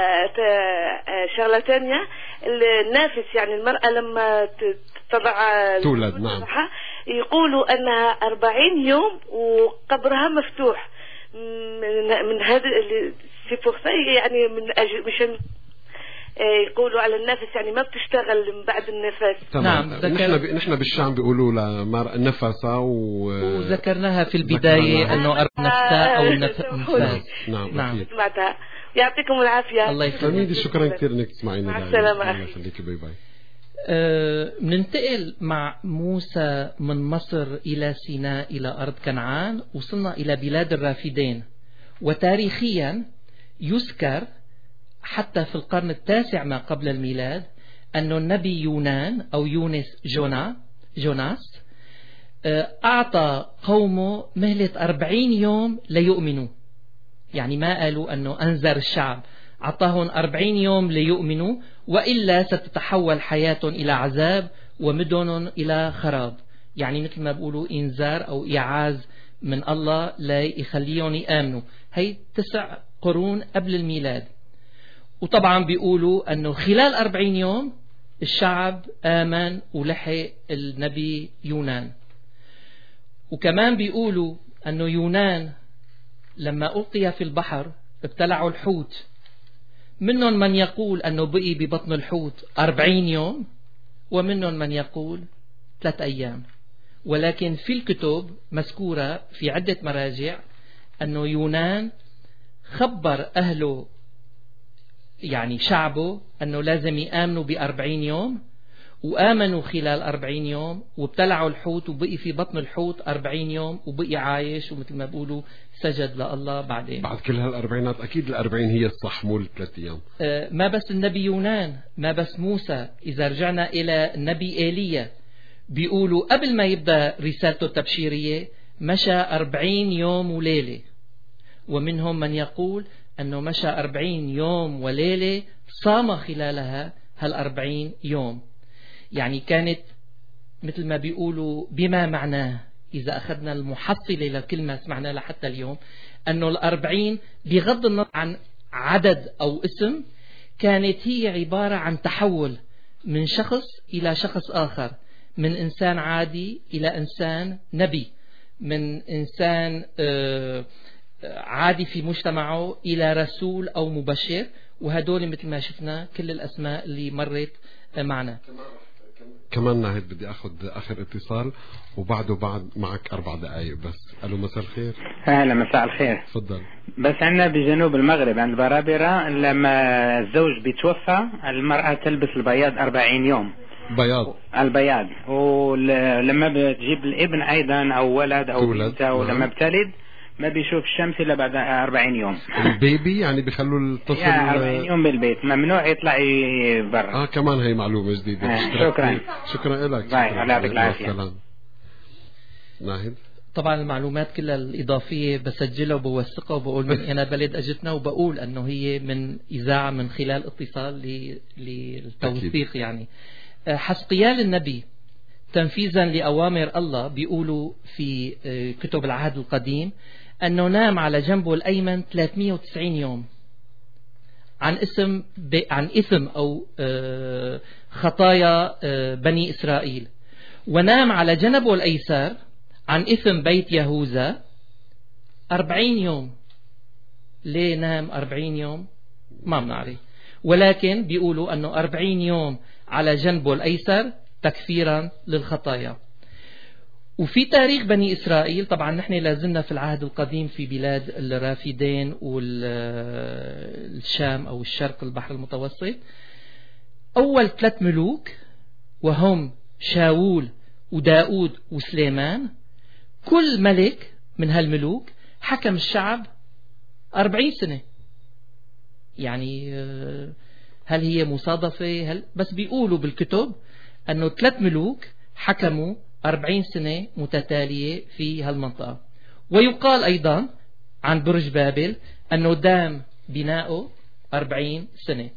شغلة ثانية النافس، يعني المرأة لما تضع تولد نعم يقولوا أنها أربعين يوم وقبرها مفتوح من, من هذا اللي يعني من أجل مشان يقولوا على النفس يعني ما بتشتغل من بعد النفس. نعم. نحن ب... نحن بالشام بيقولوا لمرأة نفسها و... وذكرناها في البداية أنه أرض نفسها أو النفس. نعم. نعم. سمعتها. يعطيكم العافية. الله يخليك. شكرا كثير إنك تسمعينا. مع السلامة. الله يخليك. باي باي. بننتقل أه مع موسى من مصر إلى سيناء إلى أرض كنعان، وصلنا إلى بلاد الرافدين. وتاريخيا يذكر حتى في القرن التاسع ما قبل الميلاد أن النبي يونان أو يونس جونا جوناس أعطى قومه مهلة أربعين يوم ليؤمنوا. يعني ما قالوا أنه أنذر الشعب، أعطاهم أربعين يوم ليؤمنوا وإلا ستتحول حياتهم إلى عذاب ومدن إلى خراب. يعني مثل ما بيقولوا إنذار أو إعاز من الله لا يخليهم يآمنوا. هي تسع قرون قبل الميلاد. وطبعا بيقولوا أنه خلال أربعين يوم الشعب آمن ولحق النبي يونان. وكمان بيقولوا أنه يونان لما ألقي في البحر ابتلعوا الحوت. منهم من يقول أنه بقي ببطن الحوت أربعين يوم، ومنهم من يقول ثلاث أيام. ولكن في الكتب مذكورة في عدة مراجع أنه يونان خبر أهله يعني شعبه أنه لازم يآمنوا بأربعين يوم، وآمنوا خلال أربعين يوم وابتلعوا الحوت وبقي في بطن الحوت أربعين يوم وبقي عايش، ومثل ما بقولوا سجد لله بعدين. بعد كل هالأربعينات أكيد الأربعين هي الصح مو الثلاث أيام. آه ما بس النبي يونان، ما بس موسى. إذا رجعنا إلى النبي إيليا بيقولوا قبل ما يبدأ رسالته التبشيرية مشى أربعين يوم وليلة. ومنهم من يقول أنه مشى أربعين يوم وليلة صام خلالها هالأربعين يوم. يعني كانت مثل ما بيقولوا بما معناه إذا أخذنا المحصلة لكلمة سمعنا لحتى اليوم أنه الأربعين بغض النظر عن عدد أو اسم كانت هي عبارة عن تحول من شخص إلى شخص آخر، من إنسان عادي إلى إنسان نبي، من إنسان آه عادي في مجتمعه إلى رسول أو مبشر. وهدول مثل ما شفنا كل الأسماء اللي مرت معنا. كمان ناهد بدي أخذ آخر اتصال وبعده بعد معك أربع دقايق بس. ألو مساء الخير. أهلا مساء الخير. تفضل. بس عندنا بجنوب المغرب عند البرابرة لما الزوج بيتوفى المرأة تلبس البياض أربعين يوم. بياض. البياض. ولما بتجيب الابن أيضا أو ولد أو بنت ولما بتلد ما بيشوف الشمس إلا بعد أربعين يوم. البيبي يعني بيخلوا الطفل يعني أربعين يوم بالبيت ممنوع يطلع برا. آه كمان هي معلومة جديدة. آه شكرا. شكرا لك. باي الله يعطيك العافية. ناهد. طبعا المعلومات كلها الإضافية بسجلها وبوثقها وبقول من أنا بلد أجتنا، وبقول أنه هي من إذاعة من خلال اتصال للتوثيق. يعني حسقيال النبي تنفيذا لأوامر الله بيقولوا في كتب العهد القديم أنه نام على جنبه الأيمن ثلاثمئة وتسعين يوم. عن اسم عن إثم أو خطايا بني إسرائيل، ونام على جنبه الأيسر عن إثم بيت يهوذا أربعين يوم. ليه نام أربعين يوم؟ ما بنعرف، ولكن بيقولوا أنه أربعين يوم على جنبه الأيسر تكفيرا للخطايا. وفي تاريخ بني إسرائيل، طبعا نحن لازلنا في العهد القديم في بلاد الرافدين والشام أو الشرق البحر المتوسط، أول ثلاث ملوك وهم شاول وداود وسليمان، كل ملك من هالملوك حكم الشعب أربعين سنة. يعني هل هي مصادفة؟ هل بس بيقولوا بالكتب أنه ثلاث ملوك حكموا أربعين سنة متتالية في هالمنطقة. ويقال أيضا عن برج بابل أنه دام بناؤه أربعين سنة.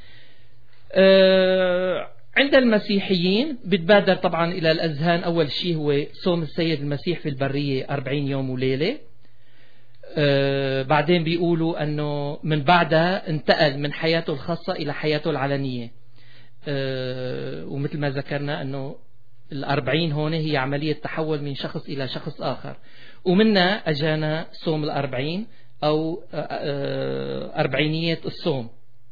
أه عند المسيحيين بتبادر طبعا إلى الأذهان أول شيء هو صوم السيد المسيح في البرية أربعين يوم وليلة. أه بعدين بيقولوا أنه من بعدها انتقل من حياته الخاصة إلى حياته العلنية. أه ومثل ما ذكرنا أنه الأربعين هون هي عملية تحول من شخص إلى شخص آخر، ومنها أجانا صوم الأربعين أو أربعينية الصوم.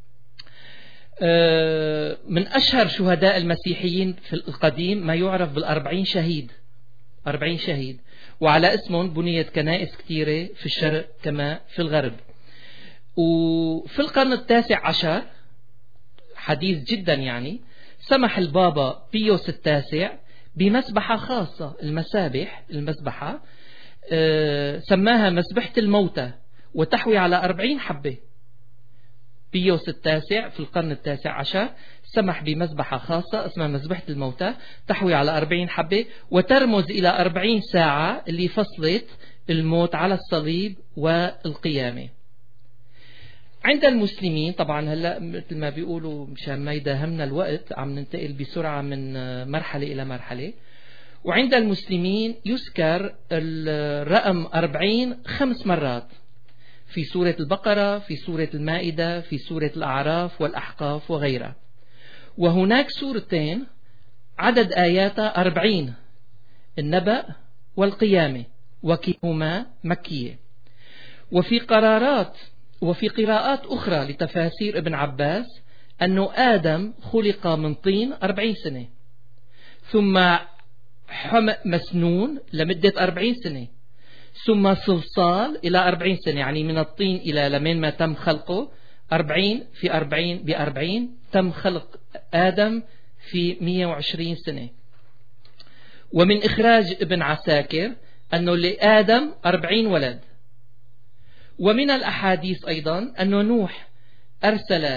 من أشهر شهداء المسيحيين في القديم ما يعرف بالأربعين شهيد، أربعين شهيد، وعلى اسمهم بنيت كنائس كثيرة في الشرق كما في الغرب. وفي القرن التاسع عشر حديث جدا يعني سمح البابا بيوس التاسع بمسبحة خاصة، المسابح المسبحة أه سماها مسبحة الموتى، وتحوي على أربعين حبة. بيوس التاسع في القرن التاسع عشر سمح بمسبحة خاصة اسمها مسبحة الموتى، تحوي على أربعين حبة، وترمز إلى أربعين ساعة اللي فصلت الموت على الصليب والقيامة. عند المسلمين طبعا هلا مثل ما بيقولوا مشان ما يداهمنا الوقت عم ننتقل بسرعة من مرحلة إلى مرحلة. وعند المسلمين يذكر الرقم أربعين خمس مرات في سورة البقرة، في سورة المائدة، في سورة الأعراف والأحقاف وغيرها. وهناك سورتين عدد آياتها أربعين، النبأ والقيامة، وكلاهما مكية. وفي قرارات وفي قراءات أخرى لتفاسير ابن عباس أنه آدم خلق من طين أربعين سنة، ثم حمأ مسنون لمدة أربعين سنة، ثم صلصال إلى أربعين سنة، يعني من الطين إلى لمن ما تم خلقه أربعين في أربعين بأربعين، تم خلق آدم في مئة وعشرين سنة. ومن إخراج ابن عساكر أنه لآدم أربعين ولد. ومن الأحاديث أيضا أنه نوح أرسل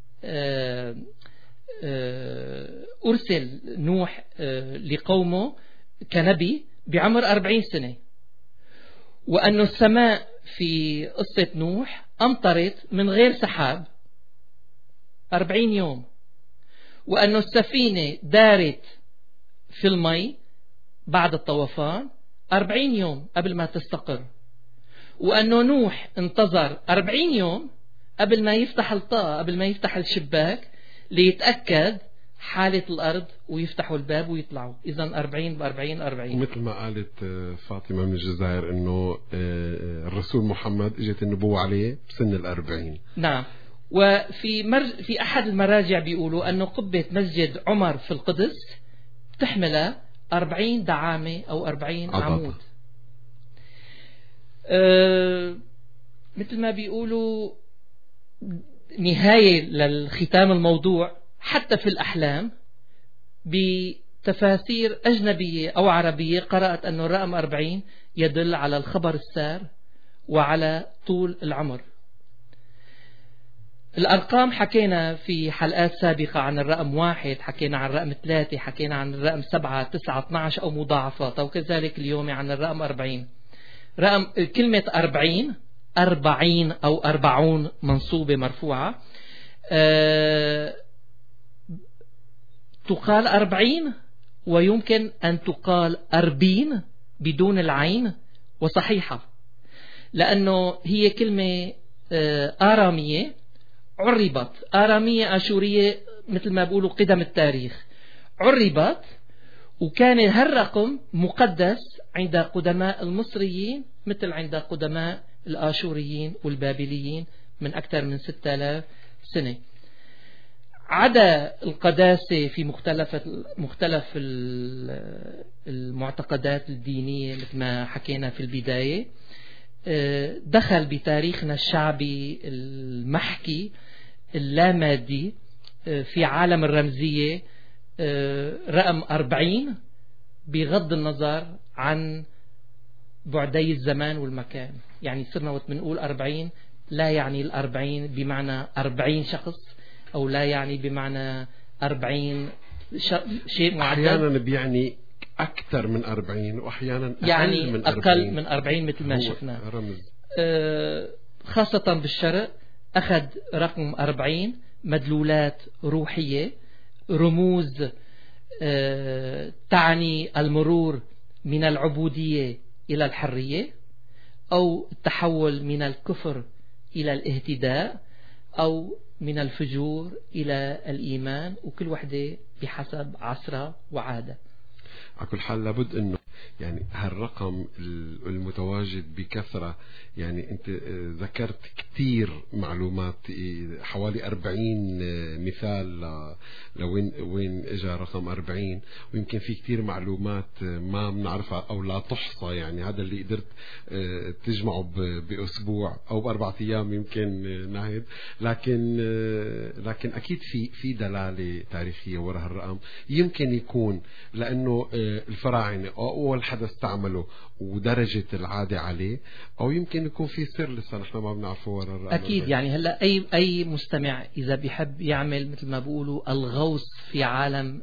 أرسل نوح لقومه كنبي بعمر أربعين سنة، وأن السماء في قصة نوح أمطرت من غير سحاب أربعين يوم، وأن السفينة دارت في المي بعد الطوفان أربعين يوم قبل ما تستقر، وأنه نوح انتظر أربعين يوم قبل ما يفتح الطاقة، قبل ما يفتح الشباك ليتأكد حالة الأرض ويفتحوا الباب ويطلعوا. إذا أربعين بأربعين أربعين. مثل ما قالت فاطمة من الجزائر أنه الرسول محمد اجت النبوة عليه بسن الأربعين. نعم. وفي مر... في أحد المراجع بيقولوا أنه قبة مسجد عمر في القدس تحمل أربعين دعامة أو أربعين عمود. أه... مثل ما بيقولوا نهاية للختام الموضوع، حتى في الأحلام بتفاسير أجنبية أو عربية قرأت أن الرقم أربعين يدل على الخبر السار وعلى طول العمر. الأرقام حكينا في حلقات سابقة عن الرقم واحد، حكينا عن الرقم ثلاثة، حكينا عن الرقم سبعة تسعة اثناش أو مضاعفات، وكذلك اليوم عن الرقم أربعين. رقم كلمة أربعين أربعين أو أربعون منصوبة مرفوعة، أه تقال أربعين، ويمكن أن تقال أربين بدون العين، وصحيحة لأنه هي كلمة أرامية عربت، آرامية آشورية مثل ما بيقولوا قدم التاريخ، عربت، وكان هالرقم مقدس عند قدماء المصريين مثل عند قدماء الآشوريين والبابليين من أكثر من ستة آلاف سنة. عدا القداسة في مختلف مختلف المعتقدات الدينية مثل ما حكينا في البداية، دخل بتاريخنا الشعبي المحكي اللامادي في عالم الرمزية رقم أربعين بغض النظر عن بعدي الزمان والمكان. يعني صرنا وقت بنقول أربعين لا يعني الأربعين بمعنى أربعين شخص، أو لا يعني بمعنى أربعين شيء معدد، أحيانا بيعني أكثر من أربعين، وأحيانا أقل يعني من أقل أربعين. من أربعين مثل ما شفنا. رمز. آه خاصة بالشرق أخذ رقم أربعين مدلولات روحية، رموز آه تعني المرور من العبودية إلى الحرية، أو التحول من الكفر إلى الاهتداء، أو من الفجور إلى الإيمان، وكل وحدة بحسب عصرها وعادة. على كل حال لابد انه يعني هالرقم المتواجد بكثرة، يعني انت ذكرت كتير معلومات، حوالي أربعين مثال لوين وين اجى رقم أربعين، ويمكن في كتير معلومات ما بنعرفها او لا تحصى. يعني هذا اللي قدرت تجمعه باسبوع او باربع ايام يمكن ناهد، لكن لكن اكيد في في دلالة تاريخية وراء هالرقم. يمكن يكون لانه الفراعنة أول حدا استعمله ودرجة العادة عليه، أو يمكن يكون في سر لسه نحن ما بنعرفه وراء الرقم. أكيد يعني هلا أي أي مستمع إذا بيحب يعمل مثل ما بيقولوا الغوص في عالم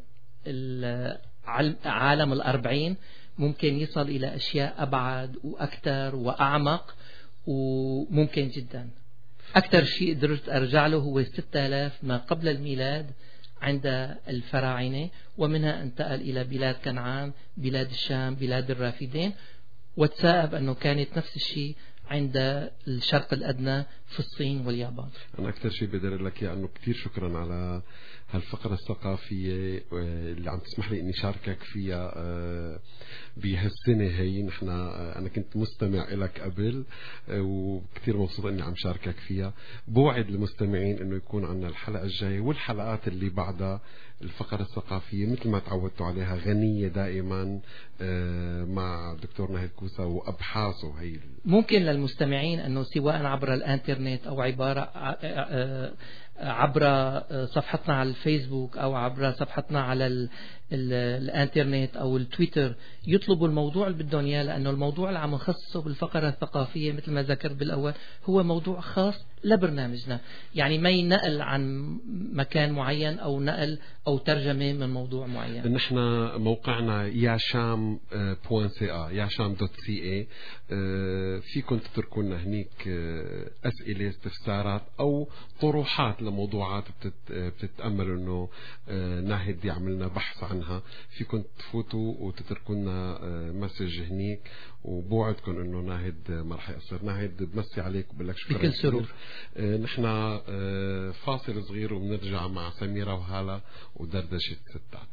عالم الأربعين، ممكن يصل إلى أشياء أبعد وأكثر وأعمق، وممكن جدا. أكثر شيء قدرت أرجع له هو ستة آلاف ما قبل الميلاد عند الفراعنة، ومنها انتقل إلى بلاد كنعان، بلاد الشام، بلاد الرافدين، وتساءب أنه كانت نفس الشيء عند الشرق الأدنى في الصين واليابان. أنا أكثر شيء بدر لك يا أنه كتير شكرا على هالفقرة الثقافية اللي عم تسمح لي إني شاركك فيها بهالسنة هي. نحن أنا كنت مستمع إلك قبل، وكتير مبسوط إني عم شاركك فيها. بوعد المستمعين إنه يكون عنا الحلقة الجاية والحلقات اللي بعدها الفقرة الثقافية مثل ما تعودتوا عليها، غنية دائما مع دكتور ناهد كوسة وأبحاثه. هي ممكن للمستمعين أنه سواء عبر الانترنت أو عبارة عبر صفحتنا على الفيسبوك أو عبر صفحتنا على ال ال الانترنت أو التويتر يطلبوا الموضوع اللي بدهم إياه، لأنه الموضوع اللي عم نخصصه بالفقرة الثقافية مثل ما ذكرت بالأول هو موضوع خاص لبرنامجنا، يعني ما ينقل عن مكان معين أو نقل أو ترجمة من موضوع معين. نحن موقعنا ياشام بوان سي آ ياشام دوت سي اي، فيكم تتركوا لنا هنيك أسئلة استفسارات أو طروحات لموضوعات بتتأملوا إنه ناهد يعملنا بحث عنها. فيكم تفوتوا وتتركوا لنا مسج هنيك، وبوعدكم إنه ناهد ما رح يقصر. ناهد بمسي عليك وبقول لك شكرا بكل سرور. نحن فاصل صغير وبنرجع مع سميرة وهالة ودردشة ستات.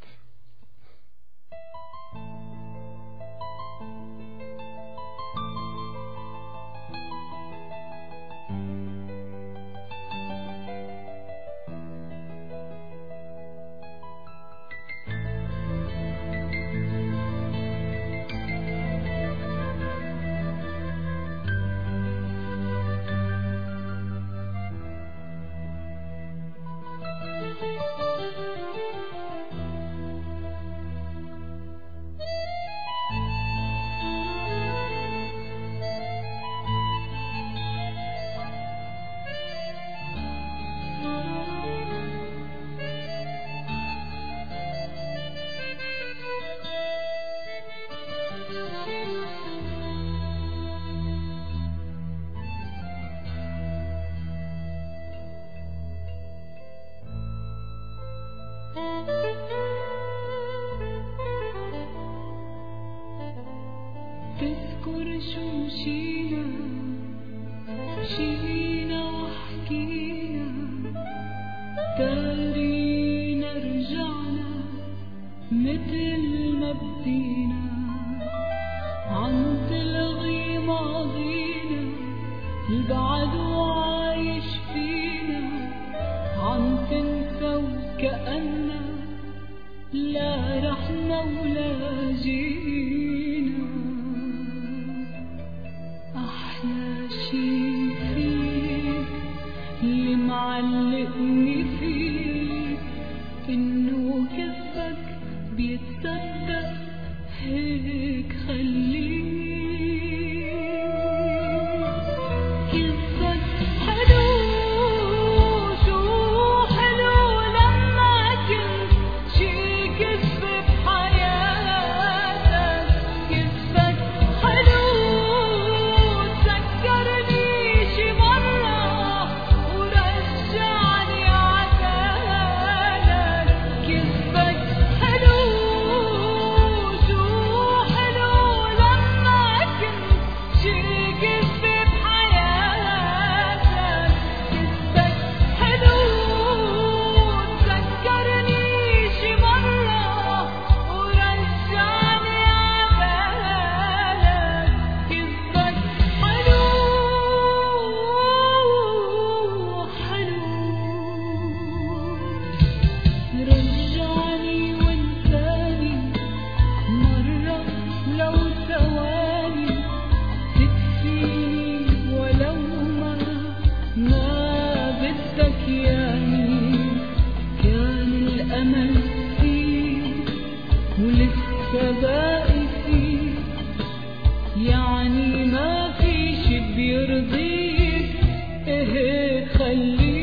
أتارينا رجعنا متل ما بدينا عم تلغي ماضينا البعد وعايش فينا عم تنسى وكأننا لا رحنا ولا جينا أحلى شي فيك اللي معلقني فيك إنه كذبك بيتصدق هيك خليك كذبك حلو شو حلو لما كنت شي كذب بحياتك كذبك حلو تذكرني شي مرة ورجعني عتالك كذبك حلو شو حلو لما كنت شي كذب بحياتك كذبك حلو تذكرني شي مرة ورجعني عتالك كذبك حلو حلو رجعني وانساني مرة لو ثواني تكفيني ولو ما ما بدك ياني كان الأمل فيك ولسه باقي فيك يعني ما في شي بيرضيك ايه خليك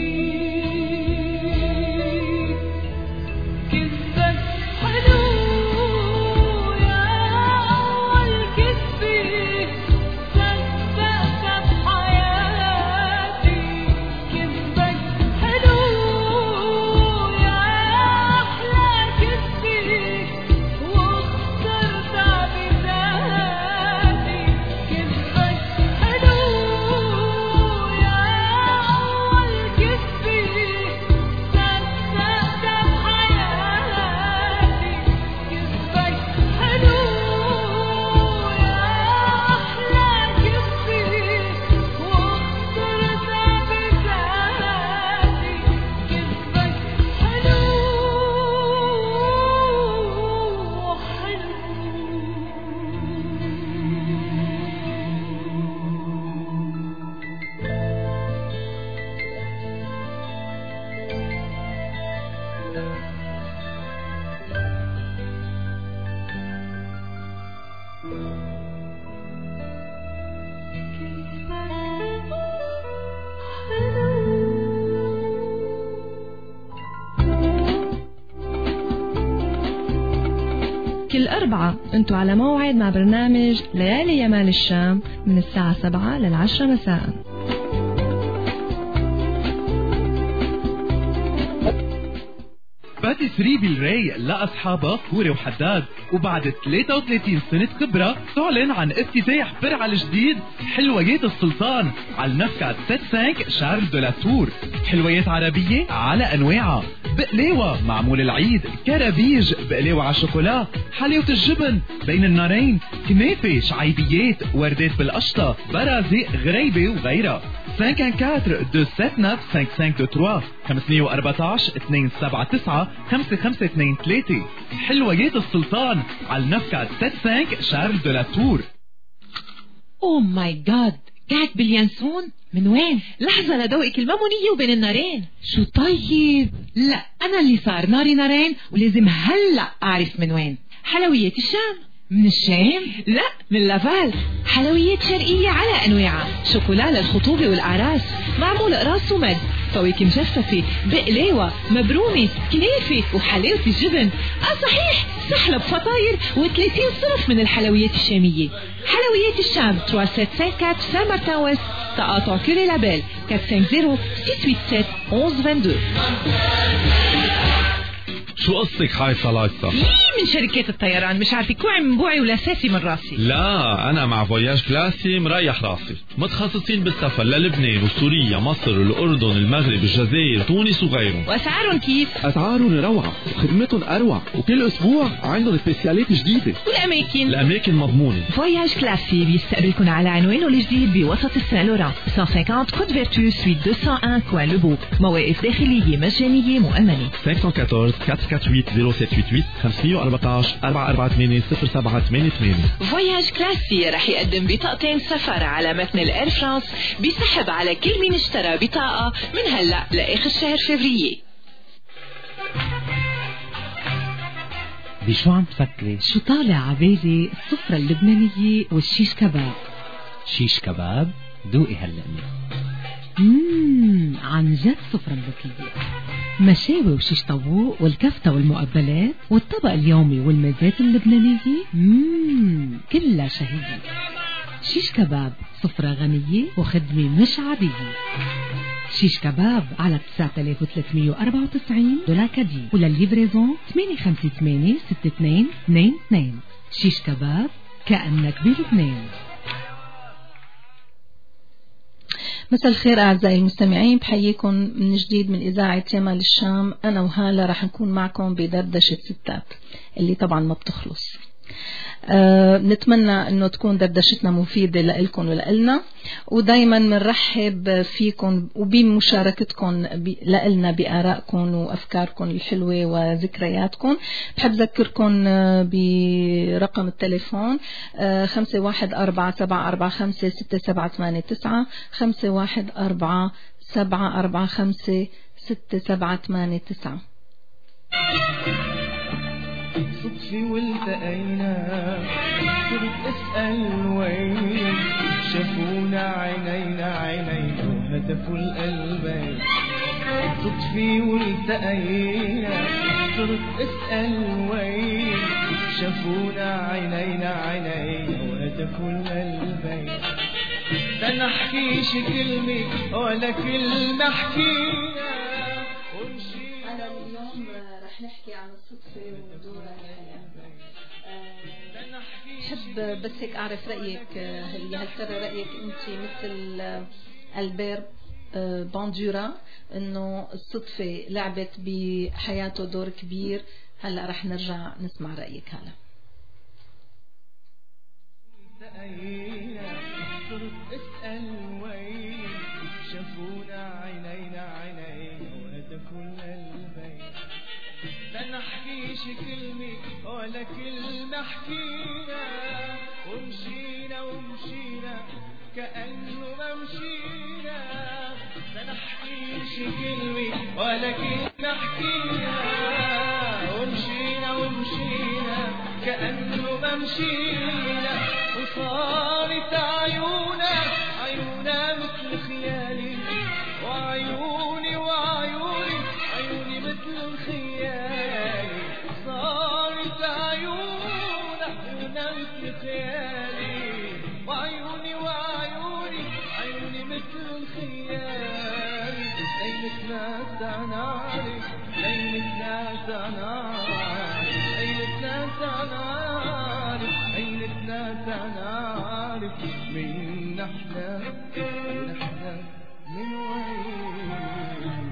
كذبك حلو يا أول كذبة صدقتها بحياتي كذبك حلو يا أحلى كذبة واخترتها بذاتي كذبك حلو يا أول كذبة صدقتها بحياتي كذبك حلو يا أحلى كذبة واخترتها بذاتي كذبك حلو كل أربعة أنتوا على موعد مع برنامج ليالي يمال الشام من الساعة سبعة للعشرة مساء. باتيسري بالرايق لأصحابها كوري وحداد، وبعد ثلاثة وثلاثين سنة خبرة تعلن عن افتتاح فرع الجديد حلويات السلطان على النفقة خمسة شارل دو لا تور. حلويات عربية على أنواعها، بقلاوة معمول العيد، كرابيج، بقلاوة على الشوكولا، حلاوة الجبن بين النارين، كنافة، شعيبيات، وردات بالقشطة، برازق، غريبة وغيرها. خمسة أربعة أربعة سبعة تسعة خمسة خمسة deux trois خمسمية وأربعتاشر اثنين سبعة تسعة خمسة خمسة اثنين ثلاثة. حلويات السلطان على النفقة خمسة شارل دو لا تور. اوه ماي جاد، قاعد باليانسون؟ من وين؟ لحظة لدوقك المامونية وبين النارين. شو طيب؟ لا أنا اللي صار ناري نارين ولازم هلأ أعرف من وين. حلويات الشام. من الشام؟ لا، من لافال. حلويات شرقية على أنواعها، شوكولا للخطوبة والأعراس، معمول قراص ومد، فواكه مجففة، بقلاوة، مبرومة، كنافة وحلاوة الجبن. اه صحيح، سحلب، فطاير وثلاثين صنف من الحلويات الشامية. حلويات الشام ثلاثة سبعة أربعة سان مارتن ويست، تقاطع كوري لابيل أربعة خمسين ستة ثمانية سبعة سبعة واحد واحد اثنين اثنين. شو قصتك حايصة لايصة؟ يي من شركات الطيران مش عارفة كوعي من بوعي ولا ساسي من راسي. لا أنا مع فواياج كلاسي مريح راسي، متخصصين بالسفر للبنان وسوريا مصر الأردن المغرب الجزائر تونس وغيرهم. وأسعارهم كيف؟ أسعارهم روعة وخدمتهم أروع، وكل أسبوع عندهم سبيسيالات جديدة. والأماكن؟ الأماكن مضمونة. فواياج كلاسي بيستقبلكم على عنوانه الجديد بوسط السان لوران مئتين وخمسين كود فيرتو سويت مئتين وواحد كوان لوبوك. مواقف داخلية مجانية مؤمنة. خمسة واحد أربعة أربعة ثمانية ثمانية صفر سبعة ثمانية خمسة أربعة أربعة أربعة ثمانية صفر سبعة ثمانية ثمانية. فواياج كلاسي رح يقدم بطاقتين سفر على متن الإير فرانس بيسحب على كل مين اشترى بطاقة من هلأ لآخر شهر فبراير. بشو عم تفكري؟ شو طالع عبالي السفرة اللبنانية والشيش كباب. شيش كباب؟ دوقي هاللقمة. مم عن جد سفرة ذكية. مشاوي وشيش طاووق والكفتة والمقبلات والطبق اليومي والمزات اللبنانية. مم كلها شهية. شيش كباب سفرة غنية وخدمة مش عادية. شيش كباب على تسعة آلاف وثلاثمئة وأربعة وتسعين دولار كدي، وللليفريزون ثمانية خمسة ثمانية ستة اثنين اثنين اثنين. شيش كباب كأنك بلبنان. مساء الخير أعزائي المستمعين، بحييكم من جديد من إذاعة يمال الشام. أنا وهالة راح نكون معكم بدردشة ستات اللي طبعا ما بتخلص. أه نتمنى أنه تكون دردشتنا مفيدة لإلكم ولإلنا، ودايما منرحب فيكم وبمشاركتكم لإلنا بآرائكم وأفكاركم الحلوة وذكرياتكم. بحب ذكركم برقم التليفون خمسة واحد أربعة سبعة أربعة خمسة ستة سبعة ثمانية تسعة خمسة واحد أربعة سبعة أربعة خمسة ستة سبعة ثمانية تسعة. صدفي والتقينا صرت اسأل وين شافونا عينينا عينينا وهتفوا القلبين. صدفي والتقينا صرت اسأل وين شافونا عينينا عينينا وهتفوا القلبين. لا نحكيش كلمة ولا كلمة حكينا ونشي. أنا اليوم رح نحكي عن الصدفة ودورها الحياة. بحب بس هيك أعرف رأيك هل هل ترى رأيك أنت مثل ألبير باندورا إنه الصدفة لعبت بحياته دور كبير؟ هلا رح نرجع نسمع رأيك. هلا صرت اسأل وين شافونا عينينا عينينا وهتفوا القلبين. لا نحكيش كلمة ولا كلمة حكينا ومشينا ومشينا كأنه ما مشينا. لا نحكيش كلمة ولا كلمة حكينا ومشينا ومشينا كأنه ما مشينا. وصارت عيونا عيونا مثل خيالي وعيوني وعيوني عيوني مثل الخيالي. صارت عيونا عيونا مثل خيالي وعيوني وعيوني عيوني مثل الخيالي. ليلتنا تناري ليلتنا تناري ليلتنا تناري ليلتنا تناري. من نحن نحن من وين.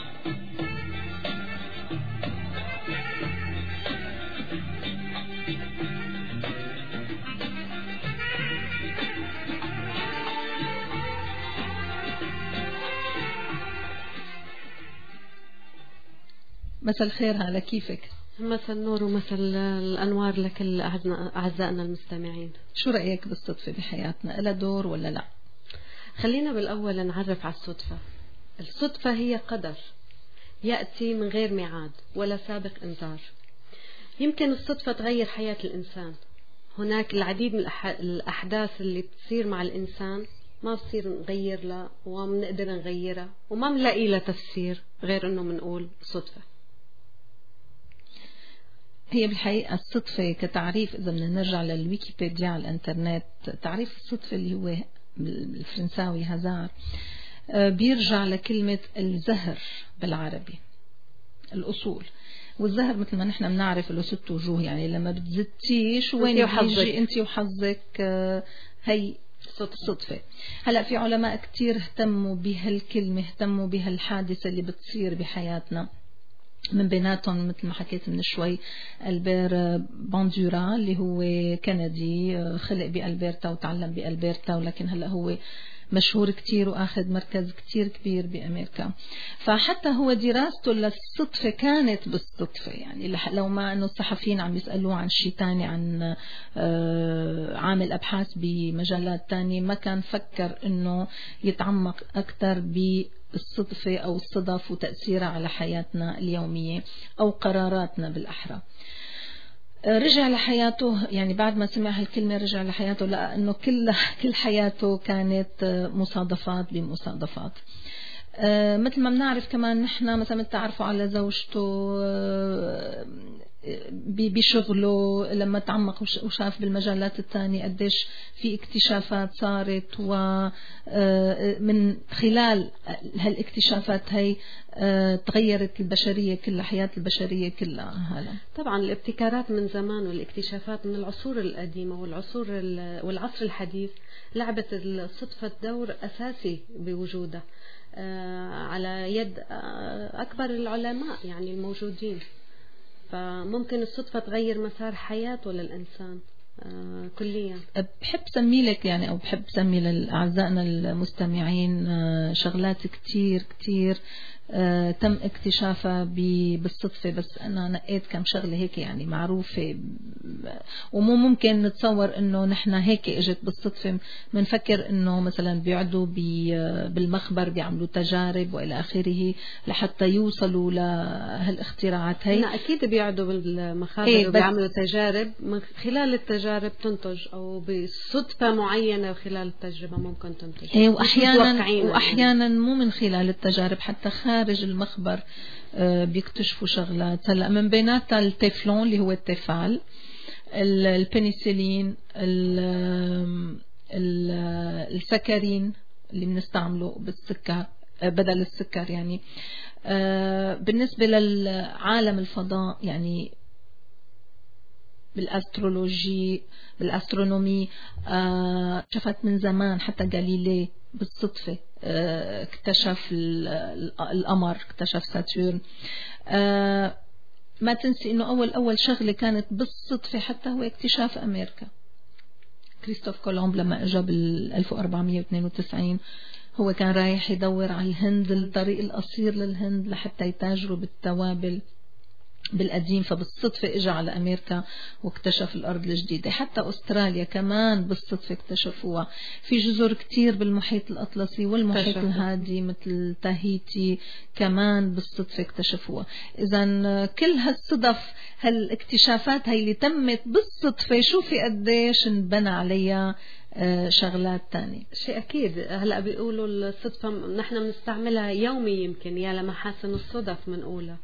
مساء الخير، هلا كيفك؟ مساء النور ومساء الأنوار لكل أعزائنا المستمعين. شو رأيك بالصدفة بحياتنا؟ إلها دور ولا لا؟ خلينا بالأول نعرف على الصدفة. الصدفة هي قدر يأتي من غير ميعاد ولا سابق إنذار. يمكن الصدفة تغير حياة الإنسان. هناك العديد من الأحداث اللي بتصير مع الإنسان ما بصير نغير لها وما بنقدر نغيرها وما بنلاقي لها تفسير غير إنه بنقول صدفة. هي بالحقيقة الصدفة كتعريف، إذا بدنا نرجع للويكيبيديا على الإنترنت، تعريف الصدفة اللي هو بالفرنساوي هازار بيرجع لكلمة الزهر بالعربي. الأصول. والذهب مثل ما نحن بنعرف له ست وجوه، يعني لما بتزتيش وين بيجي انت وحظك، هي صدفة. هلا في علماء كتير اهتموا بهالكلمة، اهتموا بهالحادثة اللي بتصير بحياتنا، من بيناتهم مثل ما حكيت من شوي ألبير باندورا اللي هو كندي، خلق بألبرتا وتعلم بألبرتا، ولكن هلا هو مشهور كتير وأخذ مركز كتير كبير بأمريكا. فحتى هو دراسته للصدفة كانت بالصدفة، يعني لو ما أنه الصحفيين عم يسألوه عن شيء تاني، عن عامل أبحاث بمجالات تانية، ما كان فكر أنه يتعمق أكتر بالصدفة أو الصدف وتأثيرها على حياتنا اليومية أو قراراتنا بالأحرى. رجع لحياته، يعني بعد ما سمع هالكلمة رجع لحياته، لقى أنه كل كل حياته كانت مصادفات بمصادفات. أه مثل ما بنعرف كمان نحن مثلا تعرفوا على زوجته بشغله، لما تعمق وشاف بالمجالات الثانية قديش في اكتشافات صارت، ومن خلال هالاكتشافات هي تغيرت البشرية كلها، حياة البشرية كلها. هلا طبعا الابتكارات من زمان والإكتشافات من العصور القديمة والعصور والعصر الحديث لعبت الصدفة دور أساسي بوجودها على يد أكبر العلماء يعني الموجودين. فممكن الصدفة تغير مسار حياته للإنسان آه كليا. بحب سمي لك يعني أو بحب سمي لأعزائنا المستمعين آه شغلات كتير كتير آه تم اكتشافها بالصدفة، بس أنا نقيت كم شغلة هيك يعني معروفة، ومو ممكن نتصور إنه نحن هيك إجت بالصدفة. منفكر إنه مثلا بيقعدوا بالمخبر بيعملوا تجارب وإلى آخره لحتى يوصلوا لهالاختراعات هي. لا أكيد بيقعدوا بالمخابر إيه وبيعملوا تجارب، من خلال التجارب تنتج، أو بصدفة معينة خلال التجربة ممكن تنتج. إيه وأحيانا وأحيانا مو من خلال التجارب، حتى خارج المخبر بيكتشفوا شغلات. هلا من بيناتها التيفلون اللي هو التيفال، البنسلين، السكرين اللي بنستعمله بالسكر بدل السكر يعني. بالنسبة للعالم الفضاء يعني بالأسترولوجي بالأسترونومي شفت من زمان، حتى غاليلي بالصدفة اكتشف القمر، اكتشف ساتورن. ما تنسي انه اول اول شغلة كانت بالصدفة حتى هو اكتشاف امريكا. كريستوف كولومب لما اجى بال ألف وأربعمية واثنين وتسعين هو كان رايح يدور على الهند، الطريق القصير للهند لحتى يتاجروا بالتوابل بالقديم، فبالصدفة اجى على أمريكا واكتشف الأرض الجديدة. حتى أستراليا كمان بالصدفة اكتشفوها. في جزر كتير بالمحيط الأطلسي والمحيط اكتشفوا. الهادي مثل تاهيتي كمان بالصدفة اكتشفوها. إذن كل هالصدف هالاكتشافات هاي اللي تمت بالصدفة، شوفي قديش انبنى عليها شغلات تانية. شيء أكيد. هلأ بيقولوا الصدفة نحن بنستعملها يومي، يمكن يا لمحاسن الصدف منقولها،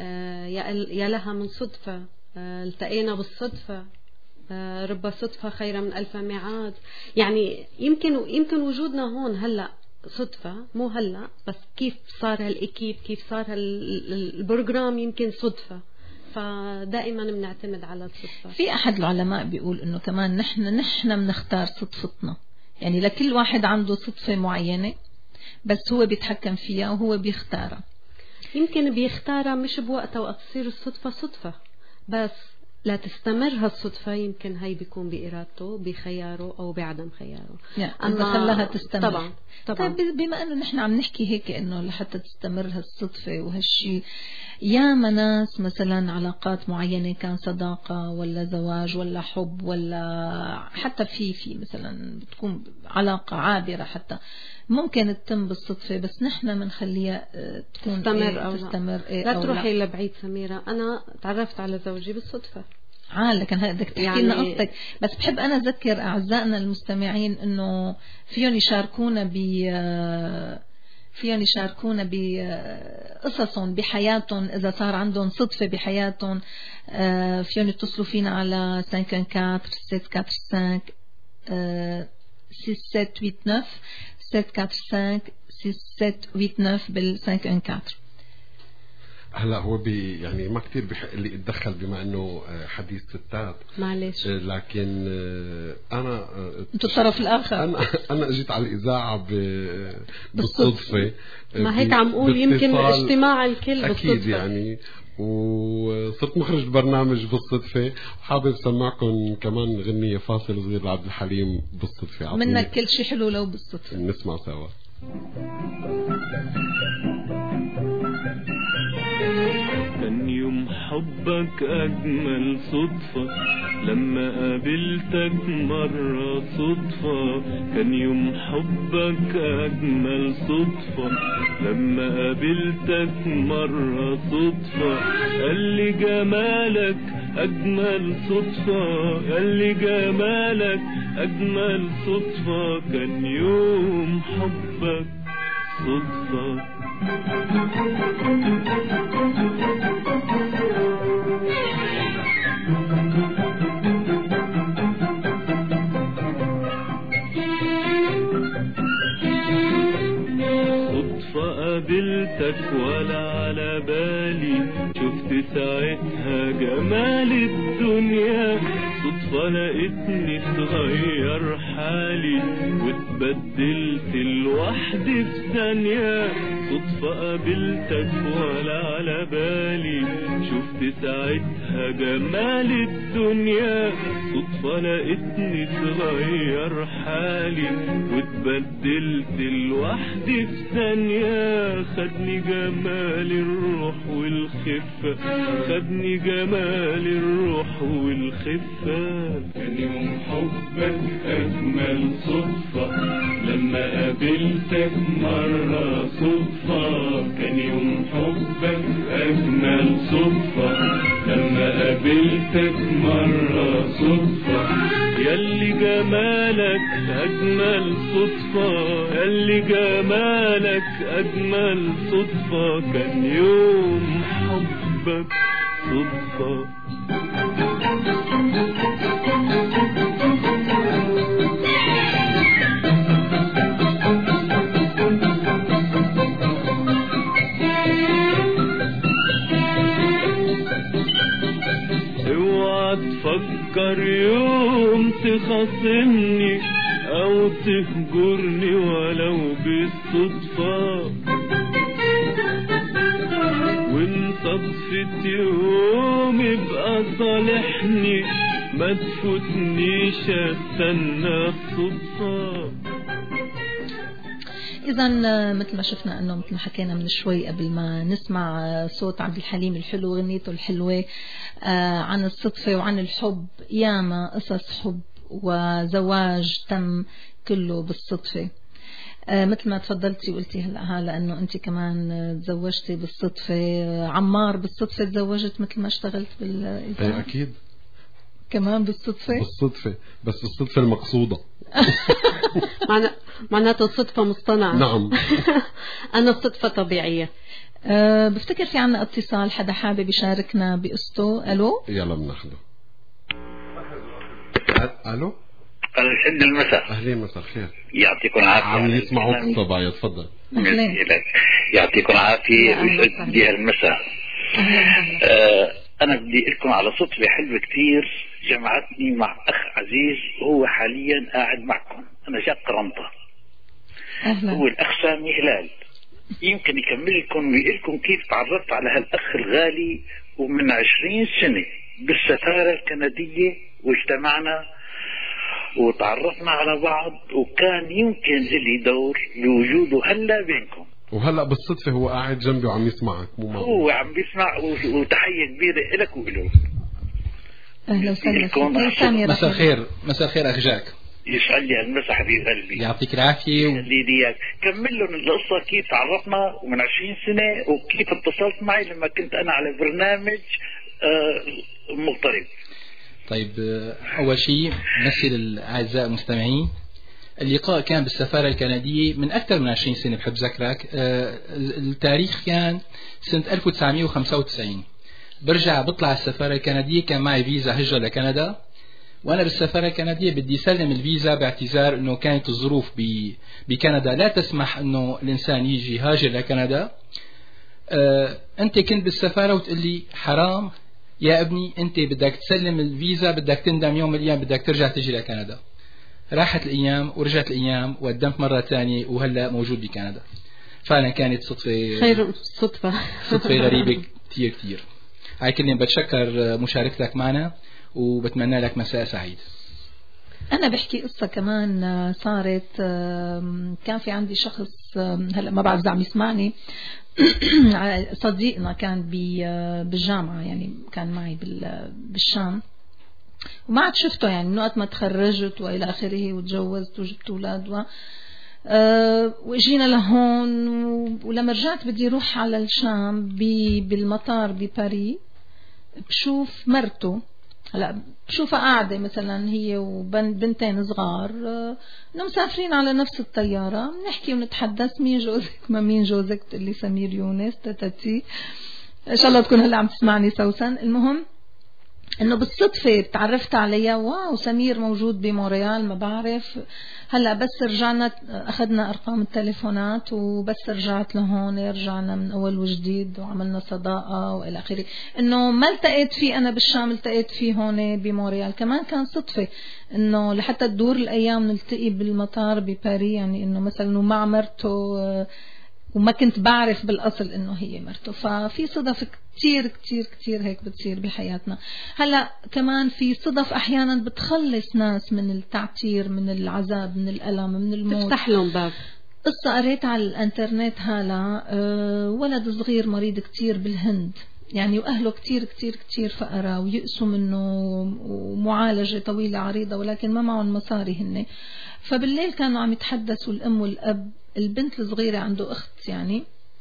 يا لها من صدفة، التقينا بالصدفة، رب صدفة خير من ألف ميعاد. يعني يمكن يمكن وجودنا هون هلأ صدفة، مو هلأ بس كيف صار هالإكيب، كيف صار هالبروجرام يمكن صدفة. فدائما بنعتمد على الصدفة. في أحد العلماء بيقول إنه كمان نحن نحن بنختار صدفتنا، يعني لكل واحد عنده صدفة معينة بس هو بيتحكم فيها وهو بيختارها. يمكن بيختارها مش بوقتها وقت تصير الصدفة صدفة، بس لا تستمر هالصدفة يمكن هاي بيكون بإرادته، بخياره أو بعدم خياره. أما خلاها تستمر. طبعا طبعا. طيب بما أنه نحن عم نحكي هيك إنه لحتى تستمر هالصدفة وهالشي، ياما ناس مثلا علاقات معينة كان صداقة ولا زواج ولا حب ولا حتى في في مثلا بتكون علاقة عابرة حتى ممكن تتم بالصدفة، بس نحن بنخليها تكون تستمر إيه أو تستمر لا. إيه لا أو تروحي لا. لبعيد سميرة. أنا تعرفت على زوجي بالصدفة. اه لكن هذا بدك تحكي لنا يعني قصتك، بس بحب انا اذكر اعزائنا المستمعين انه فيهم يشاركونا ب فيهم يشاركونا بقصصهم بحياتهم، اذا صار عندهم صدفه بحياتهم فيهم يتصلوا فينا على خمسة أربعة أربعة سبعة أربعة خمسة ستة سبعة ثمانية تسعة سبعة أربعة خمسة ستة سبعة ثمانية تسعة بال خمسة أربعة أربعة. هلا هو بي يعني ما كتير بحق لي اتدخل بما انه حديث ستات معلش، لكن انا انت الطرف الاخر. انا انا اجيت على الاذاعه بالصدفه، ما هيك عم اقول يمكن اجتماع الكل اكيد بالصدفة. يعني وصرت مخرج برنامج بالصدفة، وحابب سمعكم كمان غنية فاصل صغير لعبد الحليم بالصدفة. منك كل شيء حلو لو بالصدفة. نسمع سوا. كان يوم حبك أجمل صدفة لما قابلتك مرة صدفة، كان يوم حبك أجمل صدفة لما قابلتك مرة صدفة، قال لي جمالك أجمل صدفة، قال لي جمالك أجمل صدفة، كان يوم حبك صدفة. قابلتك ولا على بالي، شفت ساعتها جمال الدنيا، صدفة لقيتني اتغير حالي واتبدلت لوحدي في ثانية، صدفة قابلتك ولا على بالي، شفت ساعتها جمال الدنيا، صدفة لقيتني اتغير حالي واتبدلت لوحدي في ثانية، خدني جمال الروح والخفة، خدني جمال الروح والخفة، كان يوم حبك أجمل صدفة لما قابلتك مرة صدفة، كان يوم حبك أجمل صدفة لما قابلتك مرة صدفة، ياللي جمالك أجمل صدفة، ياللي جمالك أجمل صدفة، كان يوم حبك صدفة. اوعى تفكر يوم تخاصمني او تهجرني ولو بالصدفة، وان صدفة يوم يبقى صالحني ما تفوتنيش استنى الصدفة. إذا مثل ما شفنا أنه مثل ما حكينا من شوي قبل ما نسمع صوت عبد الحليم الحلو غنيته الحلوة عن الصدفة وعن الحب، ياما قصص حب وزواج تم كله بالصدفة. مثل ما تفضلتي وقلتي هلا هلا انه انت كمان تزوجتي بالصدفة، عمار بالصدفة تزوجت مثل ما اشتغلت بالاذاعة. اكيد كمان بالصدفة بالصدفة، بس الصدفة المقصودة. معناته الصدفة مصطنعة. نعم. أنا الصدفة طبيعية. أه بفتكر في عنا اتصال، حدا حابب يشاركنا بقصته. ألو يلا بناخده. ألو الحد المساء. أهلين، مساء الخير. يعطيكم العافية. عم يسمعوك صبايا، تفضل. يعطيكم العافية ويسعد لي المساء. آه أنا بدي لكم على صدفة حلوة كتير جمعتني مع أخ عزيز وهو حاليا قاعد معكم. أنا جاء قرنطة. أهلا. هو الأخ سامي هلال، يمكن يكمل لكم ويقول لكم كيف تعرفت على هالأخ الغالي، ومن عشرين سنة بالسفارة الكندية واجتمعنا وتعرفنا على بعض، وكان يمكن لي دور بوجوده هلا بينكم. وهلا بالصدفة هو قاعد جنبي وعم يسمعك. مو هو عم بيسمع، وتحية كبيرة لك وله. أهلا وسهلا. مساء الخير. مساء الخير أخ جاك. يسعد لي المسا حبيب قلبي. يعطيك العافية. يسعد لي اياك. كمل لهم القصة كيف تعرفنا ومن عشرين سنة، وكيف اتصلت معي لما كنت أنا على برنامج آه مغترب. طيب، أول شيء نمثل الأعزاء المستمعين، اللقاء كان بالسفارة الكندية من أكثر من عشرين سنة. بحب ذكرك التاريخ كان سنة ألف وتسعمائة وخمسة وتسعين. برجع بطلع السفارة الكندية، كان معي فيزا هجرة لكندا، وأنا بالسفارة الكندية بدي سلم الفيزا باعتذار أنه كانت الظروف بكندا لا تسمح أنه الإنسان يجي هاجر لكندا. آه أنت كنت بالسفارة وتقول لي حرام يا ابني، أنت بدك تسلم الفيزا، بدك تندم يوم من الأيام بدك ترجع تجي لكندا. راحت الأيام ورجعت الأيام وقدمت مرة ثانية وهلأ موجود بكندا. فعلا كانت صدفة، خير صدفة صدفة غريبة كتير كتير. هاي كلمة بتشكر مشاركتك معنا وبتمنى لك مساء سعيد. أنا بحكي قصة كمان صارت. كان في عندي شخص هلأ ما بعرف إذا عم يسمعني صديقنا كان بالجامعة، يعني كان معي بالشام وما عاد شفته يعني من وقت ما تخرجت وإلى آخره وتجوزت وجبت أولاد و أه وجينا لهون. ولما رجعت بدي روح على الشام بالمطار بباريس بشوف مرته. هلا بشوفها قاعدة مثلا هي وبنتين صغار انه مسافرين على نفس الطيارة، بنحكي ونتحدث مين جوزك ما مين جوزك، تقول لي سمير يونس تتتي. ان شاء الله تكون هلا عم تسمعني سوسن. المهم انه بالصدفة تعرفت عليها، واو سمير موجود بمونريال ما بعرف. هلا بس رجعنا اخذنا ارقام التليفونات وبس رجعت لهون رجعنا من اول وجديد وعملنا صداقة والى اخره. انه ما التقيت فيه انا بالشام، التقيت فيه هون بمونريال. كمان كان صدفة انه لحتى تدور الايام نلتقي بالمطار بباريس، يعني انه مثلا ومع مرته وما كنت بعرف بالأصل إنه هي مرته. ففي صدف كتير كتير كتير هيك بتصير بحياتنا. هلأ كمان في صدف أحيانا بتخلص ناس من التعتير، من العذاب، من الألم، من الموت، تفتح لهم باب. قصة قريت على الانترنت هلا أه ولد صغير مريض كتير بالهند، يعني وأهله كتير كتير كتير فقراء ويقسوا منه ومعالجة طويلة عريضة ولكن ما معهم مصاري هن. فبالليل كانوا عم يتحدثوا الأم والأب، البنت الصغيرة عنده أخت يعني،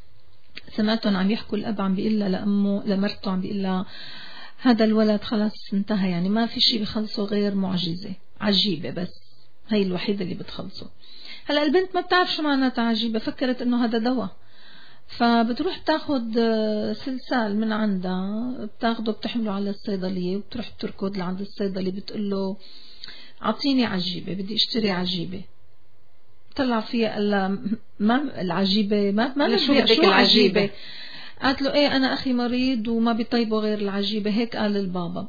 سمعتهم عم يحكوا الأب عم بيقول لها لأمه لمرته عم بيقول لها هذا الولد خلاص انتهى، يعني ما في شيء بخلصه غير معجزة عجيبة، بس هي الوحيدة اللي بتخلصه. هلا البنت ما بتعرف شو معناتها عجيبة، فكرت إنه هذا دواء، فبتروح تاخد سلسال من عندها، بتاخده بتحمله على الصيدلية وبتروح تركض لعند الصيدلي بتقول له أعطيني عجيبة، بدي اشتري عجيبة. طلع فيها قال لها ما العجيبة ما ما شو بدك العجيبة؟ قالت له ايه أنا أخي مريض وما بيطيبوا غير العجيبة، هيك قال البابا.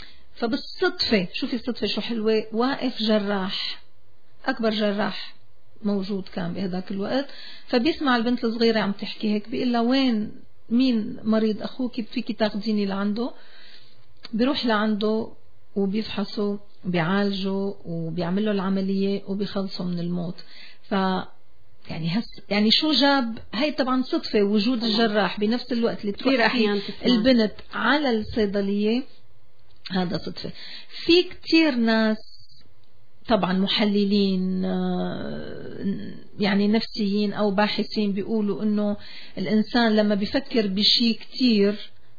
فبالصدفة شوفي الصدفة شو حلوة، واقف جراح أكبر جراح موجود كان بهذاك الوقت، فبيسمع البنت الصغيرة عم تحكي هيك، بيقول لها وين مين مريض أخوك فيكي تاخديني لعنده. بيروح لعنده وبيفحصوا بيعالجوا وبيعملوا العملية وبيخلصوا من الموت. ف يعني هس يعني شو جاب هي طبعا صدفة وجود الجراح بنفس الوقت اللي بتروح البنت على الصيدلية، هذا صدفة. في كتير ناس طبعا محللين يعني نفسيين أو باحثين بيقولوا إنه الإنسان لما بيفكر بشي كتير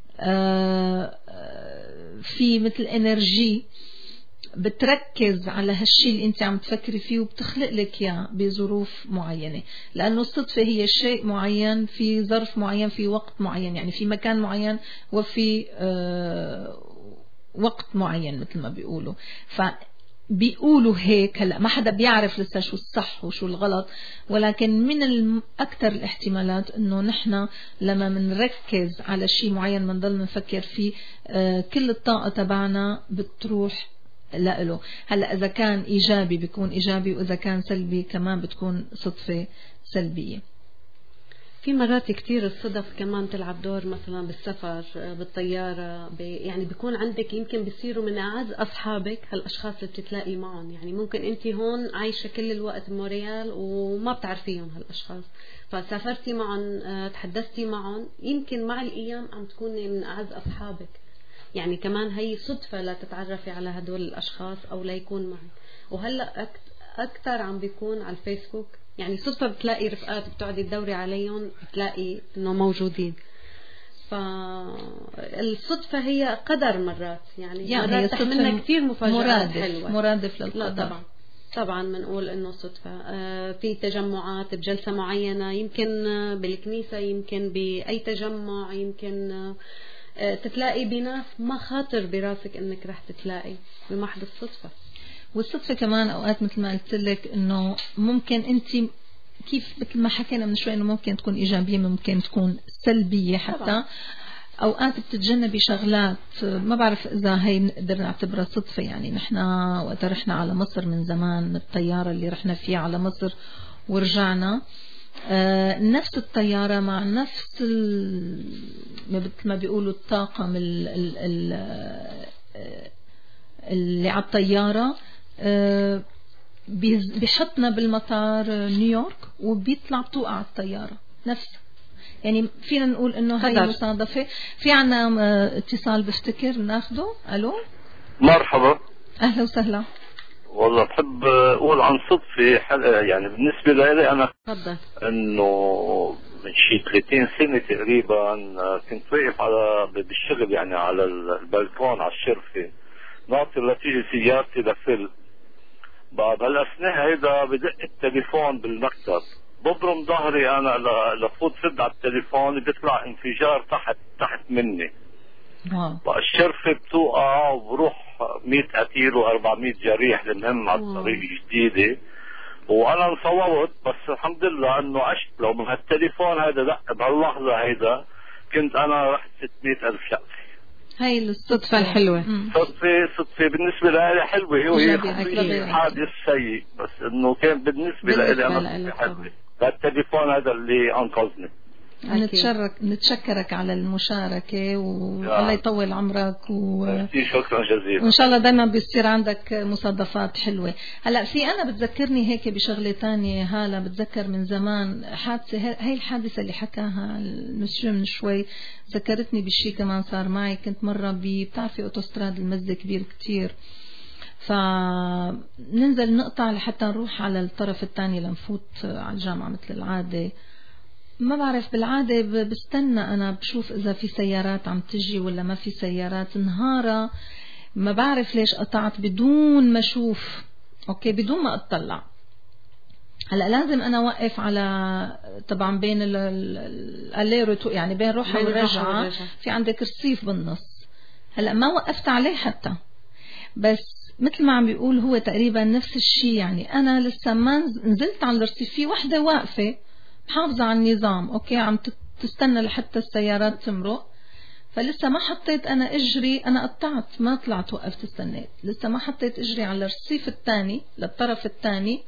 في مثل انرجي بتركز على هالشي اللي انت عم تفكري فيه وبتخلق لك اياه بظروف معينة، لأنه الصدفة هي شيء معين في ظرف معين في وقت معين، يعني في مكان معين وفي آه وقت معين مثل ما بيقولوا. فبيقولوا هيك. هلأ ما حدا بيعرف لسه شو الصح وشو الغلط، ولكن من أكثر الاحتمالات انه نحن لما منركز على شيء معين منضل نفكر فيه آه كل الطاقة تبعنا بتروح له. هلا إذا كان إيجابي بيكون إيجابي، وإذا كان سلبي كمان بتكون صدفة سلبية. في مرات كتير الصدف كمان تلعب دور، مثلا بالسفر بالطيارة بي يعني بيكون عندك يمكن بيصيروا من أعز أصحابك هالأشخاص اللي بتتلاقي معهم، يعني ممكن أنت هون عايشة كل الوقت بمونريال وما بتعرفيهم هالأشخاص، فسافرتي معهم تحدثتي معهم، يمكن مع الأيام عم تكوني من أعز أصحابك. يعني كمان هي صدفة لا تتعرفي على هدول الأشخاص أو لا يكون معك. وهلأ أكتر عم بيكون على الفيسبوك، يعني صدفة بتلاقي رفقات بتقعدي تدوري عليهم بتلاقي إنه موجودين. فالصدفة هي قدر مرات، يعني, يعني مرات تحملنا كتير مفاجآت حلوة مرادف للقدر. لا طبعا طبعا بنقول إنه صدفة. في تجمعات بجلسة معينة، يمكن بالكنيسة، يمكن بأي تجمع، يمكن تتلاقي بناس ما خاطر براسك انك رح تتلاقي بمحض الصدفة. والصدفة كمان اوقات مثل ما قلت لك انه ممكن انت كيف مثل ما حكينا من شوي انه ممكن تكون ايجابيه ممكن تكون سلبيه حتى طبعا. اوقات بتتجنبي شغلات ما بعرف اذا هي بنقدر نعتبرها صدفه. يعني نحن وقت رحنا على مصر من زمان الطياره اللي رحنا فيها على مصر ورجعنا آه نفس الطياره مع نفس مثل ما بيقولوا الطاقم ال ال ال اللي على الطياره آه بيحطنا بالمطار نيويورك وبيطلع بتوقع الطياره نفسها. يعني فينا نقول انه هاي مصادفه. في عنا اتصال بفتكر ناخده. الو مرحبا. اهلا وسهلا. والله بحب اقول عن صدفه يعني بالنسبه لي انا تفضل. انه من شي ثلاثين سنه تقريبا كنت واقف على بالشغل يعني على البلكون على الشرفه ناطر لتيجي سيارتي لفل. بعد هالاثناء هيدا بدق التليفون بالمكتب ببرم ظهري انا لفوت فد على التليفون بيطلع انفجار تحت تحت مني. بقى الشرفه بتوقع وبروح مئة قتيل وأربعمئة جريح. المهم على الطريق جديده وانا انصوت بس الحمد لله انه عشت. لو من هالتليفون هذا دق بهاللحظه هيدا كنت انا رحت ستمئة ألف شقفه. هاي الصدفه الحلوه. صدفه صدفه بالنسبه لي حلوه. وهي حادث سيء بس انه كان بالنسبه لي انا حلوه. التليفون هذا اللي انقذني. نتشرك نتشكرك على المشاركة والله يطول عمرك و... شكرا جزيلا. وإن شاء الله دايما بيصير عندك مصادفات حلوة. هلا في أنا بتذكرني هيك بشغلة تانية هلا بتذكر من زمان حادثة هاي الحادثة اللي حكاها المسيو من شوي ذكرتني بالشي كمان صار معي. كنت مرة بتعرفي أوتوستراد المزة كبير كتير فننزل نقطع لحتى نروح على الطرف الثاني لنفوت على الجامعة مثل العادة. ما بعرف بالعادة بستنى أنا بشوف إذا في سيارات عم تجي ولا ما في سيارات. نهارا ما بعرف ليش قطعت بدون ما أشوف أوكي بدون ما أطلع. هلا لازم أنا وقف على طبعا بين الاليروتو يعني بين روحها والرجعة في عندك رصيف بالنص. هلا ما وقفت عليه حتى بس مثل ما عم بيقول هو تقريبا نفس الشيء. يعني أنا لسه ما نزلت على الرصيف في وحدة واقفة محافظة على النظام أوكي عم تستنى لحتى السيارات تمرق. فلسه ما حطيت أنا إجري أنا قطعت ما طلعت وقفت استنيت لسه ما حطيت إجري على الرصيف الثاني للطرف الثاني.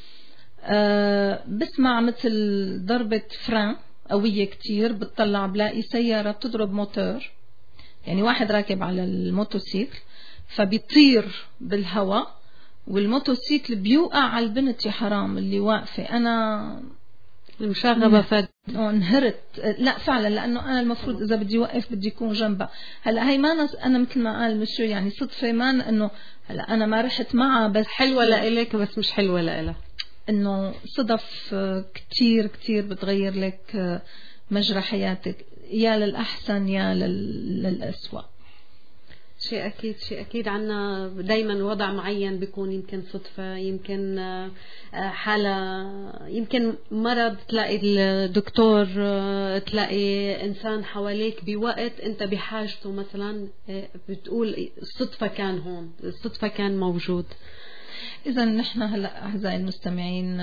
أه بسمع مثل ضربة فران قوية كتير بتطلع بلاقي سيارة بتضرب موتور. يعني واحد راكب على الموتوسيكل فبيطير بالهواء والموتوسيكل بيوقع على البنت يا حرام اللي واقفة. أنا المشاغبة فد انهرت. لا فعلا لأنه أنا المفروض إذا بدي وقف بدي يكون جنبها. هلا هي ما نس أنا مثل ما قال مسيو يعني صدفة ما إنه هلا أنا ما رحت معها بس حلوة لإلك بس مش حلوة لإلها. إنه صدف كتير كتير بتغير لك مجرى حياتك يا للأحسن يا للأسوأ. شيء أكيد شيء أكيد عنا دايما وضع معين بيكون يمكن صدفة يمكن حالة يمكن مرض تلاقي الدكتور تلاقي إنسان حواليك بوقت أنت بحاجته مثلا بتقول الصدفة كان هون الصدفة كان موجود. إذا نحن هلأ أعزائي المستمعين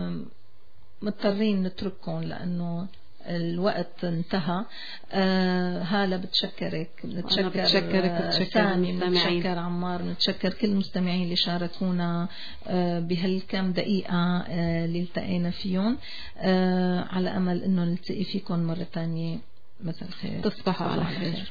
مضطرين نترككم لأنه الوقت انتهى. آه هالة بتشكرك بنتشكر بتشكرك سامي بنتشكر عمار بنتشكر كل المستمعين اللي شاركونا آه بهالكم دقيقة آه اللي التقينا فيهم. آه على أمل إنه نلتقي فيكم مرة تانية. مساء الخير تصبحوا على خير.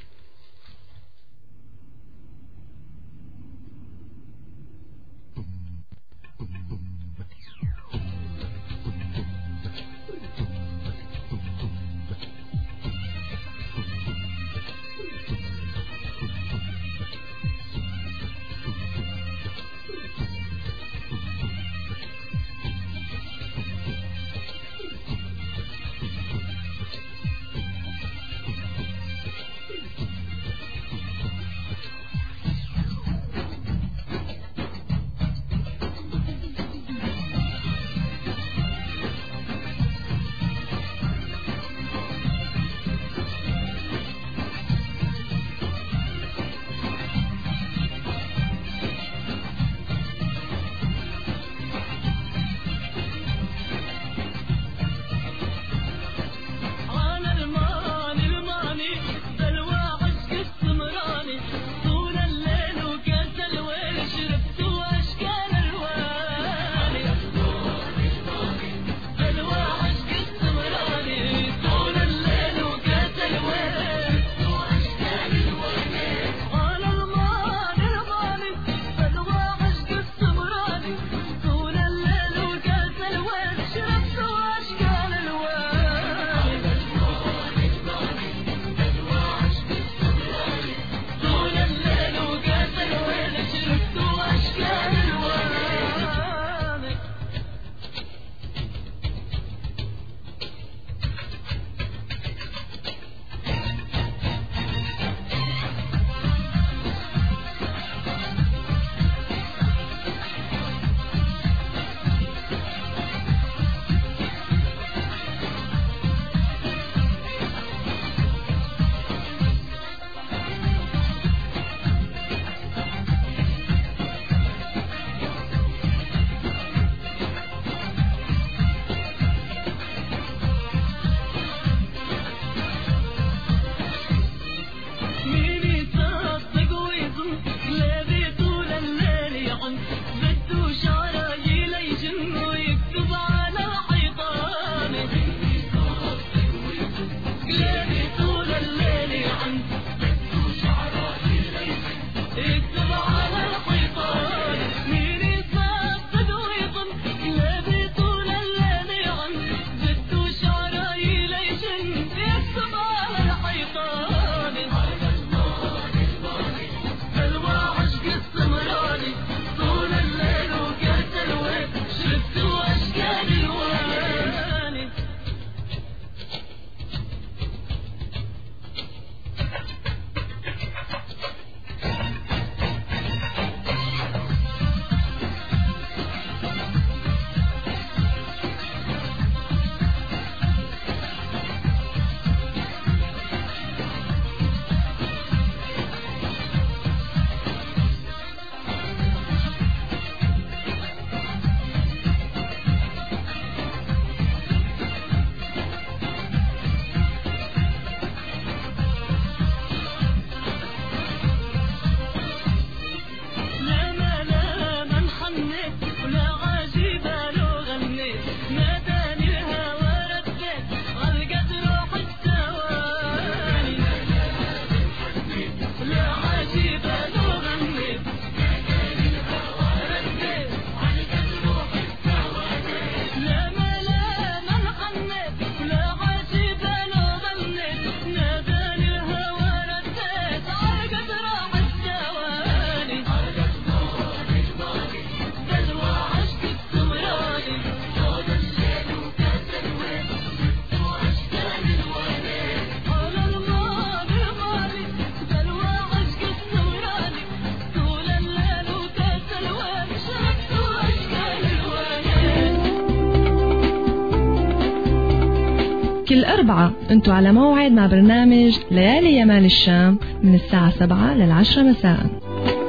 الأربعاء أنتوا على موعد مع برنامج ليالي يمال الشام من الساعة سبعة للعشرة مساء.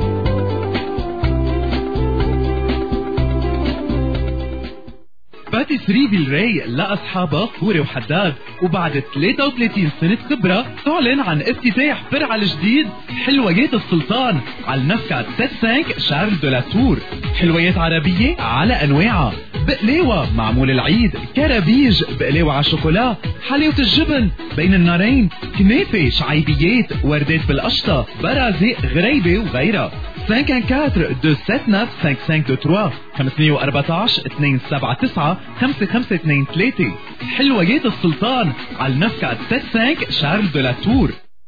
باتيسري فيلراي لأصحابها فوري وحداد، وبعد ثلاثة وثلاثين سنة خبرة تعلن عن افتتاح فرع الجديد حلويات السلطان على النفقة خمسة شارل دو لا تور. حلويات عربية على أنواعها، بقلاوة معمول العيد، كرابيج، بقلاوة على شوكولا، حلاوة الجبن بين النارين، كنافة، شعيبيات، وردات بالقشطة، برازق، غريبة وغيرها. خمسة أربعة أربعة سبعة تسعة خمسة خمسة اثنين ثلاثة خمسمية وأربعتاشر اثنين سبعة تسعة خمسة خمسة اثنين ثلاثة. حلويات السلطان على النفقة خمسة شارل دو لا تور.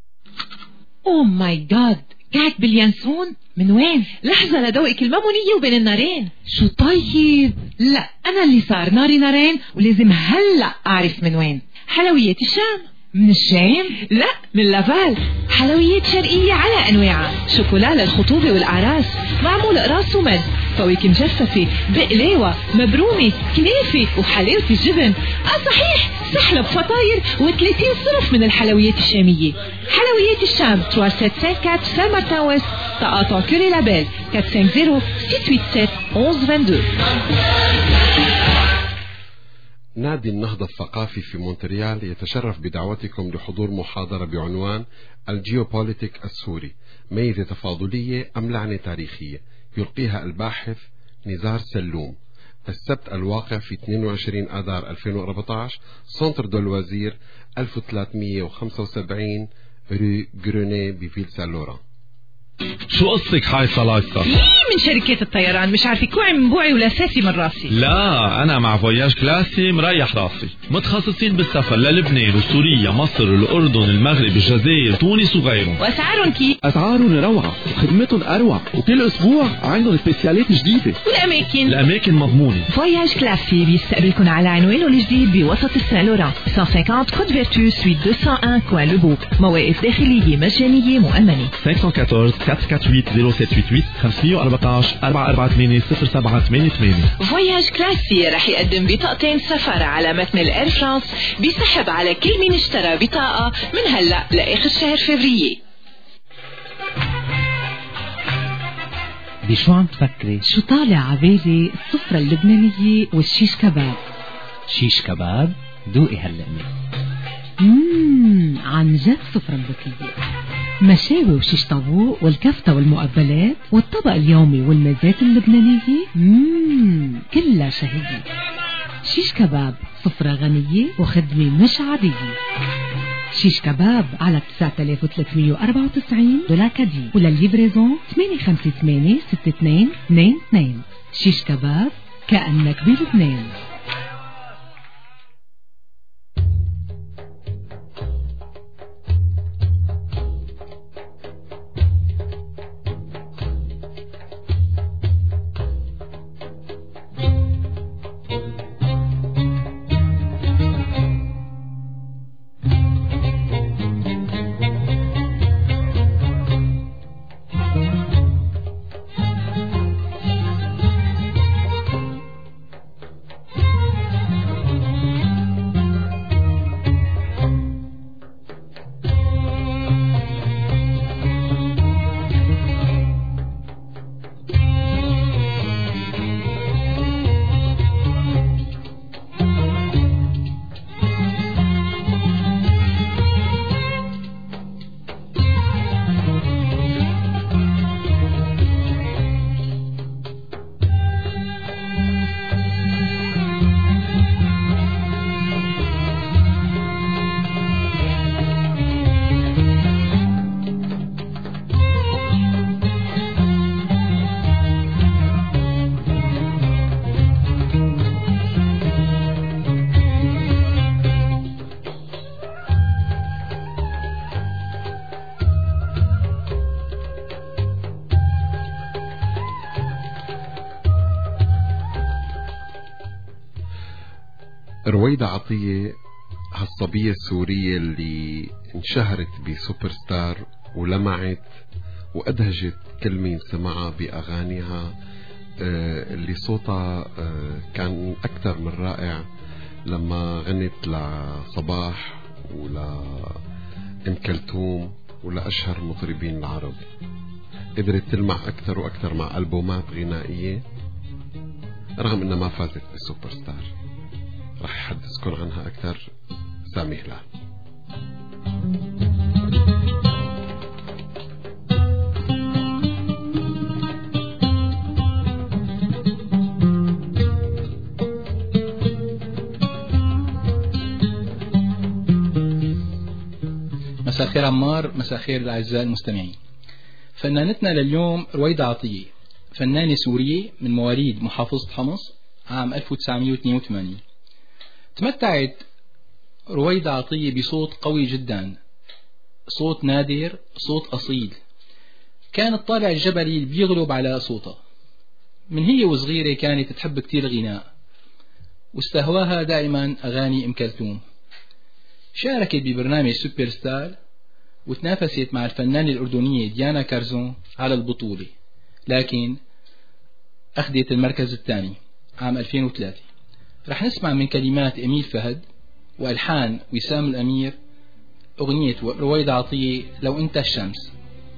اوه ماي جاد، قاعد باليانسون؟ من وين؟ لحظة لدوقك المامونية وبين النارين. شو طيب؟ لا أنا اللي صار ناري نارين ولازم هلأ أعرف من وين. حلويات الشام. من الشام؟ لا من لافال. حلويات شرقية على أنواعها، شوكولا للخطوبة والأعراس، معمول قراص ومد، فواكه مجففة، بقلاوة، مبرومة، كنافة، وحلاوة الجبن. آه صحيح، سحلب، فطاير وثلاثين صنف من الحلويات الشامية. حلويات الشام ثلاثة سبعة أربعة سان مارتن ويست، تقاطع كوري لابيل أربعة خمسة صفر ستة ثمانية سبعة واحد اثنين. نادي النهضة الثقافي في مونتريال يتشرف بدعوتكم لحضور محاضرة بعنوان الجيوبوليتيك السوري، ميزة تفاضلية أم لعنة تاريخية، يلقيها الباحث نزار سلوم السبت الواقع في اثنين وعشرين آذار ألفين وأربعة عشر، سنتر دو الوزير ألف وثلاثمية وخمسة وسبعين رو غروني بفيل سالورا. شو قصك حاي صلايصة؟ ليه من شركات الطيران مش عارفة كوعي من بوعي ولا ساسي من راسي. لا أنا مع فواياج كلاسي مريح راسي، متخصصين بالسفر للبنان وسوريا مصر الأردن المغرب الجزائر تونس وغيرهم. وأسعارهم كيف؟ أسعارهم روعة وخدمتهم أروع، وكل أسبوع عندهم سبيسيالات جديدة. والأماكن؟ الأماكن مضمونة. فواياج كلاسي بيستقبلكم على عنوانه الجديد بوسط السان لوران مئتين وخمسين كود فيرتو سويت مئتين وواحد كوان لوبوك، مواقف داخلية مجانية مؤمنة. خمسة أربعة أربعة أربعة ثمانية ثمانية صفر سبعة ثمانية خمسمية وأربعتاشر أربعة أربعة ثمانية صفر سبعة ثمانية ثمانية. فواياج كلاسي رح يقدم بطاقتين سفر على متن الإير فرانس بيسحب على كل مين اشترى بطاقة من هلأ لآخر شهر فبراير. بشو عم تفكري؟ شو طالع عبالي؟ السفرة اللبنانية والشيش كباب. شيش كباب؟ دوقي هاللقمة. مم عن جد سفرة ذكية، مشاوي وشيش طاووق والكفتة والمقبلات والطبق اليومي والمزات اللبنانية. مم كلها شهية. شيش كباب سفرة غنية وخدمة مش عادية. شيش كباب على تسعة آلاف وثلاثمية وأربعة وتسعين دولار كادي، وللليفريزون ثمانية خمسة ثمانية ستة اثنين اثنين اثنين. شيش كباب كأنك بلبنان. رويدة عطية هالصبية السورية اللي انشهرت بسوبر ستار ولمعت وأدهجت كل مين سمعها بأغانيها، اللي صوتها كان أكثر من رائع لما غنت لصباح ولأم كلثوم ولأشهر المطربين العرب. قدرت تلمع أكثر وأكثر مع ألبومات غنائية رغم أنها ما فازت بالسوبر ستار. رح يحدثكم عنها أكثر سامي هلال. مساء الخير عمار، مساء الخير الأعزاء المستمعين. فنانتنا لليوم رويدة عطية، فنانة سورية من مواليد محافظة حمص عام ألف وتسعمئة واثنين وثمانين. تمتعت رويدة عطية بصوت قوي جدا، صوت نادر، صوت أصيل، كان الطالع الجبلي اللي بيغلب على صوتها. من هي وصغيرة كانت تحب كتير الغناء واستهواها دائما أغاني أم كلثوم. شاركت ببرنامج سوبر ستار وتنافست مع الفنانة الأردنية ديانا كارزون على البطولة، لكن أخذت المركز الثاني عام ألفين وثلاثة. رح نسمع من كلمات أميل فهد وألحان وسام الأمير أغنية رويدة عطية لو أنت الشمس.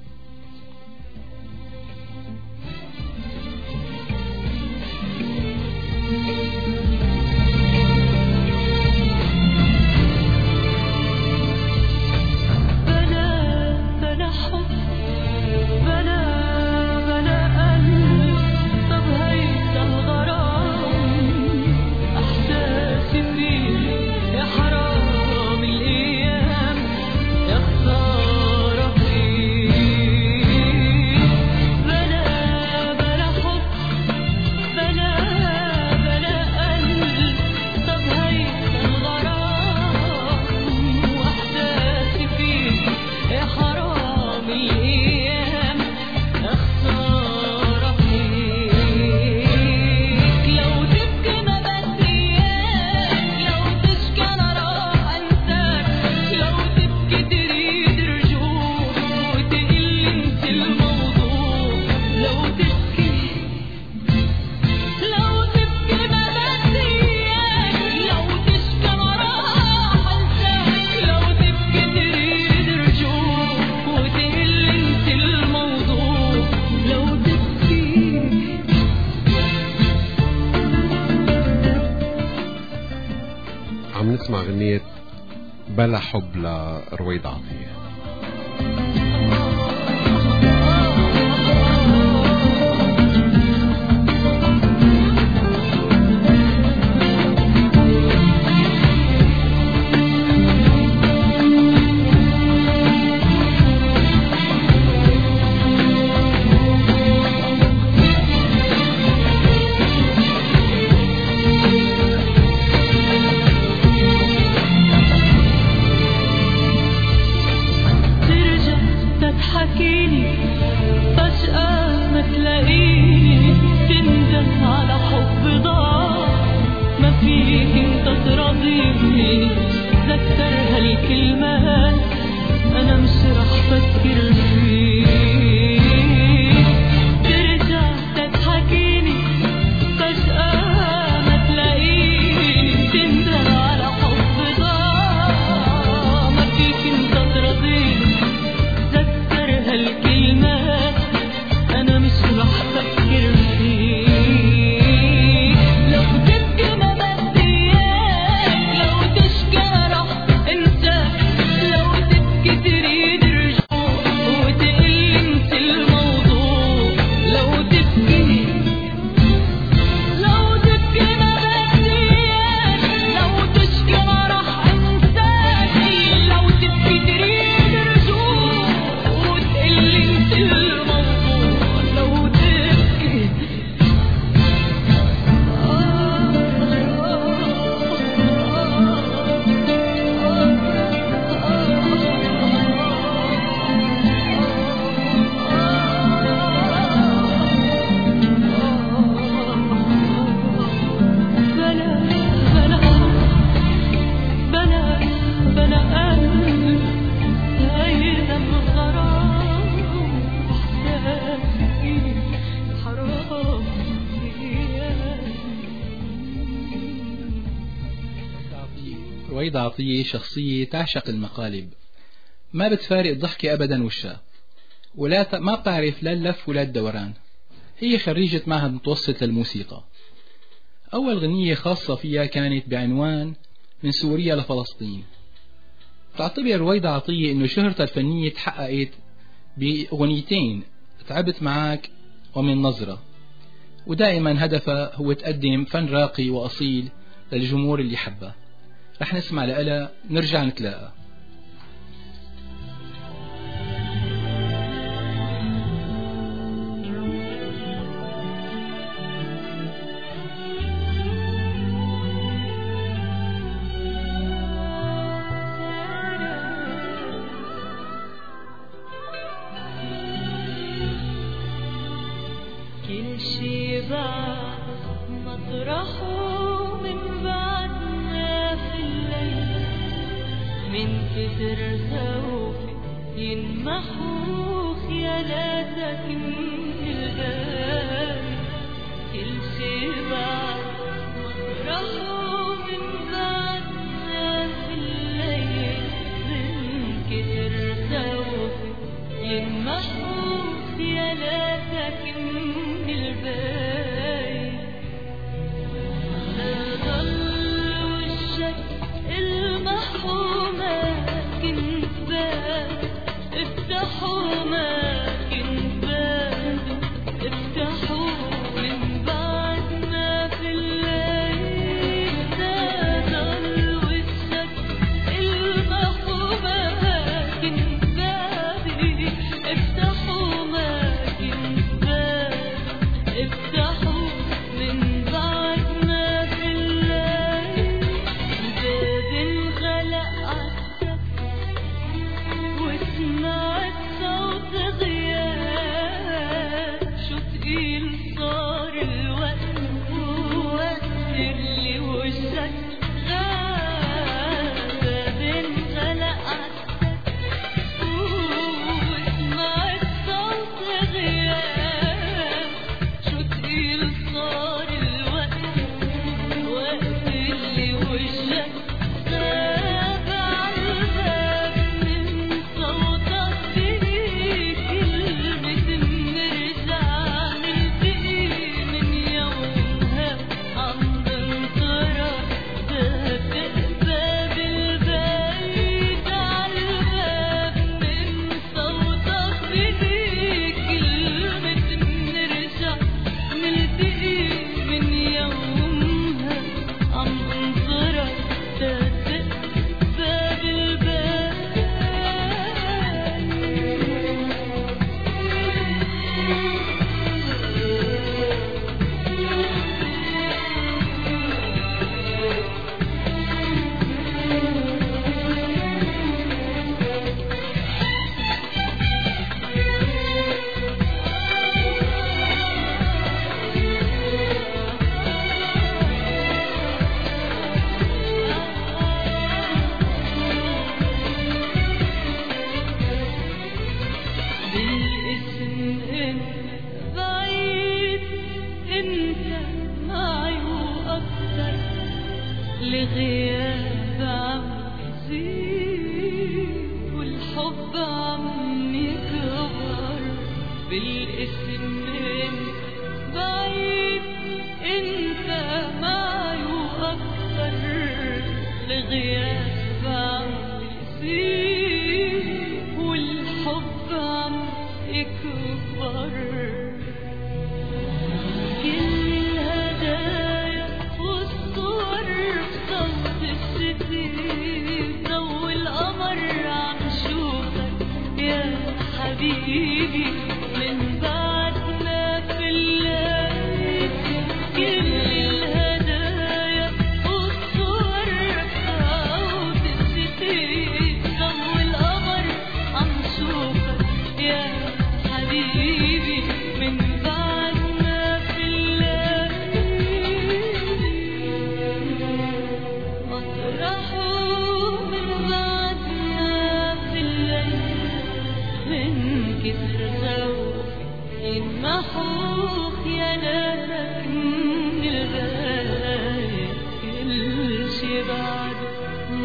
نسمع غنية بلا حب لرويدة عطية. رويدة عطية شخصية تعشق المقالب، ما بتفارق الضحكة أبدا وشها، ولا ت... ما بتعرف لا اللف ولا الدوران. هي خريجة معهد متوسط للموسيقى. أول غنية خاصة فيها كانت بعنوان من سوريا لفلسطين. تعتبر رويدة عطية أنه شهرتها الفنية تحققت بأغنيتين، تعبت معك ومن نظرة، ودائما هدفها هو تقدم فن راقي وأصيل للجمهور اللي حبه. رح نسمع لألا نرجع نتلاقى.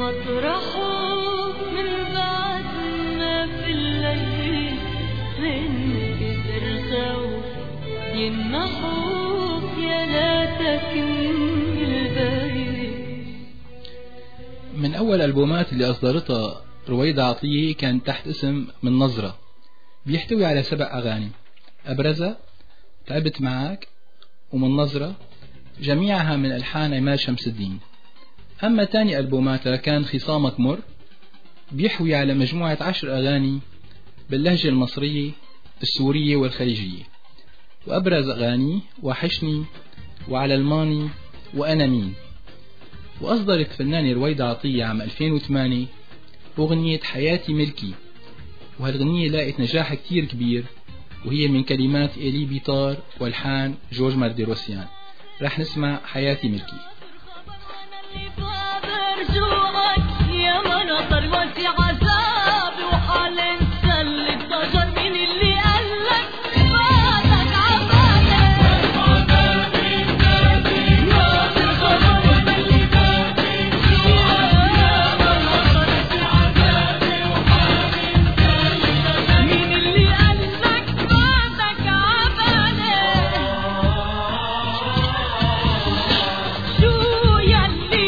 مطرحه من بعد ما في الليل من كتر خوف ينحوك يا لا تكمل باين. من أول ألبومات اللي أصدرتها رويدة عطية كان تحت اسم من نظرة، بيحتوي على سبع أغاني، أبرزها تعبت معك ومن نظرة، جميعها من ألحان عماد شمس الدين. أما تاني ألبوماتها كان خصامك مر، بيحوي على مجموعة عشر أغاني باللهجة المصرية السورية والخليجية، وأبرز أغاني وحشني وعلى الماني وأنا مين. وأصدرت فنانة رويدة عطية عام ألفين وثمانية أغنية حياتي ملكي، وهالغنية لاقت نجاح كتير كبير، وهي من كلمات إيلي بيطار والحان جورج مارديروسيان. رح نسمع حياتي ملكي. يا مناطر وانتي عذابي وحال انت اللي اتضجر من اللي قالك فاتك عبالك عذابي نادي نادي الخبر اللي نادي يا مناطر وانتي عذابي وحال انت اللي اتضجر من اللي قالك فاتك عبالك. شو يلي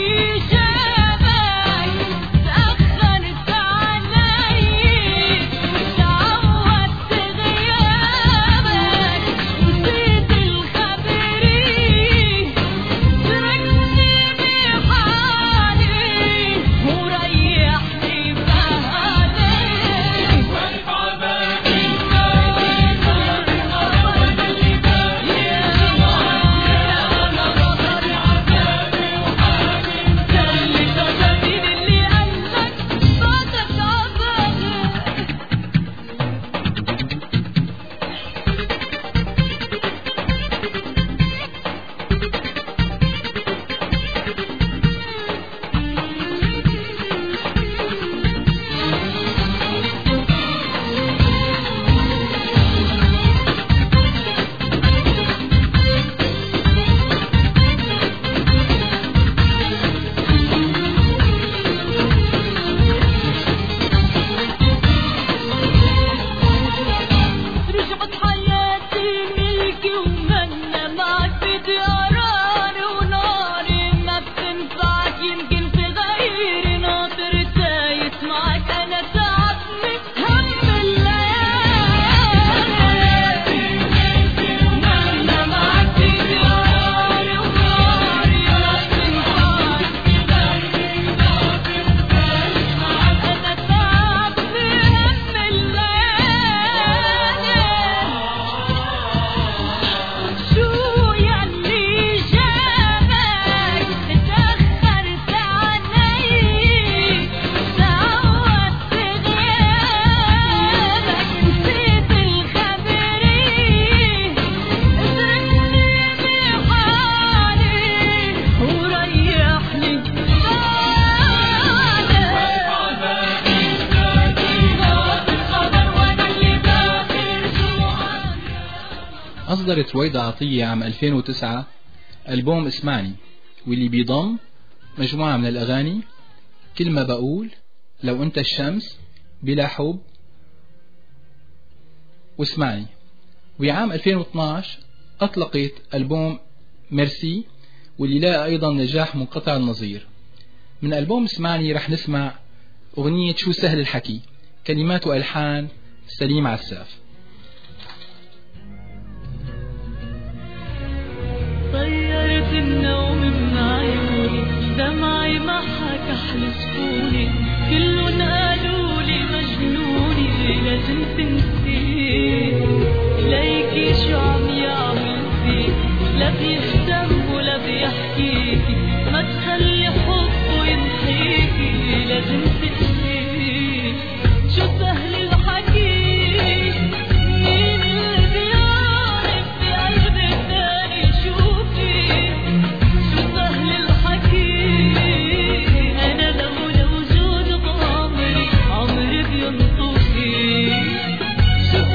أصدرت رويدة عطية عام ألفين وتسعة ألبوم اسمعني، واللي بيضم مجموعة من الأغاني كل ما بقول، لو أنت الشمس، بلا حب، واسمعني. وعام ألفين واثناشر أطلقت ألبوم ميرسي، واللي لاقى أيضا نجاح منقطع النظير. من ألبوم اسمعني رح نسمع أغنية شو سهل الحكي، كلمات وألحان سليم عساف. طيرت النوم من عيوني، دمعي محك أحلى سكوني، كلهم قالوا لي مجنوني لازم تنسي، ليكي شو عم يعمل فيك، لا بيهتم ولا بيحكيكي، ما تخلي حبه يمحيكي، لازم تنسي شو سهل الحكي. شو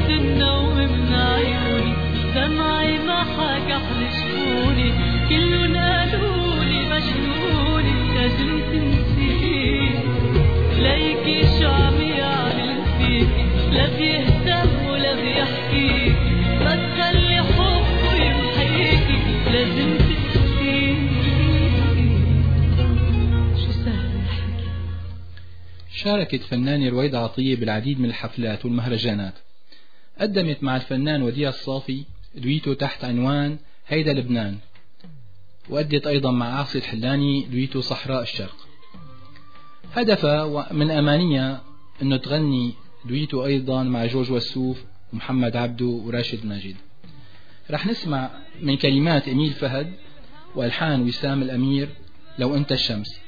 النوم من عيوني دمعي محك أحلى شفوني كلهم قالولي مجنوني لازم تنسيني ليكي شو عم يعمل فيكي لا بيهتم ولا بيحكيكي ما تخلي حبه يمحيكي لازم تنسيني شو سهل الحكي. شاركت فنانة رويدة عطية بالعديد من الحفلات والمهرجانات. قدمت مع الفنان وديع الصافي دويتو تحت عنوان هيدا لبنان، وأدت أيضا مع عاصي الحلاني دويتو صحراء الشرق. هدفها من أمانية أنه تغني دويتو أيضا مع جورج وسوف ومحمد عبدو وراشد ماجد. رح نسمع من كلمات إميل فهد وألحان وسام الأمير لو أنت الشمس.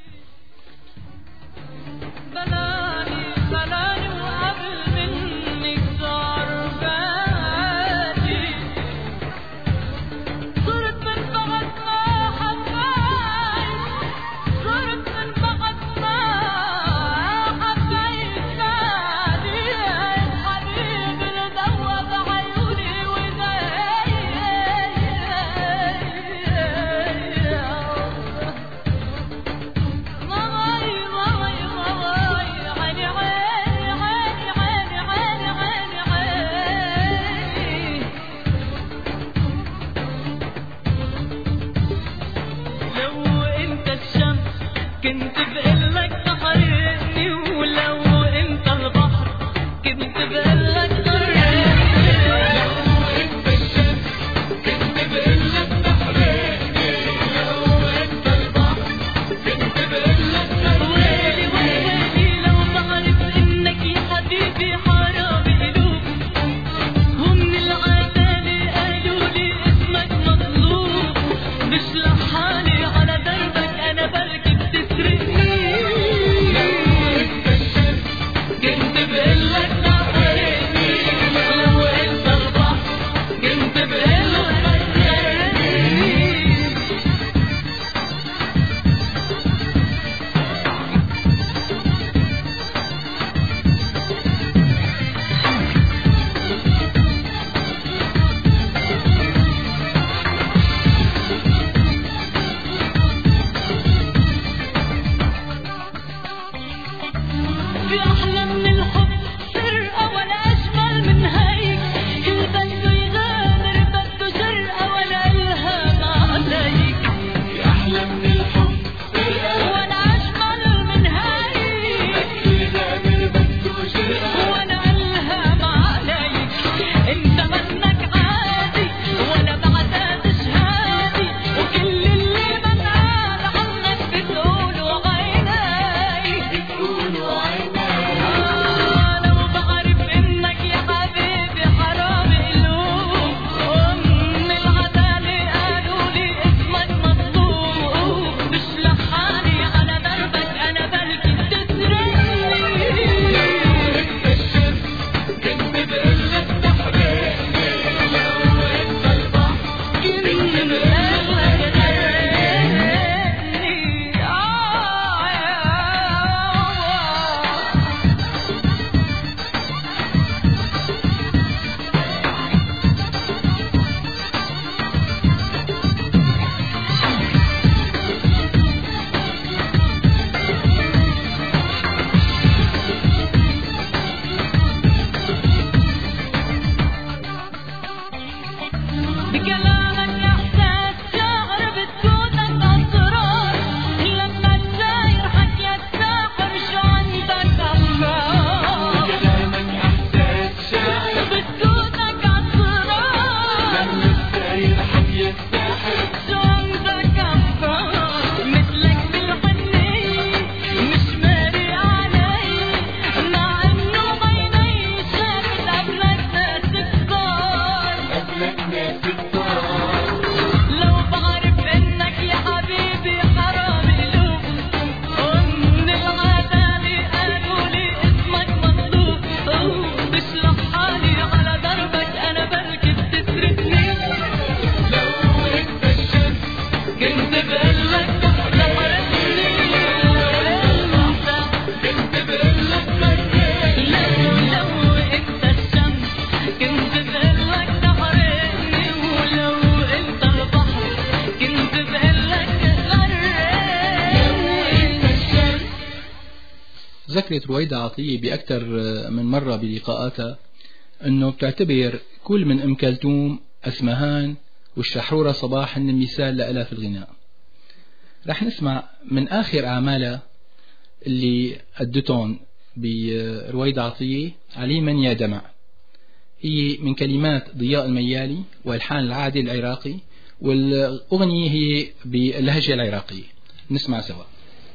ذكرت رويدة عطية بأكثر من مرة بلقاءاتها أنه بتعتبر كل من أم كلثوم، أسمهان والشحرورة صباح هن مثال لها في الغناء. رح نسمع من آخر أعمالها اللي أدتهم برويدة عطية علي من يا دمع، هي من كلمات ضياء الميالي والحان العادل العراقي، والأغنية هي باللهجة العراقية. نسمع سوا.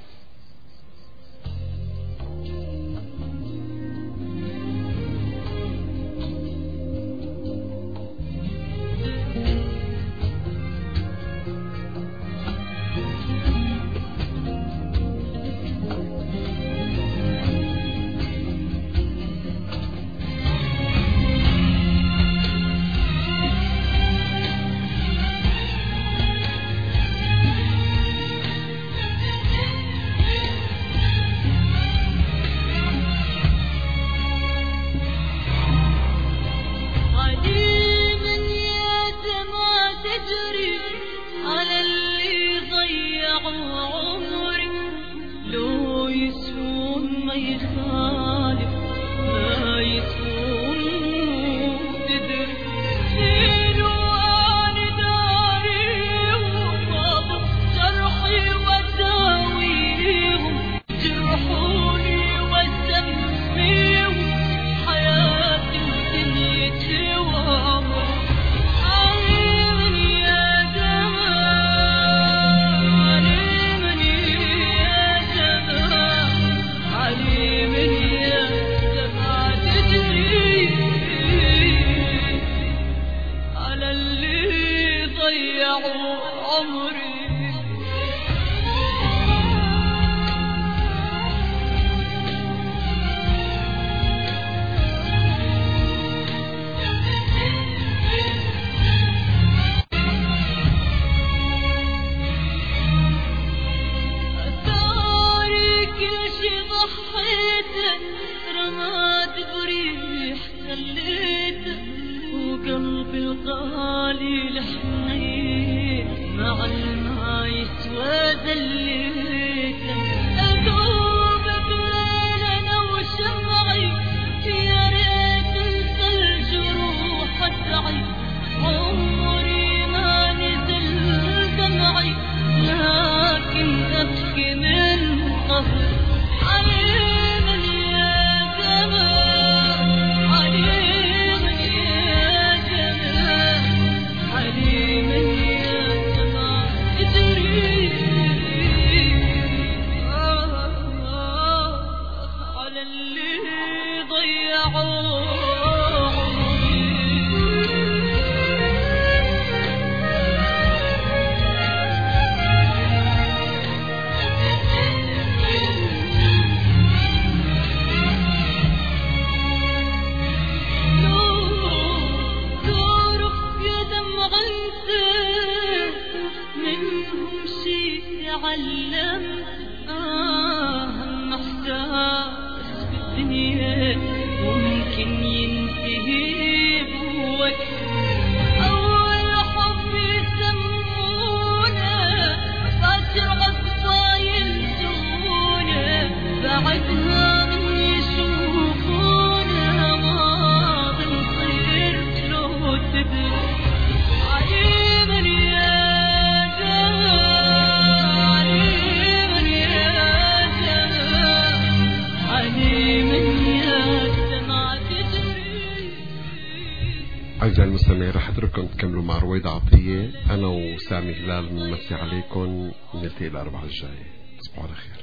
أعزائي المستمعين رح أترككم تكملوا مع رويدة عطية. أنا وسامي هلال بنمسي عليكم، نلتقي الأربعاء الجاي. تصبحوا على خير.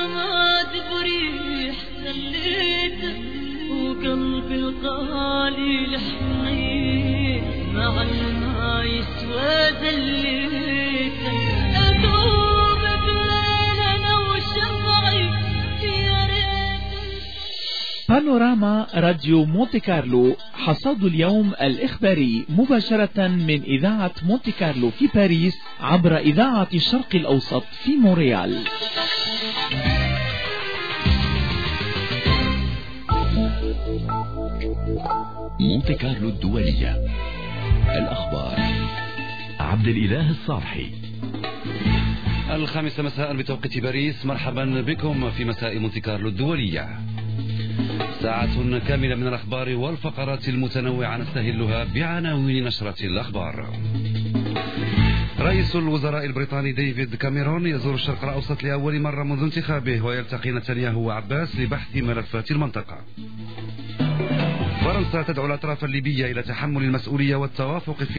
وقلبي الغالي بانوراما راديو مونتي كارلو، حصاد اليوم الإخباري مباشرة من إذاعة مونتي كارلو في باريس عبر إذاعة الشرق الأوسط في مونريال. مونتي كارلو الدولية، الأخبار عبد الإله الصالحي. الخامسة مساء بتوقيت باريس، مرحبا بكم في مساء مونتي كارلو الدولية. ساعة كاملة من الأخبار والفقرات المتنوعة نستهلها بعناوين نشرة الأخبار. رئيس الوزراء البريطاني ديفيد كاميرون يزور الشرق الأوسط لأول مرة منذ انتخابه، ويلتقي نتنياهو وعباس لبحث ملفات المنطقة. فرنسا تدعو الأطراف الليبية إلى تحمل المسؤولية والتوافق في